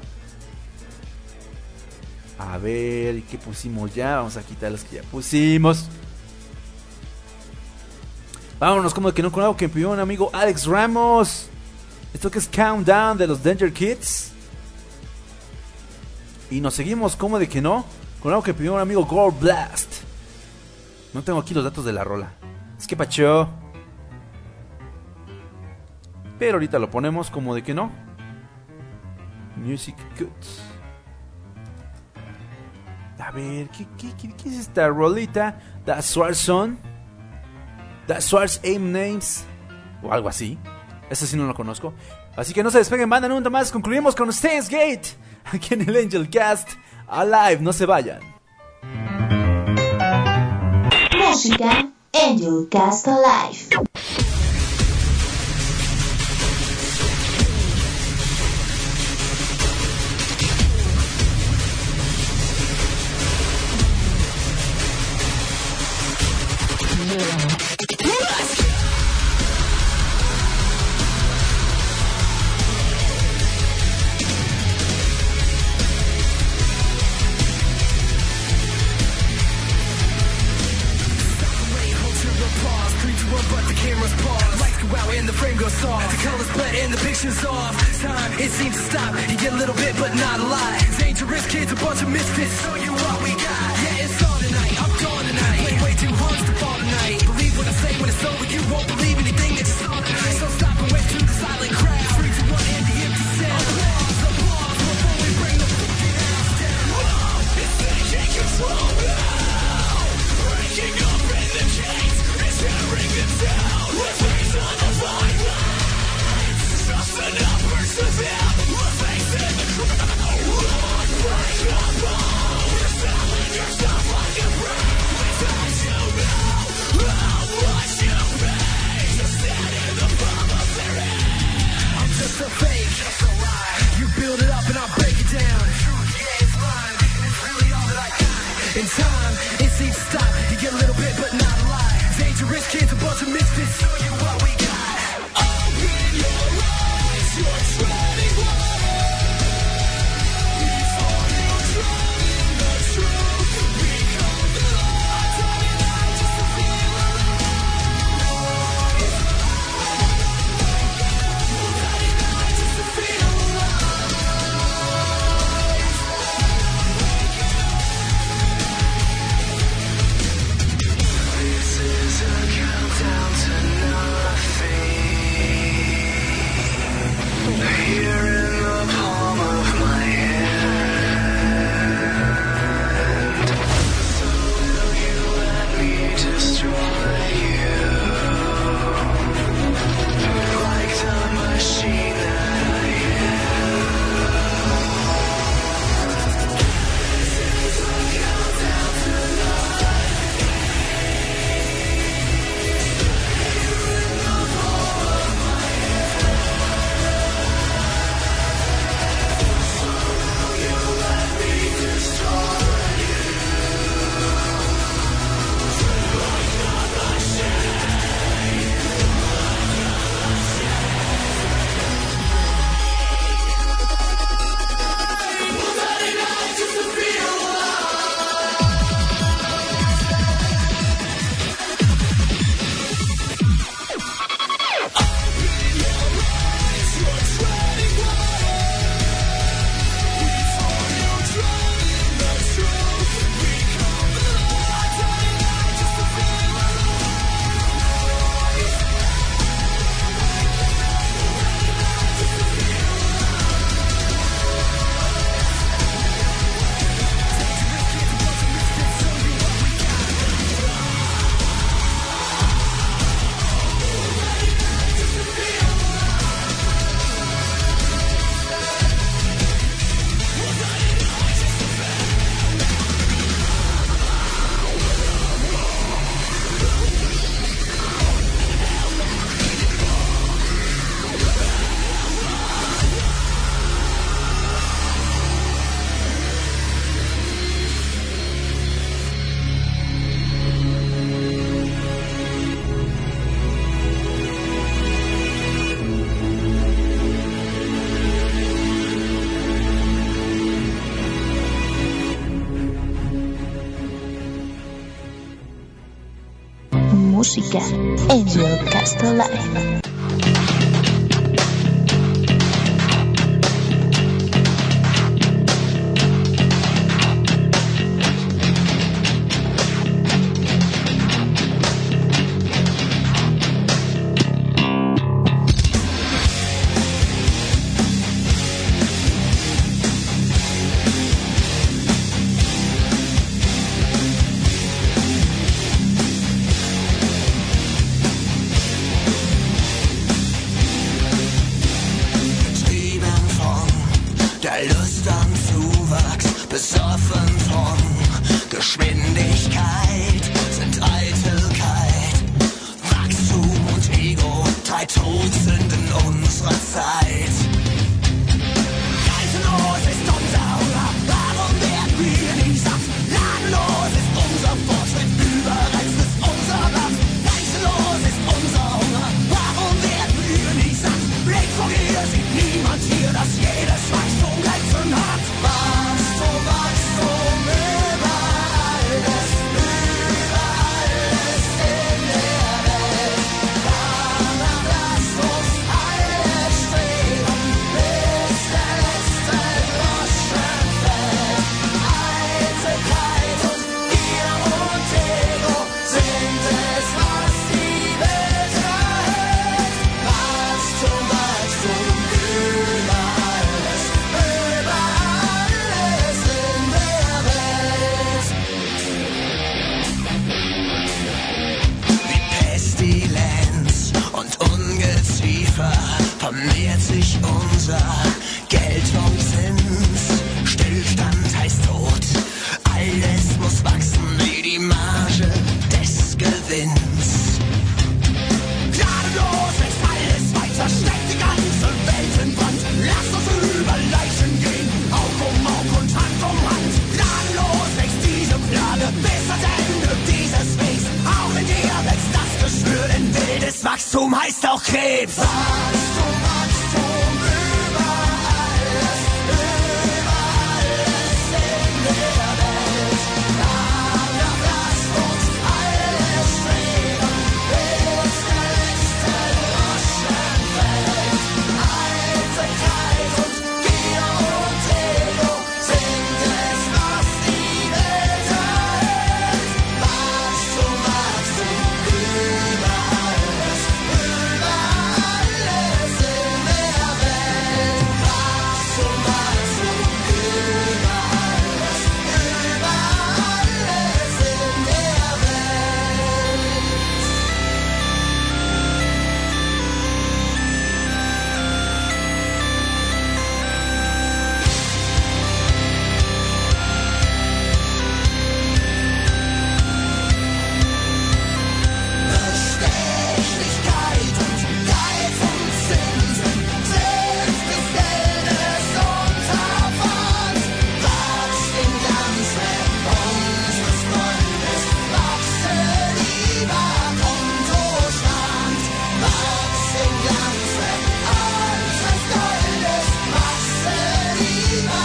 A ver, ¿qué pusimos ya? Vamos a quitar las que ya pusimos. Vámonos como que no con algo que pidió un amigo Alex Ramos. Esto que es Countdown de los Danger Kids. Y nos seguimos como de que no con algo que pidió un amigo Gold Blast. No tengo aquí los datos de la rola. Es que pacho. Pero ahorita lo ponemos como de que no. Music Goods. A ver, ¿qué es esta rolita? The Swarson. The Swars Aim Names. O algo así. Ese sí no lo conozco. Así que no se despeguen, banda, nunca más. Concluimos con Steins Gate. Aquí en el Angel Cast. Alive, no se vayan. Música Angel Cast Alive. It seems to stop, you get a little bit but not a lot. Dangerous kids, a bunch of misfits. Show you what we got. Yeah, it's on tonight, I'm gone tonight. Play way too hard to fall tonight. Believe what I say when it's over, you won't believe anything that you saw tonight. So stop and wave to the silent crowd. 3, 2, 1 and the empty sound. Applause before we bring the fucking house down. Whoa, it's taking control now. Breaking up in the chains, it's tearing them down. Let's raise on the fine lines. Just enough to them, we're facing the crowd. Break the bone, you're selling yourself like a brand. Don't you know what you made? To stand in the palm of their hand. I'm just a fake, just a lie. You build it up and I'll break it down. Truth, yeah, it's mine, it's really all that I got. In time, it seems to stop. You get a little bit, but not a lot. Dangerous kids, a bunch of misfits. Show you what we got. Open your eyes, you're treading water. Before you drown in the truth, become the light. Turning light just to feel alive. Turning light just to feel alive. música Angel Cast Alive. vermehrt sich unser Geltungszins. Stillstand heißt Tod, alles muss wachsen wie die Marge des Gewinns. Gnadenlos wächst alles weiter, steckt die ganze Welt in Brand. Lasst uns über Leichen gehen, Aug um Aug und Hand um Hand. Gnadenlos wächst diese Plage bis ans Ende dieses Wegs. Auch in dir wächst das Geschwür, denn wildes Wachstum heißt auch Krebs. Wachstum, Wachstum, über alles in der Welt. Danach lasst uns alle streben, bis der letzte Groschen fällt. Eitelkeit und Gier und Ego sind es, was die Welt erhält. Wachstum, Wachstum, über alles in der Welt. Wachstum, Wachstum, über alles in der Bestechlichkeit und Geiz und Zinsen sind des Geldes Unterpfand. Wachs im Glanzwerk unseres Freundes, wachse lieber Kontostand. Wachs im Glanzwerk unseres Goldes, wachse lieber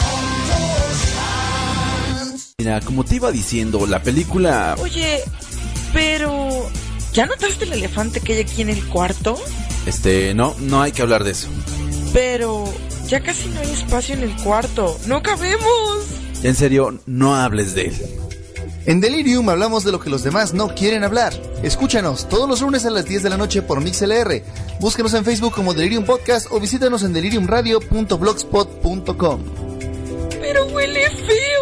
Kontostand. Mira, como te iba diciendo, la película... Oye, pero... ¿ya notaste el elefante que hay aquí en el cuarto? No hay que hablar de eso. Pero... ya casi no hay espacio en el cuarto. ¡No cabemos! En serio, no hables de él. En Delirium hablamos de lo que los demás no quieren hablar. Escúchanos todos los lunes a las 10 de la noche por MixLR. Búsquenos en Facebook como Delirium Podcast o visítanos en deliriumradio.blogspot.com. ¡Pero huele feo!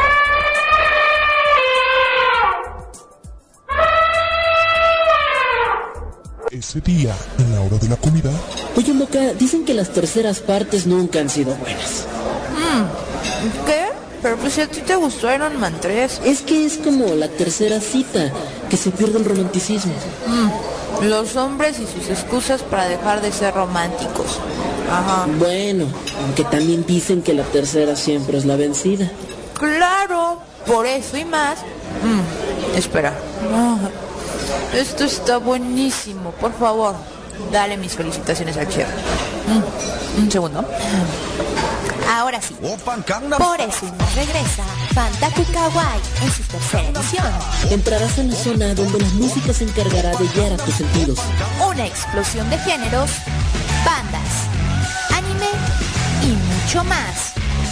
Ese día, en la hora de la comida, Oye, Moca, dicen que las terceras partes nunca han sido buenas. ¿Qué? Pero pues si a ti te gustó Iron Man 3. Es que es como la tercera cita, que se pierde el romanticismo. Los hombres y sus excusas para dejar de ser románticos. Ajá. Bueno, aunque también dicen que la tercera siempre es la vencida. Claro, por eso y más. Espera. Esto está buenísimo. Por favor, dale mis felicitaciones al chef. Un segundo. Ahora sí, por eso nos regresa Fantaku Kawaii en su tercera edición. Entrarás en la zona donde la música se encargará de guiar a tus sentidos. Una explosión de géneros, bandas, anime y mucho más.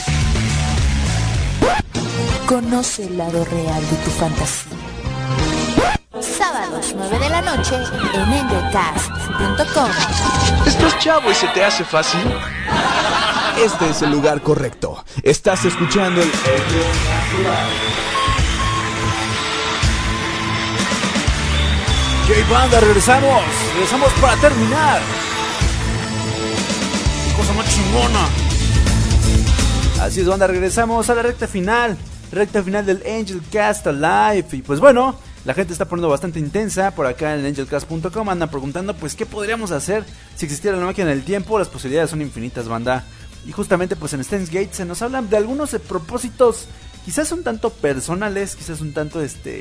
Conoce el lado real de tu fantasía. Sábados 9 de la noche en angelcast.com. ¿Estás chavo y se te hace fácil? Este es el lugar correcto. Estás escuchando el... ¡Qué banda! ¡Regresamos! ¡Regresamos para terminar! ¡Qué cosa más chingona! Así es, banda, regresamos a la recta final del Angel Cast Alive. Y pues bueno, la gente está poniendo bastante intensa por acá en angelcast.com. Andan preguntando pues qué podríamos hacer si existiera la máquina del tiempo. Las posibilidades son infinitas, banda. Y justamente pues en Steins Gate se nos hablan de algunos propósitos, quizás un tanto personales, quizás un tanto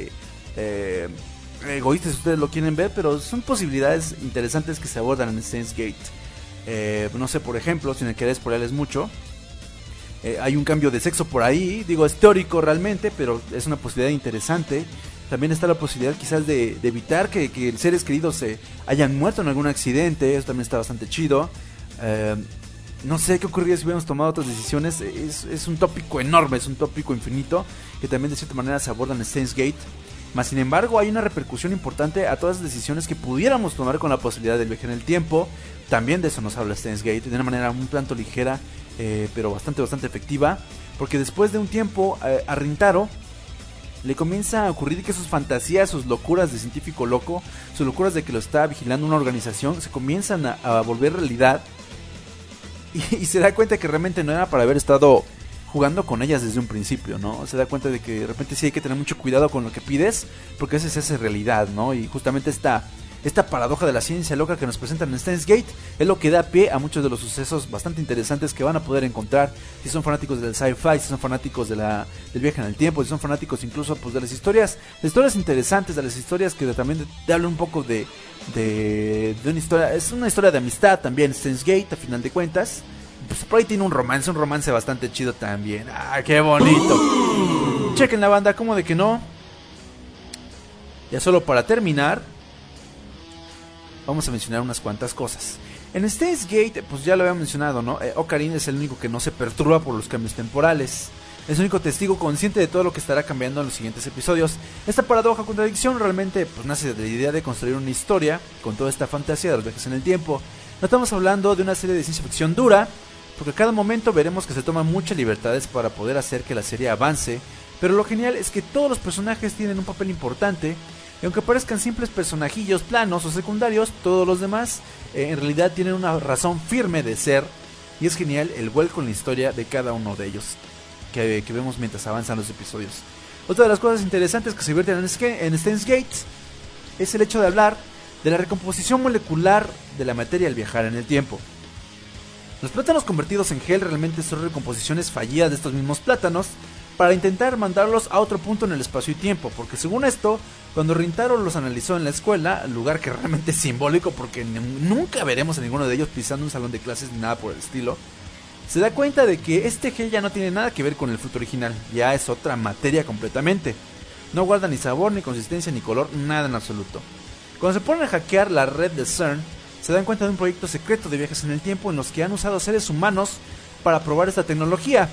egoístas si ustedes lo quieren ver, pero son posibilidades interesantes que se abordan en Steins Gate. No sé, por ejemplo, sin querer spoilerles mucho, hay un cambio de sexo por ahí, digo, es teórico realmente, pero es una posibilidad interesante. También está la posibilidad quizás de evitar que seres queridos se hayan muerto en algún accidente, eso también está bastante chido. No sé qué ocurriría si hubiéramos tomado otras decisiones, es un tópico enorme, es un tópico infinito, que también de cierta manera se aborda en Steins Gate. Más sin embargo, hay una repercusión importante a todas las decisiones que pudiéramos tomar con la posibilidad del viaje en el tiempo. También de eso nos habla Steins Gate, de una manera un tanto ligera, pero bastante efectiva. Porque después de un tiempo, a Rintaro le comienza a ocurrir que sus fantasías, sus locuras de científico loco, sus locuras de que lo está vigilando una organización, se comienzan a volver realidad. Y se da cuenta que realmente no era para haber estado jugando con ellas desde un principio, ¿no? Se da cuenta de que de repente sí hay que tener mucho cuidado con lo que pides, porque a veces se hace realidad, ¿no? Y justamente esta paradoja de la ciencia loca que nos presentan en Steins Gate es lo que da pie a muchos de los sucesos bastante interesantes que van a poder encontrar si son fanáticos del sci-fi, si son fanáticos del viaje en el tiempo, si son fanáticos incluso pues de las historias interesantes, de las historias que también te hablan un poco de una historia, es una historia de amistad también, Steins Gate a final de cuentas. Pues por ahí tiene un romance bastante chido también. ¡Ah, qué bonito! Chequen la banda, ¿cómo de que no? Ya solo para terminar, vamos a mencionar unas cuantas cosas. En Steins Gate, pues ya lo había mencionado, ¿no? Ocarina es el único que no se perturba por los cambios temporales. Es el único testigo consciente de todo lo que estará cambiando en los siguientes episodios. Esta paradoja contradicción realmente pues nace de la idea de construir una historia con toda esta fantasía de los viajes en el tiempo. No estamos hablando de una serie de ciencia ficción dura, porque a cada momento veremos que se toman muchas libertades para poder hacer que la serie avance, pero lo genial es que todos los personajes tienen un papel importante, y aunque parezcan simples personajillos planos o secundarios, todos los demás en realidad tienen una razón firme de ser, y es genial el vuelco en la historia de cada uno de ellos, que vemos mientras avanzan los episodios. Otra de las cosas interesantes que se vierten en Steins Gate es el hecho de hablar de la recomposición molecular de la materia al viajar en el tiempo. Los plátanos convertidos en gel realmente son recomposiciones fallidas de estos mismos plátanos para intentar mandarlos a otro punto en el espacio y tiempo, porque según esto, cuando Rintaro los analizó en la escuela, lugar que realmente es simbólico porque nunca veremos a ninguno de ellos pisando un salón de clases ni nada por el estilo, se da cuenta de que este gel ya no tiene nada que ver con el fruto original, ya es otra materia completamente. No guarda ni sabor, ni consistencia, ni color, nada en absoluto. Cuando se ponen a hackear la red de CERN, se dan cuenta de un proyecto secreto de viajes en el tiempo en los que han usado seres humanos para probar esta tecnología.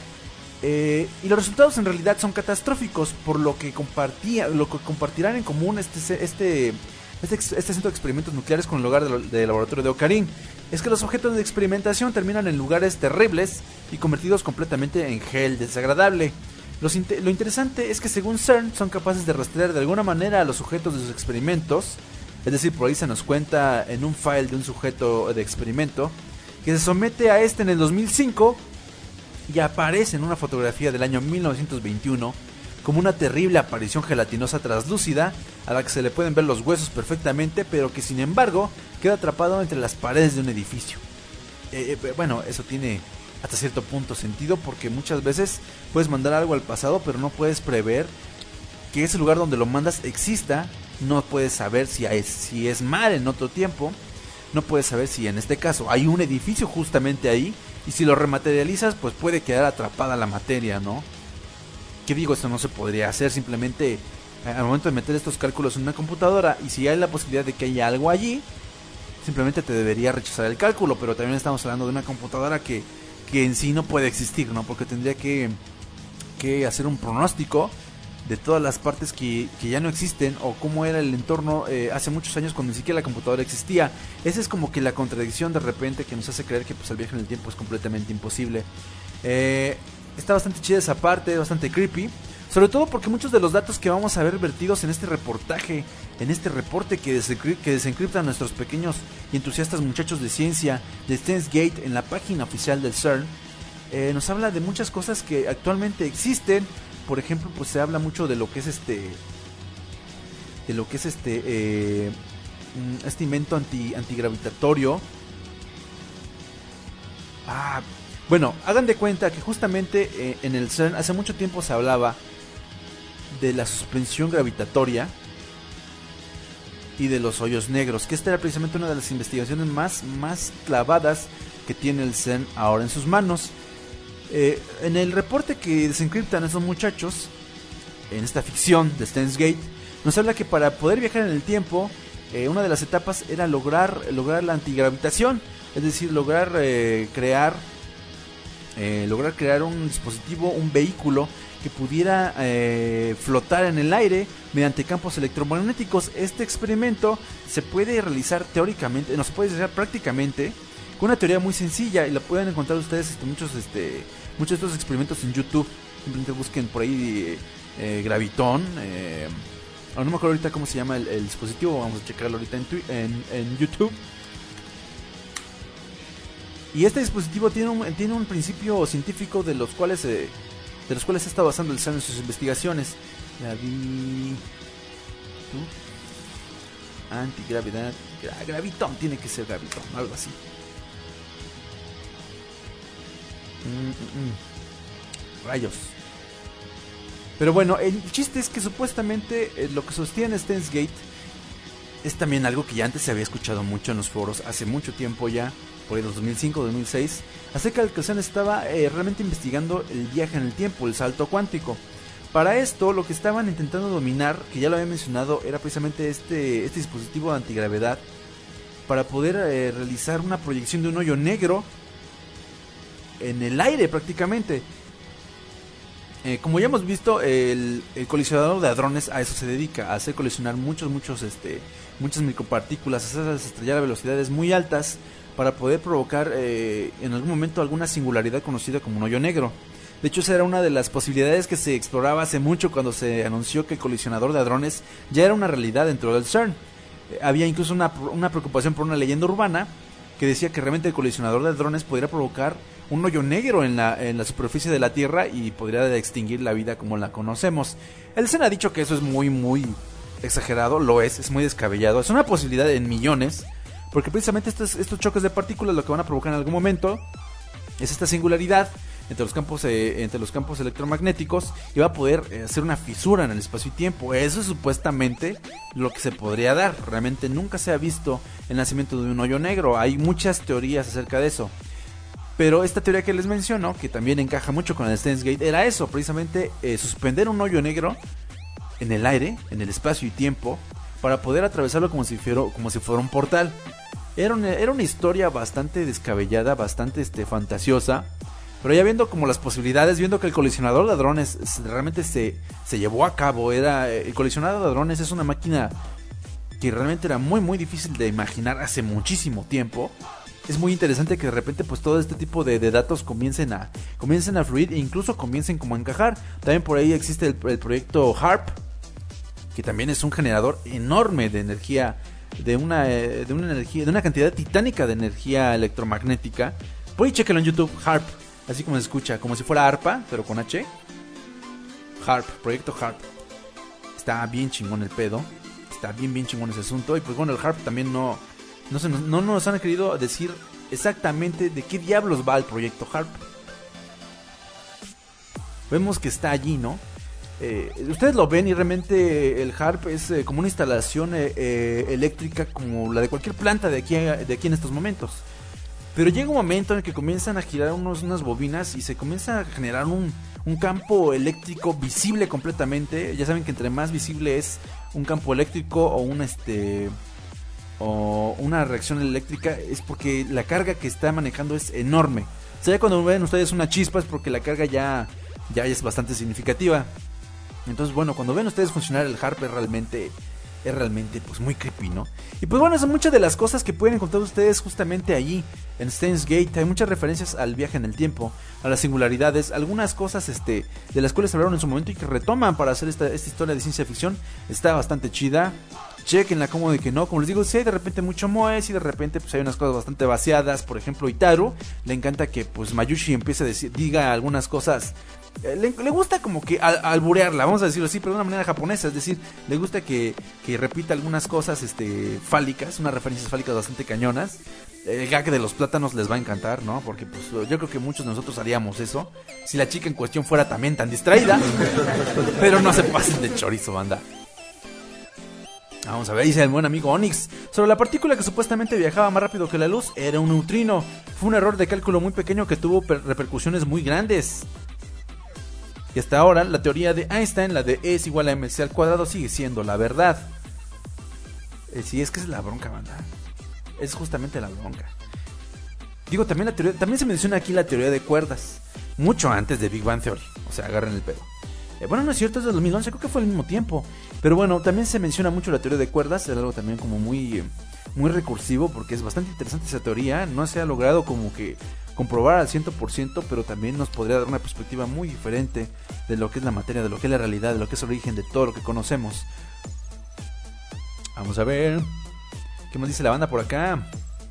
Y los resultados en realidad son catastróficos, por lo que compartirán en común este centro de experimentos nucleares con el lugar del laboratorio de Ocarina. Es que los objetos de experimentación terminan en lugares terribles y convertidos completamente en gel desagradable. Lo interesante es que según CERN son capaces de rastrear de alguna manera a los sujetos de sus experimentos. Es decir, por ahí se nos cuenta en un file de un sujeto de experimento que se somete a este en el 2005 y aparece en una fotografía del año 1921 como una terrible aparición gelatinosa translúcida a la que se le pueden ver los huesos perfectamente, pero que sin embargo queda atrapado entre las paredes de un edificio. Bueno, eso tiene hasta cierto punto sentido, porque muchas veces puedes mandar algo al pasado, pero no puedes prever que ese lugar donde lo mandas exista. No puedes saber si es mar en otro tiempo. No puedes saber si en este caso hay un edificio justamente ahí Y si lo rematerializas, pues puede quedar atrapada la materia, ¿no? ¿Qué digo? Esto no se podría hacer simplemente al momento de meter estos cálculos en una computadora. Y si hay la posibilidad de que haya algo allí, simplemente te debería rechazar el cálculo. Pero también estamos hablando de una computadora que en sí no puede existir, ¿no? Porque tendría que hacer un pronóstico de todas las partes que ya no existen, o cómo era el entorno hace muchos años cuando ni siquiera la computadora existía. Esa es como que la contradicción de repente que nos hace creer que pues el viaje en el tiempo es completamente imposible. Está bastante chida esa parte, bastante creepy, sobre todo porque muchos de los datos que vamos a ver vertidos en este reportaje, en este reporte que desencriptan nuestros pequeños y entusiastas muchachos de ciencia de Steins Gate en la página oficial del CERN, nos habla de muchas cosas que actualmente existen. Por ejemplo, pues se habla mucho de lo que es este invento antigravitatorio. Bueno, hagan de cuenta que justamente en el CERN hace mucho tiempo se hablaba de la suspensión gravitatoria y de los hoyos negros, que esta era precisamente una de las investigaciones más clavadas que tiene el CERN ahora en sus manos. En el reporte que desencriptan esos muchachos, en esta ficción de Steins Gate, nos habla que para poder viajar en el tiempo, una de las etapas era lograr la antigravitación, es decir, lograr crear un dispositivo, un vehículo que pudiera flotar en el aire mediante campos electromagnéticos. Este experimento se puede realizar teóricamente, no se puede realizar prácticamente con una teoría muy sencilla, y la pueden encontrar ustedes muchos de estos experimentos en YouTube. Simplemente busquen por ahí Gravitón, no me acuerdo ahorita cómo se llama el dispositivo, vamos a checarlo ahorita en YouTube. Y este dispositivo tiene un principio científico de los cuales se está basando el CERN en sus investigaciones. Antigravedad, Gravitón, tiene que ser Gravitón, algo así. Rayos. Pero bueno, el chiste es que supuestamente lo que sostiene Steins Gate es también algo que ya antes se había escuchado mucho en los foros, hace mucho tiempo ya, por ahí 2005, 2006, acerca de que el CERN estaba realmente investigando el viaje en el tiempo, el salto cuántico. Para esto, lo que estaban intentando dominar, que ya lo había mencionado, era precisamente este dispositivo de antigravedad, para poder realizar una proyección de un hoyo negro en el aire prácticamente. Como ya hemos visto, el colisionador de hadrones a eso se dedica, a hacer colisionar muchas micropartículas, hacerlas estrellar a velocidades muy altas para poder provocar en algún momento alguna singularidad conocida como un hoyo negro. De hecho, esa era una de las posibilidades que se exploraba hace mucho cuando se anunció que el colisionador de hadrones ya era una realidad dentro del CERN. Había incluso una preocupación por una leyenda urbana que decía que realmente el colisionador de hadrones podría provocar un hoyo negro en la superficie de la Tierra y podría extinguir la vida como la conocemos. El CERN ha dicho que eso es muy, muy exagerado, lo es muy descabellado. Es una posibilidad en millones, porque precisamente estos choques de partículas lo que van a provocar en algún momento es esta singularidad entre los campos electromagnéticos, y va a poder hacer una fisura en el espacio y tiempo. Eso es supuestamente lo que se podría dar. Realmente nunca se ha visto el nacimiento de un hoyo negro. Hay muchas teorías acerca de eso, pero esta teoría que les menciono, que también encaja mucho con el Steins Gate, era eso, precisamente suspender un hoyo negro en el aire, en el espacio y tiempo, para poder atravesarlo como si fuera un portal. Era una historia bastante descabellada, bastante fantasiosa, pero ya viendo como las posibilidades, viendo que el colisionador de hadrones realmente se llevó a cabo. El colisionador de hadrones es una máquina que realmente era muy muy difícil de imaginar hace muchísimo tiempo. Es muy interesante que de repente pues todo este tipo de datos comiencen a fluir e incluso comiencen como a encajar. También por ahí existe el proyecto HARP, que también es un generador enorme de energía, de una cantidad titánica de energía electromagnética. Por ahí chéquenlo en YouTube, HARP, así como se escucha, como si fuera arpa, pero con H. HARP, proyecto HARP. Está bien chingón el pedo, está bien chingón ese asunto. Y pues bueno, el HARP también no nos han querido decir exactamente de qué diablos va el proyecto HARP. Vemos que está allí, ¿no? Ustedes lo ven y realmente el HARP es como una instalación eléctrica como la de cualquier planta de aquí en estos momentos. Pero llega un momento en el que comienzan a girar unas bobinas y se comienza a generar un campo eléctrico visible completamente. Ya saben que entre más visible es un campo eléctrico o una reacción eléctrica, es porque la carga que está manejando es enorme. O sea, ya cuando ven ustedes una chispa es porque la carga ya es bastante significativa. Entonces, bueno, cuando ven ustedes funcionar el HARP es realmente pues muy creepy, ¿no? Y pues bueno, son muchas de las cosas que pueden encontrar ustedes justamente allí en Steins Gate. Hay muchas referencias al viaje en el tiempo, a las singularidades, algunas cosas de las cuales hablaron en su momento y que retoman para hacer esta historia de ciencia ficción. Está bastante chida. Chequenla como de que no, como les digo, si hay de repente mucho moe, si de repente pues hay unas cosas bastante vaciadas. Por ejemplo, Itaru le encanta que pues Mayushi empiece a diga algunas cosas. Le gusta como que alburearla, vamos a decirlo así, pero de una manera japonesa. Es decir, le gusta que repita algunas cosas fálicas, unas referencias fálicas bastante cañonas. El gag de los plátanos les va a encantar, ¿no? Porque pues yo creo que muchos de nosotros haríamos eso si la chica en cuestión fuera también tan distraída. Pero no se pasen de chorizo, banda. Vamos a ver, dice el buen amigo Onyx. Sobre la partícula que supuestamente viajaba más rápido que la luz, era un neutrino. Fue un error de cálculo muy pequeño que tuvo repercusiones muy grandes. Y hasta ahora, la teoría de Einstein, la de E es igual a mc al cuadrado, sigue siendo la verdad. Sí, es que es la bronca, banda. Es justamente la bronca. Digo, también se menciona aquí la teoría de cuerdas. Mucho antes de Big Bang Theory. O sea, agarren el pedo. Bueno, no es cierto, es de 2011, creo que fue al mismo tiempo. Pero bueno, también se menciona mucho la teoría de cuerdas. Es algo también como muy recursivo, porque es bastante interesante esa teoría. No se ha logrado como que comprobar al 100%, pero también nos podría dar una perspectiva muy diferente de lo que es la materia, de lo que es la realidad, de lo que es el origen de todo lo que conocemos. Vamos a ver qué más dice la banda por acá.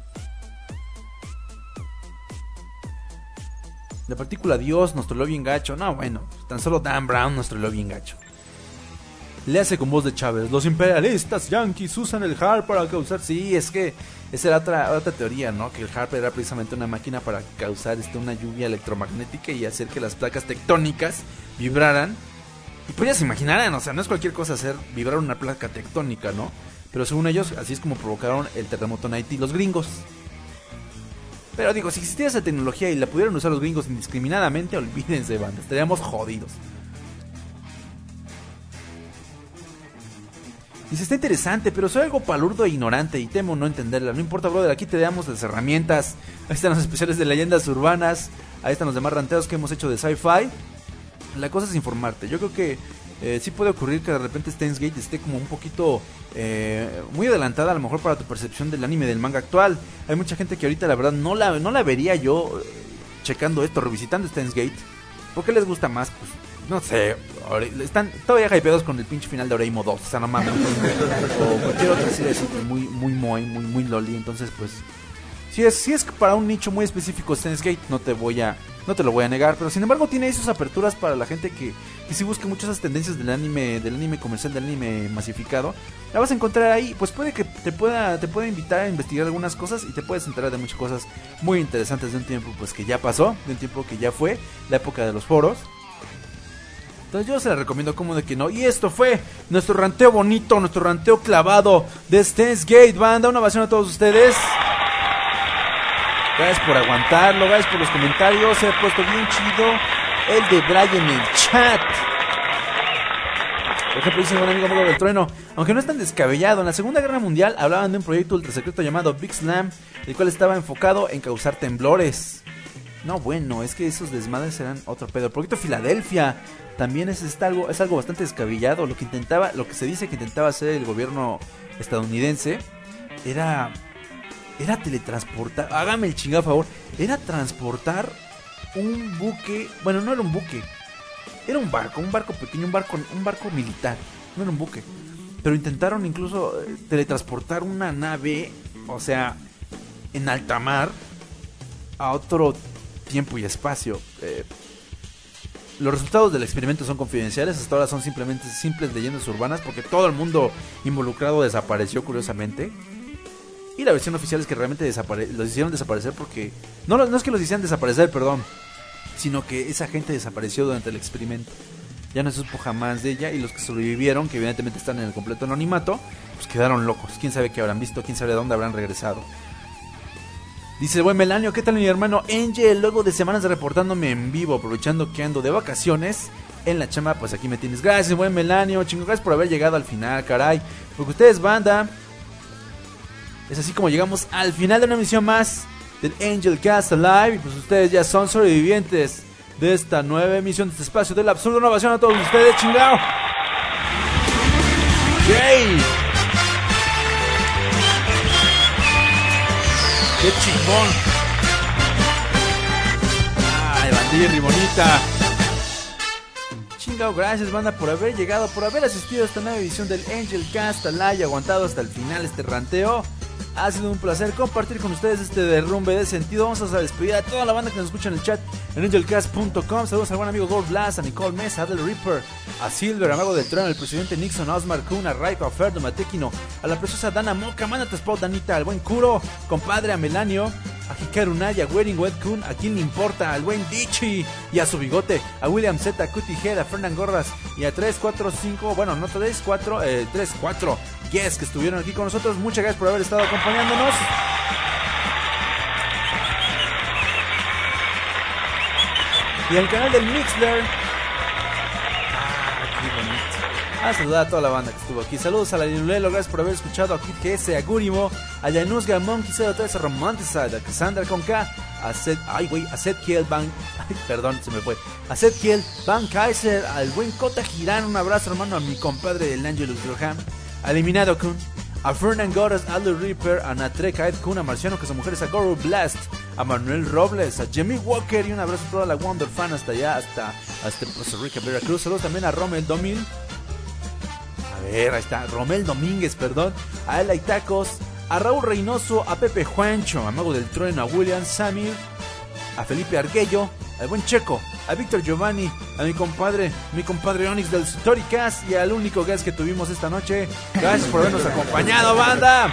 La partícula Dios nos troló bien gacho. No, bueno, tan solo Dan Brown nos troló bien gacho. Le hace con voz de Chávez: los imperialistas yankees usan el HARP para causar... Sí, es que esa era otra teoría, ¿no? Que el HARP era precisamente una máquina para causar una lluvia electromagnética y hacer que las placas tectónicas vibraran. Y pues ya se imaginarán, o sea, no es cualquier cosa hacer vibrar una placa tectónica, ¿no? Pero según ellos, así es como provocaron el terremoto en Haití los gringos. Pero digo, si existiera esa tecnología y la pudieran usar los gringos indiscriminadamente, olvídense, banda, estaríamos jodidos. Dice, está interesante, pero soy algo palurdo e ignorante y temo no entenderla. No importa, brother, aquí te damos las herramientas. Ahí están los especiales de leyendas urbanas. Ahí están los demás ranteos que hemos hecho de sci-fi. La cosa es informarte. Yo creo que sí puede ocurrir que de repente Steins Gate esté como un poquito muy adelantada a lo mejor para tu percepción del anime, del manga actual. Hay mucha gente que ahorita la verdad no la vería yo checando esto, revisitando Steins Gate. ¿Por qué les gusta más? Pues no sé, están todavía hypeados con el pinche final de Oreimo 2, o sea, no mames. O cualquier otra serie así, muy moe, muy loli. Entonces, pues, si es para un nicho muy específico Steins Gate, no te lo voy a negar. Pero sin embargo tiene esas aperturas para la gente que sí busca mucho esas tendencias del anime comercial, del anime masificado. La vas a encontrar ahí, pues puede que te pueda invitar a investigar algunas cosas y te puedes enterar de muchas cosas muy interesantes de un tiempo pues que ya pasó, de un tiempo que ya fue, la época de los foros. Entonces yo se la recomiendo como de que no. Y esto fue nuestro ranteo bonito, nuestro ranteo clavado de Steins Gate, banda. Una ovación a todos ustedes. Gracias por aguantarlo, gracias por los comentarios. Se ha puesto bien chido el de Brian en el chat. Por ejemplo, dice un buen amigo Mago del Trueno: aunque no es tan descabellado, en la Segunda Guerra Mundial hablaban de un proyecto ultra secreto llamado Big Slam, el cual estaba enfocado en causar temblores. No, bueno, es que esos desmadres eran otro pedo. El proyecto Filadelfia también es algo bastante descabellado. Lo que se dice que intentaba hacer el gobierno estadounidense era teletransportar, hágame el chingado favor, era transportar un buque, bueno, no era un buque, era un barco pequeño, un barco militar, no era un buque, pero intentaron incluso teletransportar una nave, o sea, en alta mar, a otro tiempo y espacio. Los resultados del experimento son confidenciales, hasta ahora son simplemente simples leyendas urbanas, porque todo el mundo involucrado desapareció curiosamente. Y la versión oficial es que realmente los hicieron desaparecer porque... No es que los hicieran desaparecer, perdón, sino que esa gente desapareció durante el experimento. Ya no se supo jamás de ella, y los que sobrevivieron, que evidentemente están en el completo anonimato, pues quedaron locos. Quién sabe qué habrán visto, quién sabe de dónde habrán regresado. Dice el buen Melanio, ¿qué tal mi hermano Angel? Luego de semanas de reportándome en vivo, aprovechando que ando de vacaciones en la chamba, pues aquí me tienes. Gracias, buen Melanio, chingo, gracias por haber llegado al final, caray. Porque ustedes, banda, es así como llegamos al final de una emisión más del Angel Cast Alive. Y pues ustedes ya son sobrevivientes de esta nueva emisión de este espacio del absurdo. Una ovación a todos ustedes, chingao. ¡Yay! ¡Qué chingón! ¡Ay, bandirri, bonita! Chingao, gracias, banda, por haber llegado, por haber asistido a esta nueva edición del Angel Cast Alive, aguantado hasta el final este ranteo. Ha sido un placer compartir con ustedes este derrumbe de sentido. Vamos a despedir a toda la banda que nos escucha en el chat en angelcast.com. Saludos al buen amigo Gold Blast, a Nicole Mesa, a Del Reaper, a Silver, a Mago del Trono, al presidente Nixon, a Osmar Kuhn, a Raiko, a Ferdo, a Matequino, a la preciosa Dana Moca, mándate spot Danita, al buen Kuro, compadre, a Melanio, a Hikaru Naya, a Wedding Wed Kun, a quien le importa, al buen Dichi y a su bigote, a William Z, a Cutie Head, a Fernand Gorras y a 3, 4, 5, bueno, no 3, 4, 3, 4 yes, que estuvieron aquí con nosotros. Muchas gracias por haber estado acompañándonos. Y al canal del Mixler. Qué bonito. A saludar a toda la banda que estuvo aquí. Saludos a la Lilulelo, gracias por haber escuchado a Kid GS, a Gurimo, a Yanusga, a Monkey 03, a Romanticide, a Cassandra con K, a Seth Kiel, se me fue. A Seth Kiel, Van Kaiser, al buen Kota Girán, un abrazo hermano, a mi compadre el Angelus Graham, a Eliminado Kun, a Fernand Goras, a Aldo Reaper, a Natreka Ed Kun, a Marciano que son mujeres, a Goro Blast, a Manuel Robles, a Jimmy Walker y un abrazo a toda la Wonder Fan hasta allá, hasta Costa Rica, Veracruz. Saludos también a Romel Domínguez. A ver, ahí está, Romel Domínguez, perdón, a Elay Tacos, a Raúl Reynoso, a Pepe Juancho, a Mago del Trueno, a William Samir, a Felipe Arguello, al buen Checo, a Víctor Giovanni, a mi compadre Onyx del Storycast y al único guest que tuvimos esta noche. Gracias por habernos acompañado, banda.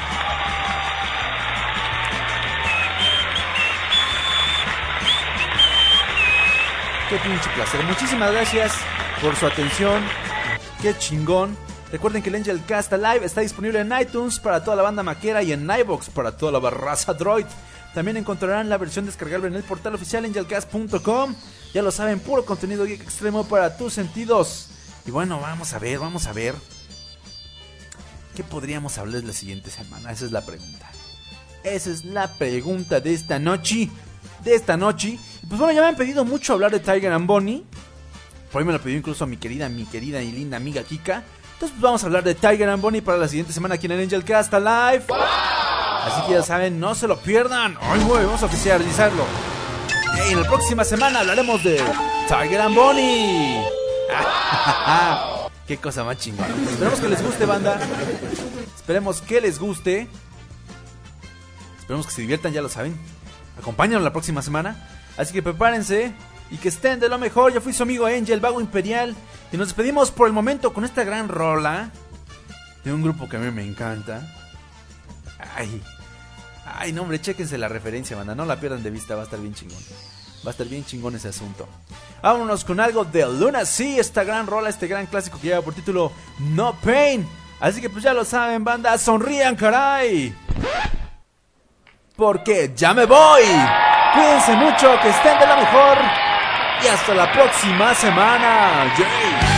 Qué pinche placer. Muchísimas gracias por su atención. Qué chingón. Recuerden que el Angel Cast Live está disponible en iTunes para toda la banda maquera y en iVoox para toda la barraza droid. También encontrarán la versión descargable en el portal oficial angelcast.com. Ya lo saben, puro contenido geek extremo para tus sentidos. Y bueno, vamos a ver ¿qué podríamos hablar la siguiente semana? Esa es la pregunta. Esa es la pregunta de esta noche. Pues bueno, ya me han pedido mucho hablar de Tiger and Bonnie. Por ahí me lo pidió incluso mi querida y linda amiga Kika. Entonces pues vamos a hablar de Tiger and Bonnie para la siguiente semana aquí en el Angel Cast Live. ¡Wow! Así que ya saben, no se lo pierdan. Ay, güey, vamos a oficializarlo. Y en la próxima semana hablaremos de Tiger and Bonnie. ¡Wow! Qué cosa más chingona. Esperemos que les guste, banda. Esperemos que les guste. Esperemos que se diviertan, ya lo saben. Acompáñanos la próxima semana. Así que prepárense y que estén de lo mejor. Yo fui su amigo Angel, Vago Imperial. Y nos despedimos por el momento con esta gran rola de un grupo que a mí me encanta. Ay, no, hombre, chéquense la referencia, banda. No la pierdan de vista, va a estar bien chingón. Va a estar bien chingón ese asunto. Vámonos con algo de Lunacy, esta gran rola, este gran clásico que lleva por título No Pain. Así que pues ya lo saben, banda, sonrían, caray. Porque ya me voy. Cuídense mucho, que estén de lo mejor. Y hasta la próxima semana. ¡Yay!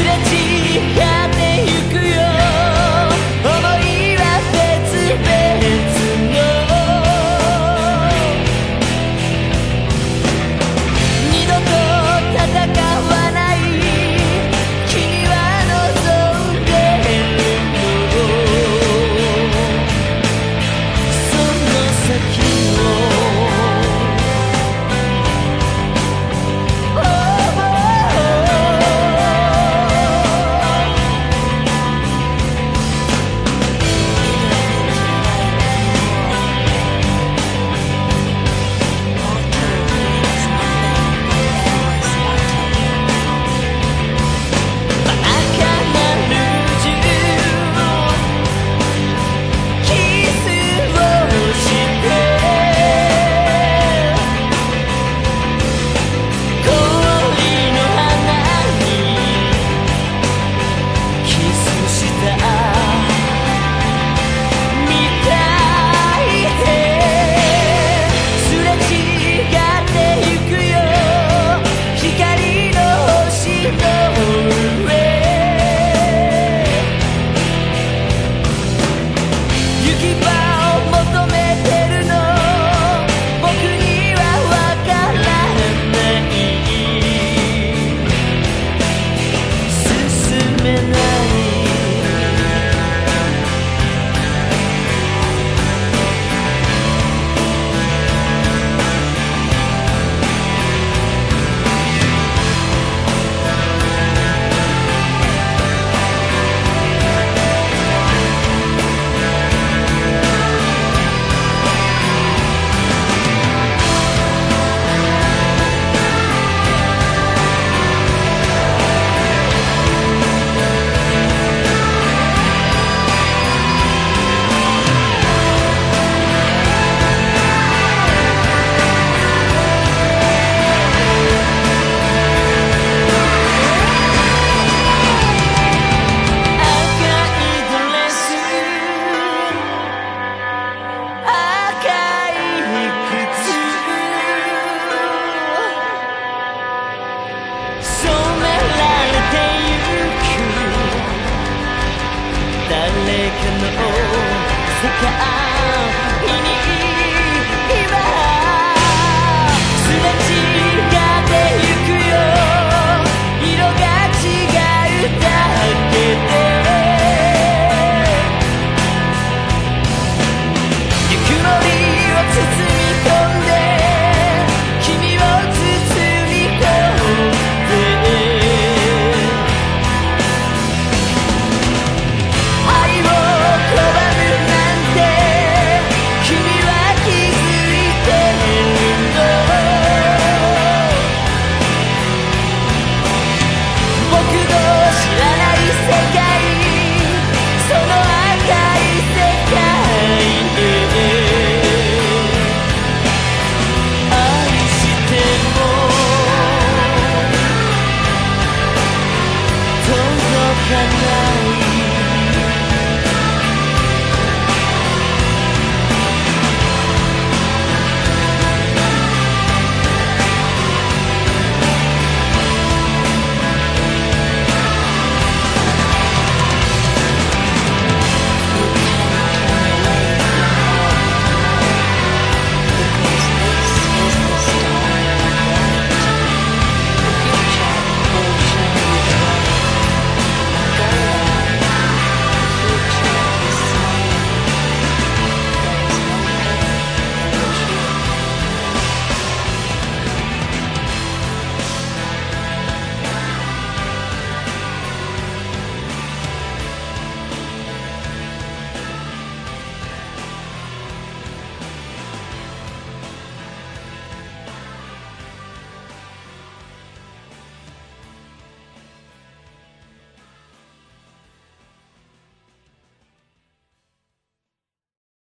誰かの世界